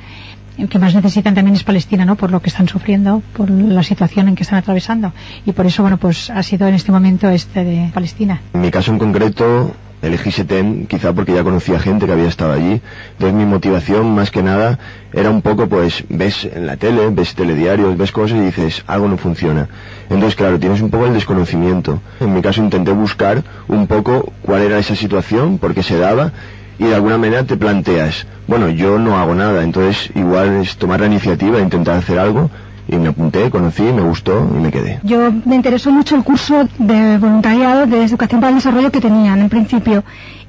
que más necesitan también es Palestina, ¿no? Por lo que están sufriendo, por la situación en que están atravesando, y por eso bueno, pues ha sido en este momento de Palestina. En mi caso en concreto elegí SETEM quizá porque ya conocía gente que había estado allí. Entonces mi motivación más que nada era un poco, pues ves en la tele, ves telediarios, ves cosas y dices algo no funciona. Entonces claro, tienes un poco el desconocimiento. En mi caso intenté buscar un poco cuál era esa situación, por qué se daba, y de alguna manera te planteas, bueno, yo no hago nada, entonces igual es tomar la iniciativa e intentar hacer algo. Y me apunté, conocí, me gustó y me quedé. Me interesó mucho el curso de voluntariado de educación para el desarrollo que tenían en principio,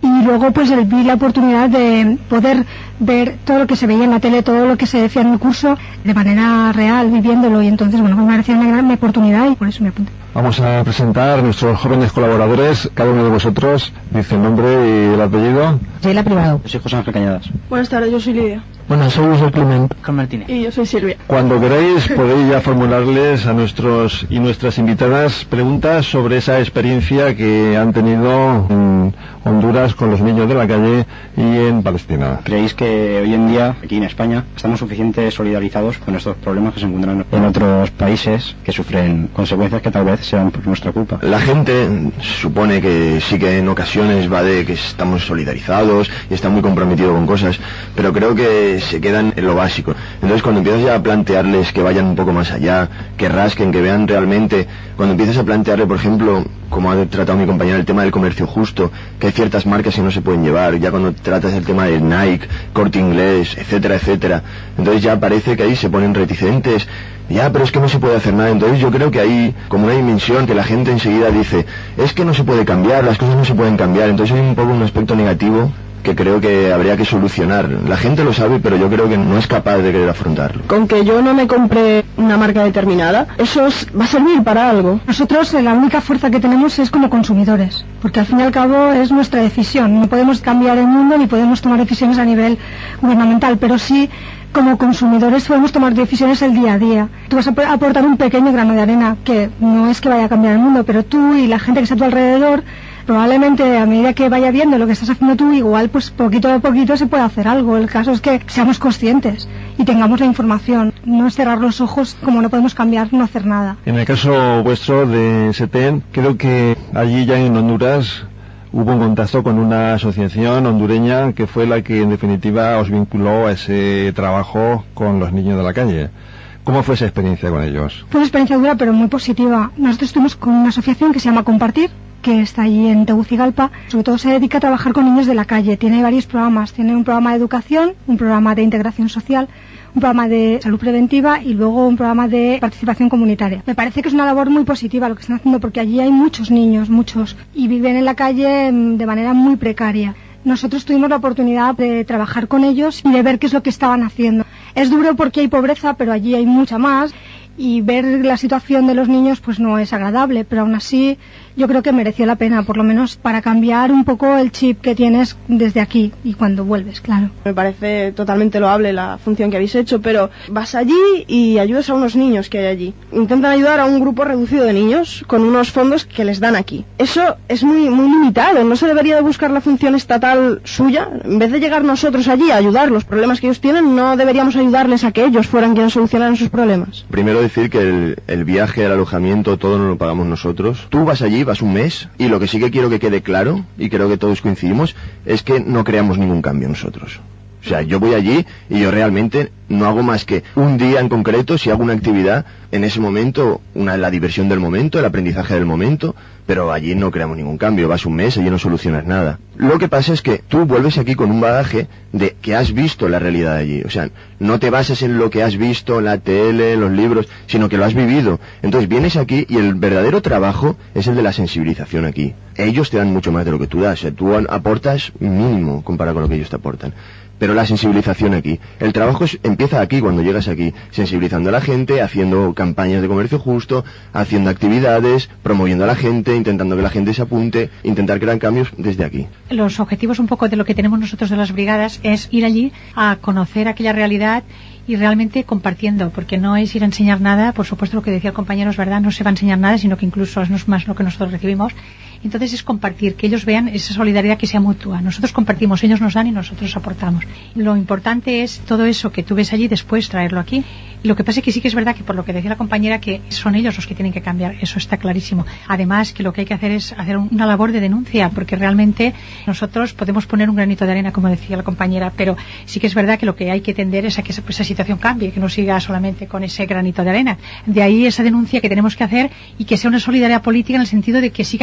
Y luego pues vi la oportunidad de poder ver todo lo que se veía en la tele, todo lo que se decía en el curso de manera real, viviéndolo, y entonces bueno, me parecía una gran oportunidad y por eso me apunté. Vamos a presentar a nuestros jóvenes colaboradores. Cada uno de vosotros dice el nombre y el apellido. Sheila Privado. Yo soy José Ángel Cañadas. Buenas tardes, yo soy Lidia. Buenas, soy José Clement. Con Martínez. Y yo soy Silvia. Cuando queráis podéis ya formularles a nuestros y nuestras invitadas preguntas sobre esa experiencia que han tenido en Honduras con los niños de la calle y en Palestina. ¿Creéis que hoy en día, aquí en España, estamos suficientemente solidarizados con estos problemas que se encuentran en otros países que sufren consecuencias que tal vez sean por nuestra culpa? La gente supone que sí, que en ocasiones va de que estamos solidarizados y está muy comprometido con cosas, pero creo que se quedan en lo básico. Entonces cuando empiezas ya a plantearles que vayan un poco más allá, que rasquen, que vean realmente, cuando empiezas a plantearle, por ejemplo, como ha tratado mi compañera, el tema del comercio justo, que hay ciertas marcas que no se pueden llevar, ya cuando tratas el tema del Nike, Corte Inglés, etcétera, etcétera, entonces ya parece que ahí se ponen reticentes, ya, pero es que no se puede hacer nada. Entonces yo creo que hay como una dimensión que la gente enseguida dice, es que no se puede cambiar, las cosas no se pueden cambiar, entonces hay un poco un aspecto negativo que creo que habría que solucionar. La gente lo sabe, pero yo creo que no es capaz de querer afrontarlo. Con que yo no me compre una marca determinada, eso va a servir para algo. Nosotros la única fuerza que tenemos es como consumidores, porque al fin y al cabo es nuestra decisión. No podemos cambiar el mundo ni podemos tomar decisiones a nivel gubernamental, pero sí como consumidores podemos tomar decisiones el día a día. Tú vas a aportar un pequeño grano de arena, que no es que vaya a cambiar el mundo, pero tú y la gente que está a tu alrededor, probablemente a medida que vaya viendo lo que estás haciendo tú, igual pues poquito a poquito se puede hacer algo. El caso es que seamos conscientes y tengamos la información, no es cerrar los ojos, como no podemos cambiar, no hacer nada. En el caso vuestro de SETEN, creo que allí ya en Honduras hubo un contacto con una asociación hondureña que fue la que en definitiva os vinculó a ese trabajo con los niños de la calle. ¿Cómo fue esa experiencia con ellos? Fue una experiencia dura pero muy positiva. Nosotros estuvimos con una asociación que se llama Compartir, que está allí en Tegucigalpa. Sobre todo se dedica a trabajar con niños de la calle. Tiene varios programas. Tiene un programa de educación, un programa de integración social, un programa de salud preventiva y luego un programa de participación comunitaria. Me parece que es una labor muy positiva lo que están haciendo, porque allí hay muchos niños, y viven en la calle de manera muy precaria. Nosotros tuvimos la oportunidad de trabajar con ellos y de ver qué es lo que estaban haciendo. Es duro porque hay pobreza, pero allí hay mucha más, y ver la situación de los niños pues no es agradable, pero aún así yo creo que mereció la pena, por lo menos para cambiar un poco el chip que tienes desde aquí y cuando vuelves, claro. Me parece totalmente loable la función que habéis hecho, pero vas allí y ayudas a unos niños que hay allí. Intentan ayudar a un grupo reducido de niños con unos fondos que les dan aquí. Eso es muy limitado, no se debería de buscar la función estatal suya. En vez de llegar nosotros allí a ayudar los problemas que ellos tienen, no deberíamos ayudarles a que ellos fueran quienes solucionaran sus problemas. Primero decir que el viaje, el alojamiento, todo no lo pagamos nosotros. Tú vas allí, vas un mes, y lo que sí que quiero que quede claro, y creo que todos coincidimos, es que no creamos ningún cambio nosotros. O sea, yo voy allí y yo realmente no hago más que un día en concreto, si hago una actividad, en ese momento, la diversión del momento, el aprendizaje del momento, pero allí no creamos ningún cambio. Vas un mes, allí no solucionas nada. Lo que pasa es que tú vuelves aquí con un bagaje de que has visto la realidad allí. O sea, no te basas en lo que has visto en la tele, en los libros, sino que lo has vivido. Entonces vienes aquí y el verdadero trabajo es el de la sensibilización aquí. Ellos te dan mucho más de lo que tú das. O sea, tú aportas mínimo comparado con lo que ellos te aportan. Pero la sensibilización aquí, el trabajo empieza aquí cuando llegas aquí, sensibilizando a la gente, haciendo campañas de comercio justo, haciendo actividades, promoviendo a la gente, intentando que la gente se apunte, intentar crear cambios desde aquí. Los objetivos un poco de lo que tenemos nosotros de las brigadas es ir allí a conocer aquella realidad y realmente compartiendo, porque no es ir a enseñar nada, por supuesto lo que decía el compañero es verdad, no se va a enseñar nada, sino que incluso es más lo que nosotros recibimos. Entonces es compartir, que ellos vean esa solidaridad que sea mutua. Nosotros compartimos, ellos nos dan y nosotros aportamos. Lo importante es todo eso que tú ves allí después traerlo aquí. Lo que pasa es que sí que es verdad que por lo que decía la compañera, que son ellos los que tienen que cambiar, eso está clarísimo. Además que lo que hay que hacer es hacer una labor de denuncia, porque realmente nosotros podemos poner un granito de arena, como decía la compañera, pero sí que es verdad que lo que hay que tender es a que esa situación cambie, que no siga solamente con ese granito de arena. De ahí esa denuncia que tenemos que hacer y que sea una solidaridad política en el sentido de que sí que aquello cambie.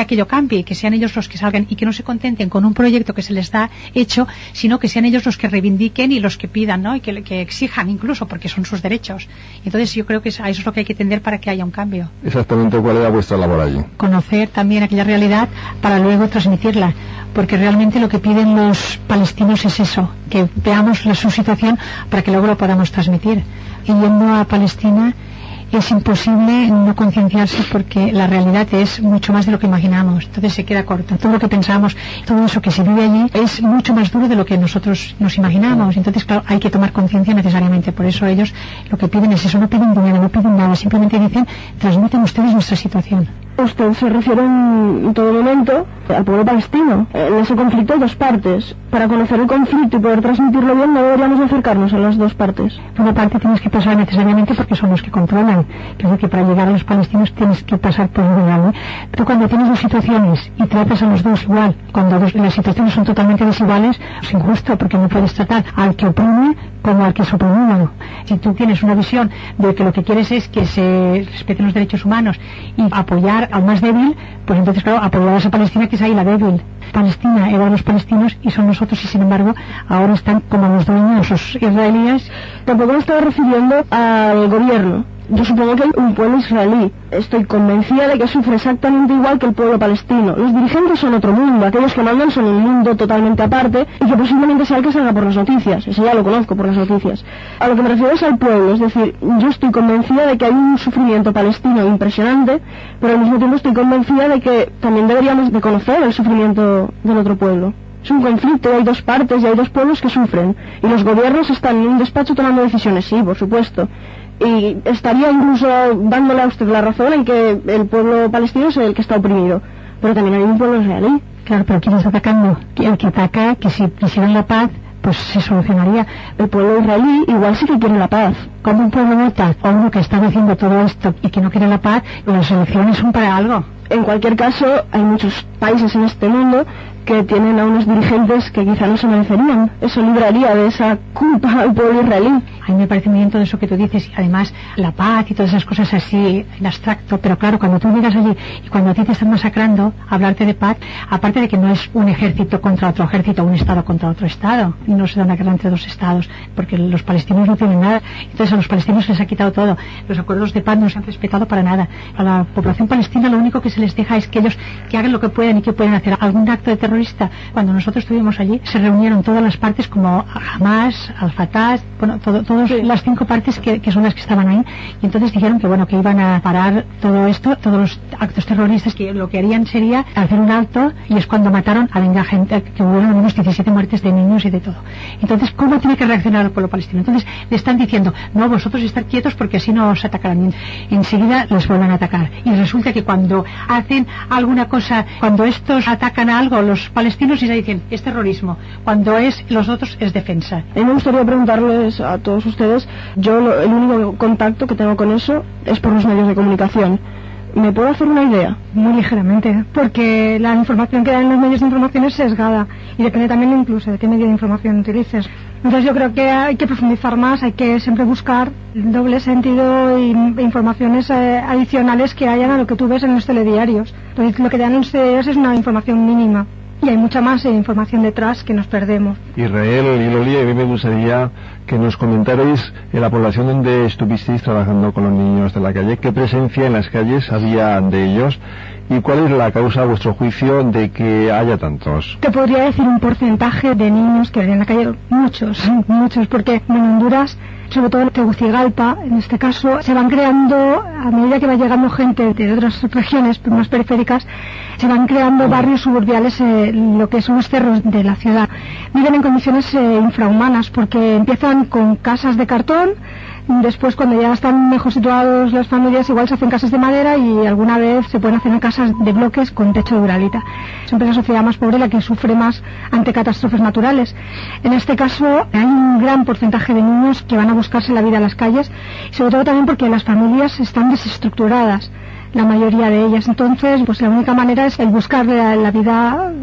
cambie, que sean ellos los que salgan y que no se contenten con un proyecto que se les da hecho, sino que sean ellos los que reivindiquen y los que pidan, ¿no? Y que exijan incluso, porque son sus derechos. Entonces yo creo que a eso es lo que hay que tender para que haya un cambio. Exactamente, ¿cuál era vuestra labor allí? Conocer también aquella realidad para luego transmitirla, porque realmente lo que piden los palestinos es eso, que veamos su situación para que luego lo podamos transmitir. Y yendo a Palestina es imposible no concienciarse, porque la realidad es mucho más de lo que imaginamos, entonces se queda corto. Todo lo que pensamos, todo eso que se vive allí es mucho más duro de lo que nosotros nos imaginamos, entonces claro, hay que tomar conciencia necesariamente. Por eso ellos lo que piden es eso, no piden dinero, no piden nada, simplemente dicen, transmiten ustedes nuestra situación. Usted se refiere en todo momento al pueblo palestino. En ese conflicto hay dos partes. Para conocer el conflicto y poder transmitirlo bien, no deberíamos acercarnos a las dos partes. Por una parte tienes que pasar necesariamente porque son los que controlan. Es decir, que para llegar a los palestinos tienes que pasar por un lugar, ¿eh? Pero cuando tienes dos situaciones y tratas a los dos igual, cuando las situaciones son totalmente desiguales, es injusto, porque no puedes tratar al que oprime como al que es oprimido. Si tú tienes una visión de que lo que quieres es que se respeten los derechos humanos y apoyar al más débil, pues entonces claro, apoyar a esa Palestina que es ahí la débil. Palestina eran los palestinos y son nosotros, y sin embargo ahora están como los dueños, los israelíes. Tampoco me estaba refiriendo al gobierno. Yo supongo que hay un pueblo israelí. Estoy convencida de que sufre exactamente igual que el pueblo palestino. Los dirigentes son otro mundo, aquellos que mandan son un mundo totalmente aparte y que posiblemente sea el que salga por las noticias. Eso ya lo conozco por las noticias. A lo que me refiero es al pueblo, es decir, yo estoy convencida de que hay un sufrimiento palestino impresionante, pero al mismo tiempo estoy convencida de que también deberíamos de conocer el sufrimiento del otro pueblo. Es un conflicto, hay dos partes y hay dos pueblos que sufren. Y los gobiernos están en un despacho tomando decisiones, sí, por supuesto. Y estaría incluso dándole a usted la razón en que el pueblo palestino es el que está oprimido. Pero también hay un pueblo israelí. Claro, pero ¿quién está atacando? El que ataca, que si quisieran la paz, pues se solucionaría. El pueblo israelí igual sí que quiere la paz. Como un pueblo vota a uno que está haciendo todo esto y que no quiere la paz, las elecciones son para algo. En cualquier caso, hay muchos países en este mundo que tienen a unos dirigentes que quizá no se merecerían. Eso libraría de esa culpa al pueblo israelí. A mí me parece muy bien todo eso que tú dices, y además la paz y todas esas cosas así en abstracto, pero claro, cuando tú llegas allí y cuando a ti te están masacrando, hablarte de paz, aparte de que no es un ejército contra otro ejército, un estado contra otro estado, y no se da una guerra entre dos estados, porque los palestinos no tienen nada, entonces a los palestinos se les ha quitado todo, los acuerdos de paz no se han respetado para nada. A la población palestina lo único que se les deja es que ellos que hagan lo que puedan y que pueden hacer algún acto de terrorismo. Cuando nosotros estuvimos allí, se reunieron todas las partes, como Hamas, Al-Fatah, bueno, todas las 5 partes que son las que estaban ahí, y entonces dijeron que bueno, que iban a parar todo esto, todos los actos terroristas, que lo que harían sería hacer un alto, y es cuando mataron a 20 gente, que hubo unos 17 muertes de niños y de todo. Entonces, ¿cómo tiene que reaccionar el pueblo palestino? Entonces, le están diciendo, no, vosotros estar quietos porque así no os atacarán. Enseguida les vuelven a atacar. Y resulta que cuando hacen alguna cosa, cuando estos atacan a algo, los palestinos, y se dicen, es terrorismo, cuando es los otros es defensa. A mí me gustaría preguntarles a todos ustedes, yo el único contacto que tengo con eso es por los medios de comunicación. ¿Me puedo hacer una idea? Muy ligeramente, porque la información que dan en los medios de información es sesgada y depende también incluso de qué medio de información utilices. Entonces yo creo que hay que profundizar más, hay que siempre buscar el doble sentido e informaciones adicionales que hayan a lo que tú ves en los telediarios. Entonces lo que dan en los telediarios es una información mínima. Y hay mucha más información detrás que nos perdemos. Israel y Loli, a mí me gustaría que nos comentarais en la población donde estuvisteis trabajando con los niños de la calle, qué presencia en las calles había de ellos y cuál es la causa, a vuestro juicio, de que haya tantos. Te podría decir un porcentaje de niños que había en la calle, muchos, porque en Honduras, sobre todo en Tegucigalpa, en este caso, se van creando, a medida que va llegando gente de otras regiones más periféricas, se van creando barrios suburbiales, lo que son los cerros de la ciudad. Viven en condiciones infrahumanas, porque empiezan con casas de cartón, después cuando ya están mejor situados las familias igual se hacen casas de madera y alguna vez se pueden hacer casas de bloques con techo de duralita. Siempre es la sociedad más pobre la que sufre más ante catástrofes naturales. En este caso hay un gran porcentaje de niños que van a buscarse la vida a las calles, sobre todo también porque las familias están desestructuradas, la mayoría de ellas. Entonces, pues la única manera es el buscar la vida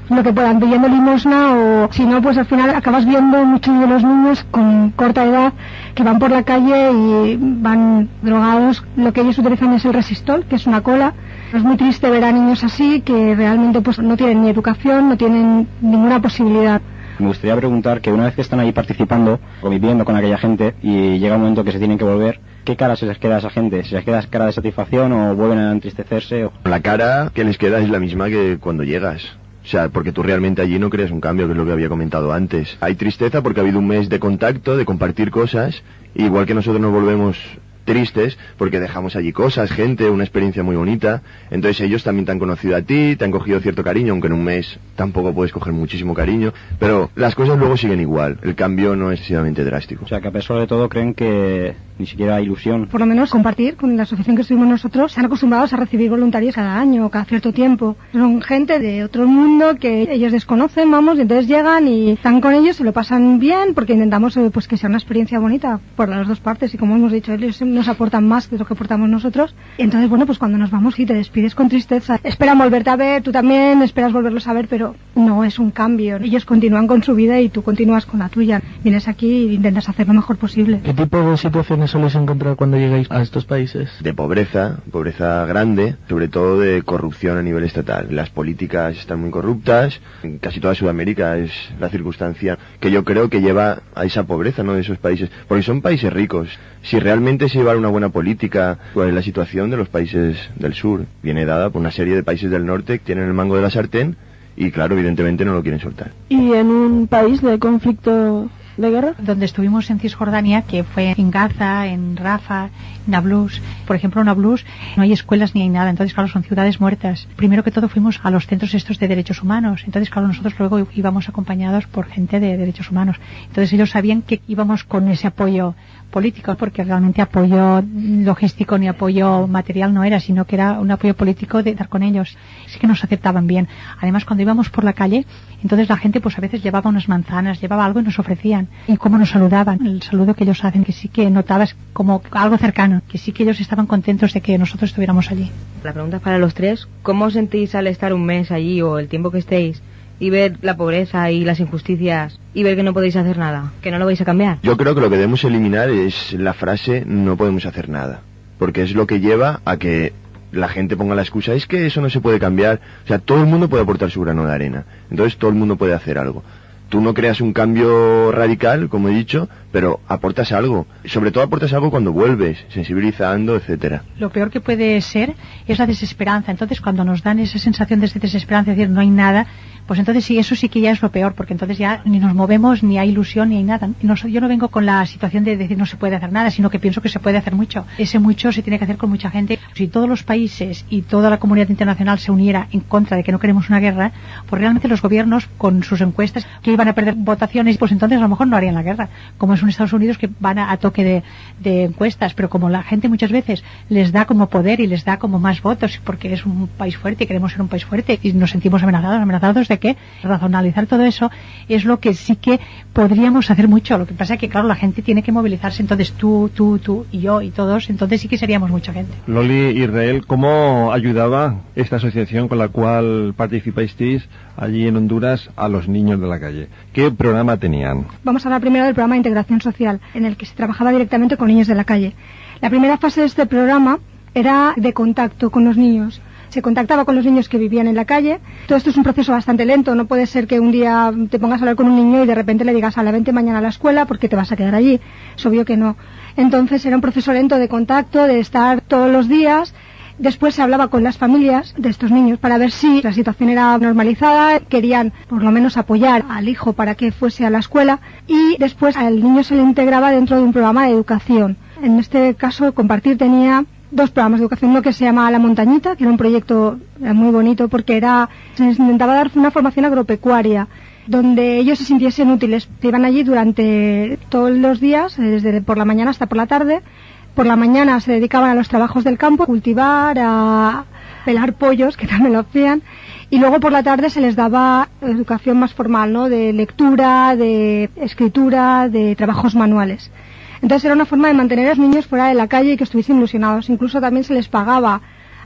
lo que puedan, pidiendo limosna, o si no, pues al final acabas viendo muchos de los niños con corta edad que van por la calle y van drogados. Lo que ellos utilizan es el resistol, que es una cola. Es muy triste ver a niños así que realmente pues no tienen ni educación, no tienen ninguna posibilidad. Me gustaría preguntar que una vez que están ahí participando, conviviendo con aquella gente, y llega un momento que se tienen que volver, ¿qué cara se les queda a esa gente? ¿Se les queda cara de satisfacción o vuelven a entristecerse? La cara que les queda es la misma que cuando llegas. O sea, porque tú realmente allí no creas un cambio, que es lo que había comentado antes. Hay tristeza porque ha habido un mes de contacto, de compartir cosas, igual que nosotros nos volvemos tristes porque dejamos allí cosas, gente, una experiencia muy bonita. Entonces ellos también te han conocido a ti, te han cogido cierto cariño, aunque en un mes tampoco puedes coger muchísimo cariño, pero las cosas luego siguen igual, el cambio no es excesivamente drástico. O sea, que a pesar de todo creen que ni siquiera hay ilusión. Por lo menos compartir con la asociación que estuvimos nosotros, se han acostumbrado a recibir voluntarios cada año o cada cierto tiempo. Son gente de otro mundo que ellos desconocen, vamos, y entonces llegan y están con ellos, se lo pasan bien, porque intentamos pues que sea una experiencia bonita por las dos partes, y como hemos dicho, ellos nos aportan más de lo que aportamos nosotros. Y entonces, bueno, pues cuando nos vamos y te despides con tristeza, esperan volverte a ver, tú también esperas volverlos a ver, pero no es un cambio. Ellos continúan con su vida y tú continúas con la tuya. Vienes aquí e intentas hacer lo mejor posible. ¿Qué tipo de situaciones soléis encontrar cuando llegáis a estos países? De pobreza grande, sobre todo de corrupción a nivel estatal. Las políticas están muy corruptas, en casi toda Sudamérica es la circunstancia que yo creo que lleva a esa pobreza, ¿no?, de esos países, porque son países ricos. Si realmente se llevara una buena política, ¿cuál es la situación de los países del sur? Viene dada por una serie de países del norte que tienen el mango de la sartén y, claro, evidentemente no lo quieren soltar. ¿Y en un país de conflicto de guerra? Donde estuvimos en Cisjordania, que fue en Gaza, en Rafah, en Nablus. Por ejemplo, en Nablus no hay escuelas ni hay nada, entonces claro, son ciudades muertas. Primero que todo fuimos a los centros estos de derechos humanos, entonces claro, nosotros luego íbamos acompañados por gente de derechos humanos. Entonces ellos sabían que íbamos con ese apoyo político, porque realmente apoyo logístico ni apoyo material no era, sino que era un apoyo político de estar con ellos. Sí que nos aceptaban bien. Además, cuando íbamos por la calle, entonces la gente pues a veces llevaba unas manzanas, llevaba algo y nos ofrecían. Y cómo nos saludaban, el saludo que ellos hacen, que sí que notabas como algo cercano, que sí que ellos estaban contentos de que nosotros estuviéramos allí. La pregunta es para los tres: ¿cómo os sentís al estar un mes allí o el tiempo que estéis y ver la pobreza y las injusticias y ver que no podéis hacer nada, que no lo vais a cambiar? Yo creo que lo que debemos eliminar es la frase "no podemos hacer nada", porque es lo que lleva a que la gente ponga la excusa, es que eso no se puede cambiar. O sea, todo el mundo puede aportar su grano de arena, entonces todo el mundo puede hacer algo. Tú no creas un cambio radical, como he dicho, pero aportas algo. Sobre todo aportas algo cuando vuelves, sensibilizando, etcétera. Lo peor que puede ser es la desesperanza. Entonces, cuando nos dan esa sensación de desesperanza, es decir, no hay nada, pues entonces sí, eso sí que ya es lo peor, porque entonces ya ni nos movemos, ni hay ilusión, ni hay nada. Yo no vengo con la situación de decir no se puede hacer nada, sino que pienso que se puede hacer mucho. Ese mucho se tiene que hacer con mucha gente. Si todos los países y toda la comunidad internacional se uniera en contra de que no queremos una guerra, pues realmente los gobiernos, con sus encuestas, que iban a perder votaciones, pues entonces a lo mejor no harían la guerra, como es en Estados Unidos, que van a toque de encuestas, pero como la gente muchas veces les da como poder y les da como más votos, porque es un país fuerte y queremos ser un país fuerte y nos sentimos amenazados de que razonalizar todo eso es lo que sí que podríamos hacer mucho. Lo que pasa es que claro, la gente tiene que movilizarse, entonces tú y yo y todos, entonces sí que seríamos mucha gente. Loli, Israel, ¿cómo ayudaba esta asociación con la cual participasteis allí en Honduras a los niños de la calle? ¿Qué programa tenían? Vamos a hablar primero del programa de integración social, en el que se trabajaba directamente con niños de la calle. La primera fase de este programa era de contacto con los niños. Se contactaba con los niños que vivían en la calle. Todo esto es un proceso bastante lento. No puede ser que un día te pongas a hablar con un niño y de repente le digas, vente mañana a la escuela porque te vas a quedar allí. Es obvio que no. Entonces era un proceso lento de contacto, de estar todos los días. Después se hablaba con las familias de estos niños para ver si la situación era normalizada, querían por lo menos apoyar al hijo para que fuese a la escuela, y después al niño se le integraba dentro de un programa de educación. En este caso, Compartir tenía dos programas de educación, uno que se llama La Montañita, que era un proyecto muy bonito porque se les intentaba dar una formación agropecuaria donde ellos se sintiesen útiles. Se iban allí durante todos los días, desde por la mañana hasta por la tarde. Por la mañana se dedicaban a los trabajos del campo, a cultivar, a pelar pollos, que también lo hacían, y luego por la tarde se les daba educación más formal, ¿no?, de lectura, de escritura, de trabajos manuales. Entonces era una forma de mantener a los niños fuera de la calle y que estuviesen ilusionados. Incluso también se les pagaba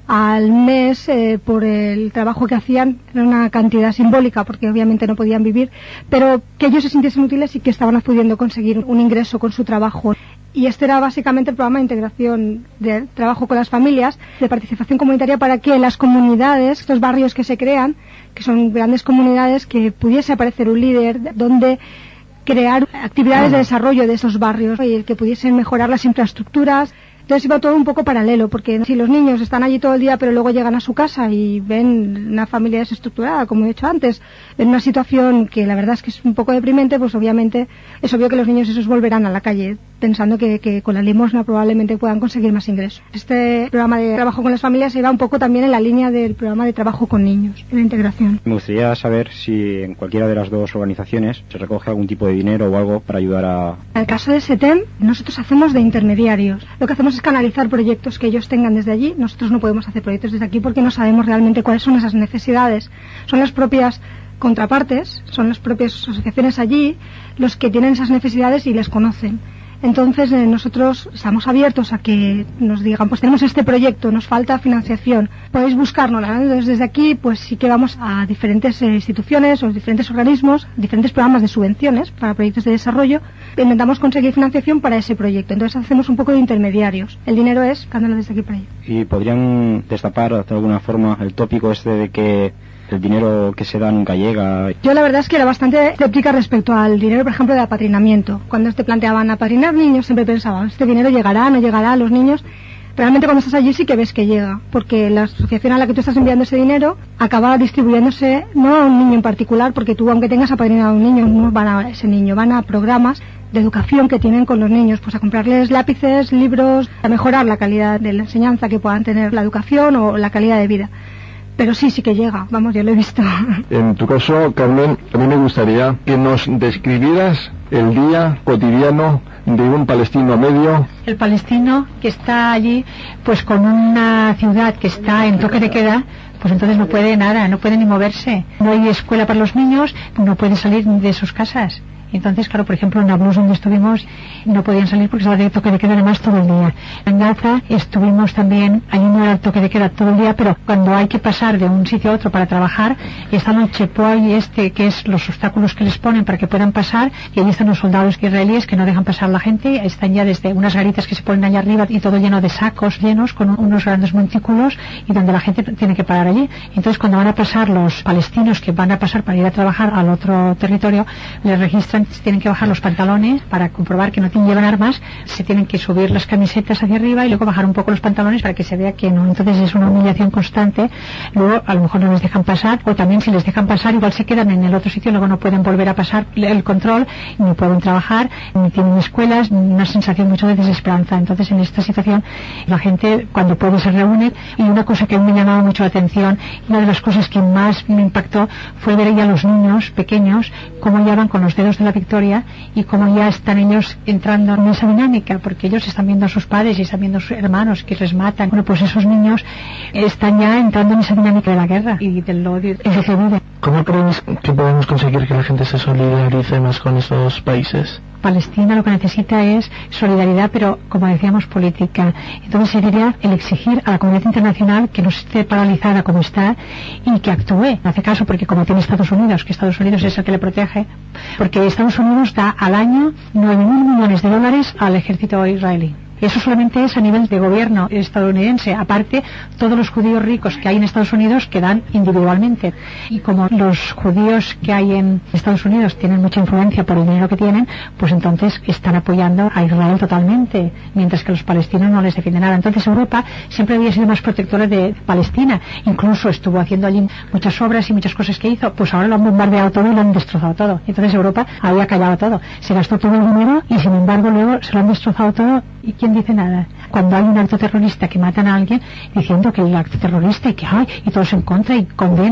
al mes por el trabajo que hacían. Era una cantidad simbólica porque obviamente no podían vivir, pero que ellos se sintiesen útiles y que estaban pudiendo conseguir un ingreso con su trabajo. Y este era básicamente el programa de integración de trabajo con las familias, de participación comunitaria, para que las comunidades, estos barrios que se crean, que son grandes comunidades, que pudiese aparecer un líder donde crear actividades de desarrollo de esos barrios y que pudiesen mejorar las infraestructuras. Entonces iba todo un poco paralelo, porque si los niños están allí todo el día pero luego llegan a su casa y ven una familia desestructurada, como he dicho antes, en una situación que la verdad es que es un poco deprimente, pues obviamente es obvio que los niños esos volverán a la calle pensando que con la limosna probablemente puedan conseguir más ingresos. Este programa de trabajo con las familias iba un poco también en la línea del programa de trabajo con niños, en la integración. Me gustaría saber si en cualquiera de las dos organizaciones se recoge algún tipo de dinero o algo para ayudar a... En el caso de SETEM, nosotros hacemos de intermediarios. Lo que hacemos es canalizar proyectos que ellos tengan desde allí. Nosotros no podemos hacer proyectos desde aquí porque no sabemos realmente cuáles son esas necesidades. Son las propias contrapartes, son las propias asociaciones allí los que tienen esas necesidades y les conocen. Entonces nosotros estamos abiertos a que nos digan, pues tenemos este proyecto, nos falta financiación, podéis buscárnosla, ¿no? Entonces desde aquí pues sí que vamos a diferentes instituciones o diferentes organismos, diferentes programas de subvenciones para proyectos de desarrollo, e intentamos conseguir financiación para ese proyecto. Entonces hacemos un poco de intermediarios. El dinero es dándolo desde aquí para allá. ¿Y podrían destapar de alguna forma el tópico este de que el dinero que se da nunca llega? Yo la verdad es que era bastante escéptica respecto al dinero, por ejemplo, de apadrinamiento. Cuando te planteaban apadrinar niños, siempre pensaba, ¿este dinero llegará, no llegará a los niños? Realmente cuando estás allí sí que ves que llega, porque la asociación a la que tú estás enviando ese dinero acaba distribuyéndose no a un niño en particular, porque tú, aunque tengas apadrinado a un niño, no van a ese niño, van a programas de educación que tienen con los niños, pues a comprarles lápices, libros, a mejorar la calidad de la enseñanza que puedan tener la educación o la calidad de vida. Pero sí que llega, vamos, yo lo he visto. En tu caso, Carmen, a mí me gustaría que nos describieras el día cotidiano de un palestino medio. El palestino que está allí, pues con una ciudad que está en toque de queda, pues entonces no puede nada, no puede ni moverse. No hay escuela para los niños, no puede salir de sus casas. Entonces, claro, por ejemplo, en Nablus, donde estuvimos, no podían salir porque estaba de toque de queda además todo el día. En Gaza estuvimos también, allí no era el toque de queda todo el día, pero cuando hay que pasar de un sitio a otro para trabajar, están el checkpoint que es los obstáculos que les ponen para que puedan pasar, y allí están los soldados israelíes que no dejan pasar a la gente, están ya desde unas garitas que se ponen allá arriba y todo lleno de sacos llenos con unos grandes montículos y donde la gente tiene que parar allí. Entonces, cuando van a pasar los palestinos que van a pasar para ir a trabajar al otro territorio, les registran, se tienen que bajar los pantalones para comprobar que no llevan armas, se tienen que subir las camisetas hacia arriba y luego bajar un poco los pantalones para que se vea que no. Entonces es una humillación constante. Luego a lo mejor no les dejan pasar, o también si les dejan pasar igual se quedan en el otro sitio, luego no pueden volver a pasar el control, ni pueden trabajar, ni tienen escuelas, una sensación mucho de desesperanza. Entonces en esta situación la gente cuando puede se reúne, y una cosa que me llamaba mucho la atención, y una de las cosas que más me impactó fue ver ya a los niños pequeños cómo ya van con los dedos de la victoria y cómo ya están ellos entrando en esa dinámica, porque ellos están viendo a sus padres y están viendo a sus hermanos que les matan. Bueno, pues esos niños están ya entrando en esa dinámica de la guerra y del odio. ¿Cómo crees que podemos conseguir que la gente se solidarice más con esos países? Palestina lo que necesita es solidaridad, pero como decíamos, política. Entonces sería el exigir a la comunidad internacional que no esté paralizada como está y que actúe. No hace caso porque como tiene Estados Unidos, que Estados Unidos es el que le protege, porque Estados Unidos da al año 9.000 millones de dólares al ejército israelí. Eso solamente es a nivel de gobierno estadounidense. Aparte, todos los judíos ricos que hay en Estados Unidos que dan individualmente. Y como los judíos que hay en Estados Unidos tienen mucha influencia por el dinero que tienen, pues entonces están apoyando a Israel totalmente, mientras que los palestinos no les defienden nada. Entonces Europa siempre había sido más protectora de Palestina. Incluso estuvo haciendo allí muchas obras y muchas cosas que hizo. Pues ahora lo han bombardeado todo y lo han destrozado todo. Entonces Europa había callado todo. Se gastó todo el dinero y sin embargo luego se lo han destrozado todo. ¿Y quién dice nada? Cuando hay un acto terrorista que matan a alguien diciendo que el acto terrorista y que hay, y todos en contra y condenan.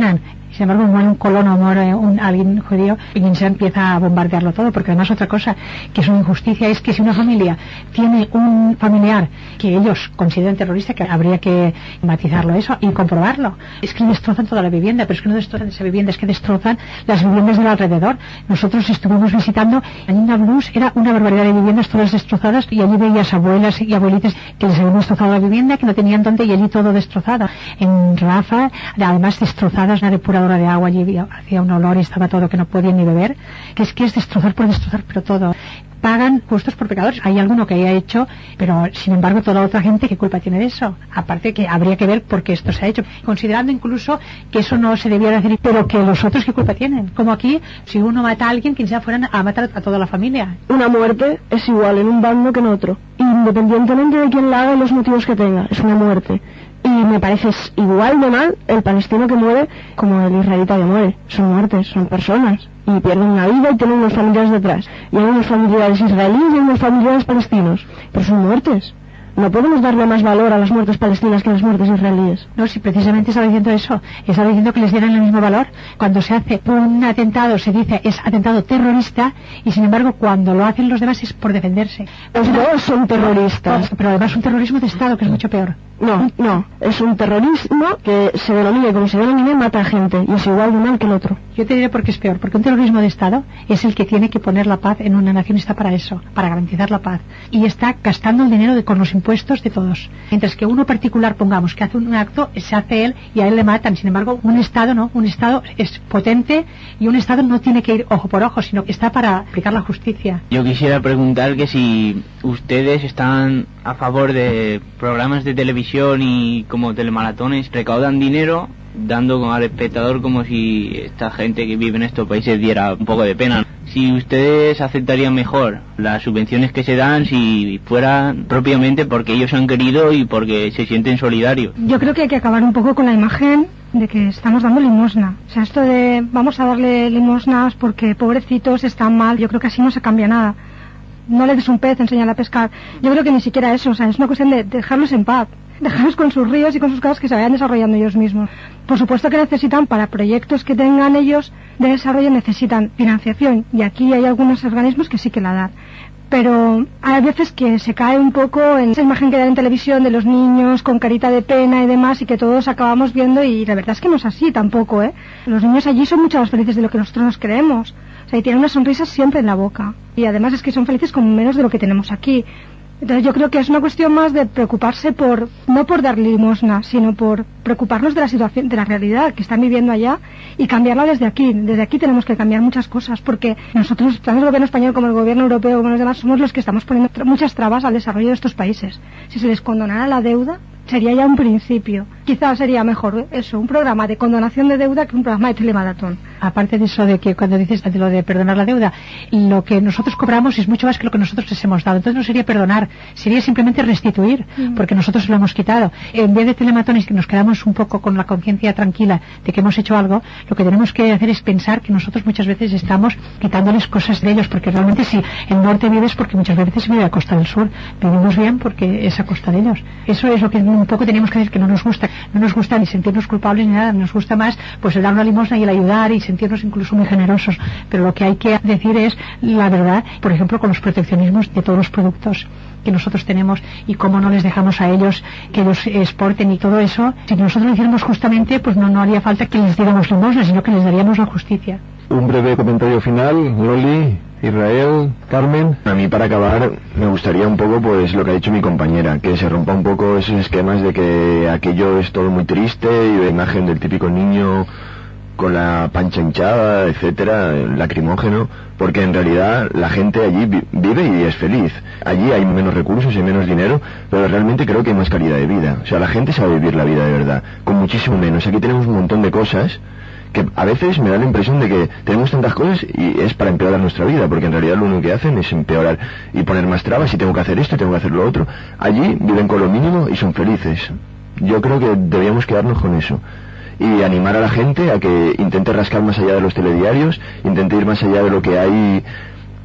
Y sin embargo muere un colono, muere alguien judío, y quien se empieza a bombardearlo todo, porque además otra cosa que es una injusticia es que si una familia tiene un familiar que ellos consideran terrorista, que habría que matizarlo eso y comprobarlo, es que destrozan toda la vivienda, pero es que no destrozan esa vivienda, es que destrozan las viviendas del alrededor. Nosotros estuvimos visitando en Nablus, era una barbaridad de viviendas todas destrozadas, y allí veías abuelas y abuelitas que les habían destrozado la vivienda, que no tenían dónde, y allí todo destrozado. En Rafa, además destrozadas, una depuradora de agua, allí hacía un olor y estaba todo que no podían ni beber, que es destrozar por destrozar, pero todo. Pagan justos por pecadores. Hay alguno que haya hecho, pero sin embargo toda la otra gente, ¿qué culpa tiene de eso? Aparte que habría que ver por qué esto se ha hecho, considerando incluso que eso no se debía de hacer, pero que los otros ¿qué culpa tienen? Como aquí, si uno mata a alguien, quien sea fueran a matar a toda la familia. Una muerte es igual en un bando que en otro, independientemente de quién la haga y los motivos que tenga, es una muerte. Y me parece igual de mal el palestino que muere como el israelita que muere. Son muertes, son personas, y pierden una vida y tienen unos familiares detrás. Y hay unos familiares israelíes y hay unos familiares palestinos, pero son muertes. No podemos darle más valor a las muertes palestinas que a las muertes israelíes. No, si precisamente estaba diciendo eso, estaba diciendo que les dieran el mismo valor. Cuando se hace un atentado se dice es atentado terrorista, y sin embargo cuando lo hacen los demás es por defenderse. Los dos son terroristas. Pero además un terrorismo de Estado, que es mucho peor. No, es un terrorismo que se denomine como se denomine, mata a gente, y es igual de mal que el otro. Yo te diré por qué es peor, porque un terrorismo de Estado es el que tiene que poner la paz en una nación, está para eso, para garantizar la paz, y está gastando el dinero con los impuestos de todos. Mientras que uno particular, pongamos, que hace un acto, se hace él y a él le matan. Sin embargo, un Estado no, un Estado es potente, y un Estado no tiene que ir ojo por ojo, sino que está para aplicar la justicia. Yo quisiera preguntar que si ustedes están a favor de programas de televisión y como telemaratones recaudan dinero dando al espectador como si esta gente que vive en estos países diera un poco de pena. Si ustedes aceptarían mejor las subvenciones que se dan si fueran propiamente porque ellos han querido y porque se sienten solidarios. Yo creo que hay que acabar un poco con la imagen de que estamos dando limosna. O sea, esto de vamos a darle limosnas porque pobrecitos están mal, yo creo que así no se cambia nada. No le des un pez, enséñale a pescar. Yo creo que ni siquiera eso, o sea, es una cuestión de dejarlos en paz. Dejarlos con sus ríos y con sus casas que se vayan desarrollando ellos mismos. Por supuesto que necesitan, para proyectos que tengan ellos de desarrollo, necesitan financiación, y aquí hay algunos organismos que sí que la dan. Pero hay veces que se cae un poco en esa imagen que dan en televisión de los niños con carita de pena y demás, y que todos acabamos viendo, y la verdad es que no es así tampoco, ¿eh? Los niños allí son mucho más felices de lo que nosotros nos creemos. O sea, y tienen una sonrisa siempre en la boca. Y además es que son felices con menos de lo que tenemos aquí. Entonces yo creo que es una cuestión más de preocuparse no por dar limosna, sino por preocuparnos de la situación, de la realidad que están viviendo allá, y cambiarla desde aquí. Desde aquí tenemos que cambiar muchas cosas, porque nosotros, tanto el gobierno español como el gobierno europeo como los demás, somos los que estamos poniendo muchas trabas al desarrollo de estos países. Si se les condonara la deuda, sería ya un principio. Quizás sería mejor eso, un programa de condonación de deuda que un programa de telemaratón. Aparte de eso, de que cuando dices de lo de perdonar la deuda, lo que nosotros cobramos es mucho más que lo que nosotros les hemos dado. Entonces no sería perdonar, sería simplemente restituir, porque nosotros lo hemos quitado. En vez de telematones, que nos quedamos un poco con la conciencia tranquila de que hemos hecho algo, lo que tenemos que hacer es pensar que nosotros muchas veces estamos quitándoles cosas de ellos, porque realmente si el norte vive es porque muchas veces se vive a costa del sur. Vivimos bien porque es a costa de ellos. Eso es lo que un poco tenemos que decir, que no nos gusta ni sentirnos culpables ni nada, nos gusta más pues el dar una limosna y el ayudar y sentirnos incluso muy generosos, pero lo que hay que decir es la verdad, por ejemplo con los proteccionismos de todos los productos que nosotros tenemos, y cómo no les dejamos a ellos que ellos exporten y todo eso. Si nosotros lo hiciéramos justamente, pues no haría falta que les diéramos limosna, sino que les daríamos la justicia. Un breve comentario final, Loli, Israel, Carmen. A mí, para acabar, me gustaría un poco pues lo que ha dicho mi compañera, que se rompa un poco esos esquemas de que aquello es todo muy triste, y la imagen del típico niño con la pancha hinchada, etcétera, lacrimógeno, porque en realidad la gente allí vive y es feliz. Allí hay menos recursos y menos dinero, pero realmente creo que hay más calidad de vida. O sea, la gente sabe vivir la vida de verdad, con muchísimo menos. Aquí tenemos un montón de cosas que a veces me da la impresión de que tenemos tantas cosas y es para empeorar nuestra vida, porque en realidad lo único que hacen es empeorar y poner más trabas, y tengo que hacer esto y tengo que hacer lo otro. Allí viven con lo mínimo y son felices. Yo creo que debíamos quedarnos con eso y animar a la gente a que intente rascar más allá de los telediarios, intente ir más allá de lo que hay,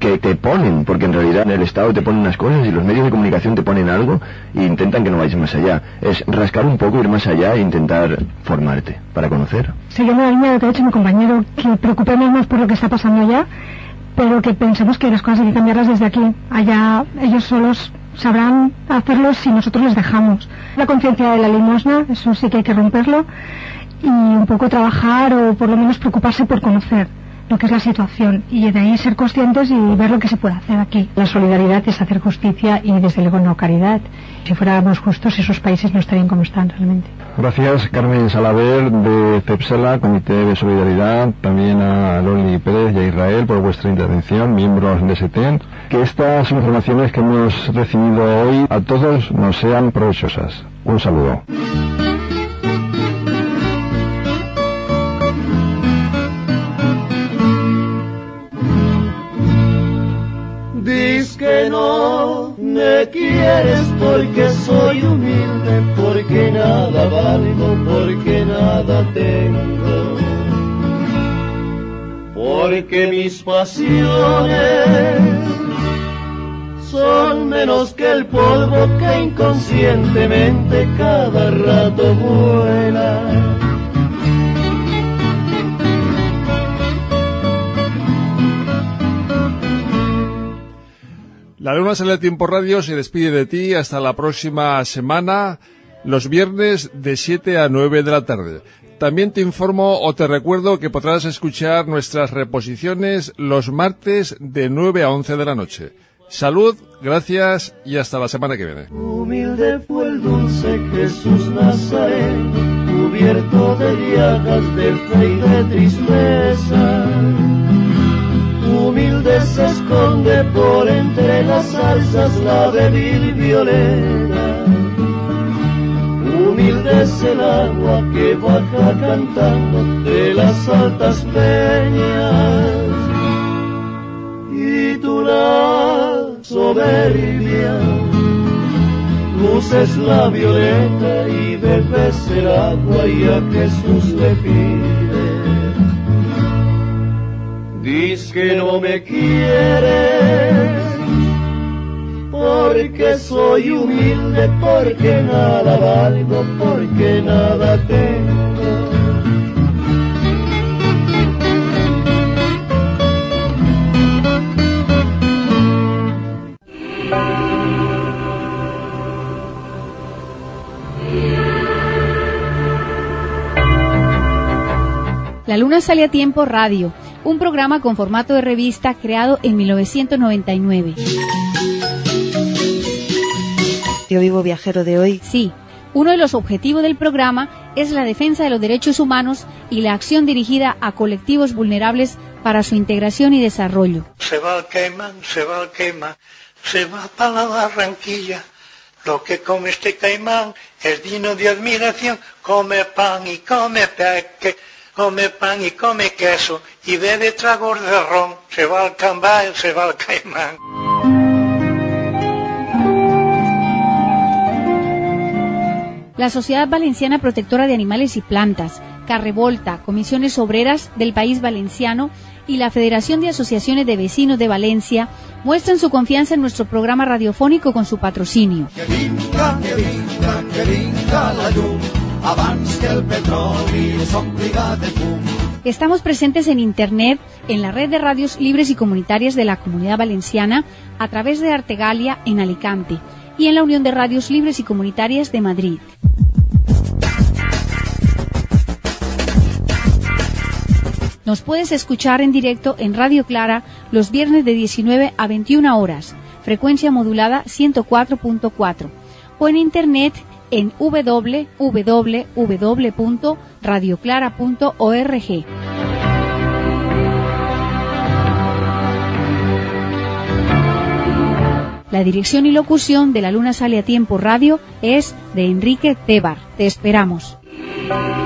que te ponen, porque en realidad en el Estado te ponen unas cosas y los medios de comunicación te ponen algo e intentan que no vayas más allá. Es rascar un poco, ir más allá e intentar formarte para conocer. Siguiendo la línea de lo que ha dicho mi compañero, que preocupemos más por lo que está pasando allá, pero que pensemos que las cosas hay que cambiarlas desde aquí. Allá ellos solos sabrán hacerlo si nosotros les dejamos. La conciencia de la limosna, eso sí que hay que romperlo, y un poco trabajar o por lo menos preocuparse por conocer lo que es la situación y de ahí ser conscientes y ver lo que se puede hacer aquí. La solidaridad es hacer justicia y desde luego no caridad. Si fuéramos justos, esos países no estarían como están realmente. Gracias, Carmen Salaver de CEPSELA, Comité de Solidaridad, también a Loli Pérez y a Israel por vuestra intervención, miembros de SETEN. Que estas informaciones que hemos recibido hoy a todos nos sean provechosas. Un saludo. Dices que no me quieres porque soy humilde, porque nada valgo, porque nada tengo, porque mis pasiones son menos que el polvo que inconscientemente cada rato vuela. La Luna Sale a Tiempo Radio se despide de ti hasta la próxima semana, los viernes de 7 a 9 de la tarde. También te informo o te recuerdo que podrás escuchar nuestras reposiciones los martes de 9 a 11 de la noche. Salud, gracias y hasta la semana que viene. Humilde fue el dulce Jesús Nazareno, cubierto de llagas de fe y de tristeza. Humilde se esconde por entre las salsas la débil violeta. Humilde es el agua que baja cantando de las altas peñas. Y tú la soberbia, luces la violeta y bebes el agua y a Jesús le pide. Dices que no me quieres porque soy humilde, porque nada valgo, porque nada tengo. La Luna Sale a Tiempo Radio, un programa con formato de revista creado en 1999. Yo vivo viajero de hoy. Sí, uno de los objetivos del programa es la defensa de los derechos humanos y la acción dirigida a colectivos vulnerables para su integración y desarrollo. Se va al Caimán, se va al Caimán, se va para la Barranquilla. Lo que come este caimán es digno de admiración. Come pan y come peque, come pan y come queso y bebe tragos de ron. Se va al Cambay, se va al Caimán. La Sociedad Valenciana Protectora de Animales y Plantas, Carrevolta, Comisiones Obreras del País Valenciano y la Federación de Asociaciones de Vecinos de Valencia muestran su confianza en nuestro programa radiofónico con su patrocinio. Que vinga la llum, abans que el petroli s'ompliga de fum. Estamos presentes en Internet, en la red de radios libres y comunitarias de la Comunidad Valenciana, a través de Artegalia en Alicante y en la Unión de Radios Libres y Comunitarias de Madrid. Nos puedes escuchar en directo en Radio Clara los viernes de 19 a 21 horas, frecuencia modulada 104.4, o en Internet en www.radioclara.org. La dirección y locución de La Luna Sale a Tiempo Radio es de Enrique Tebar. Te esperamos.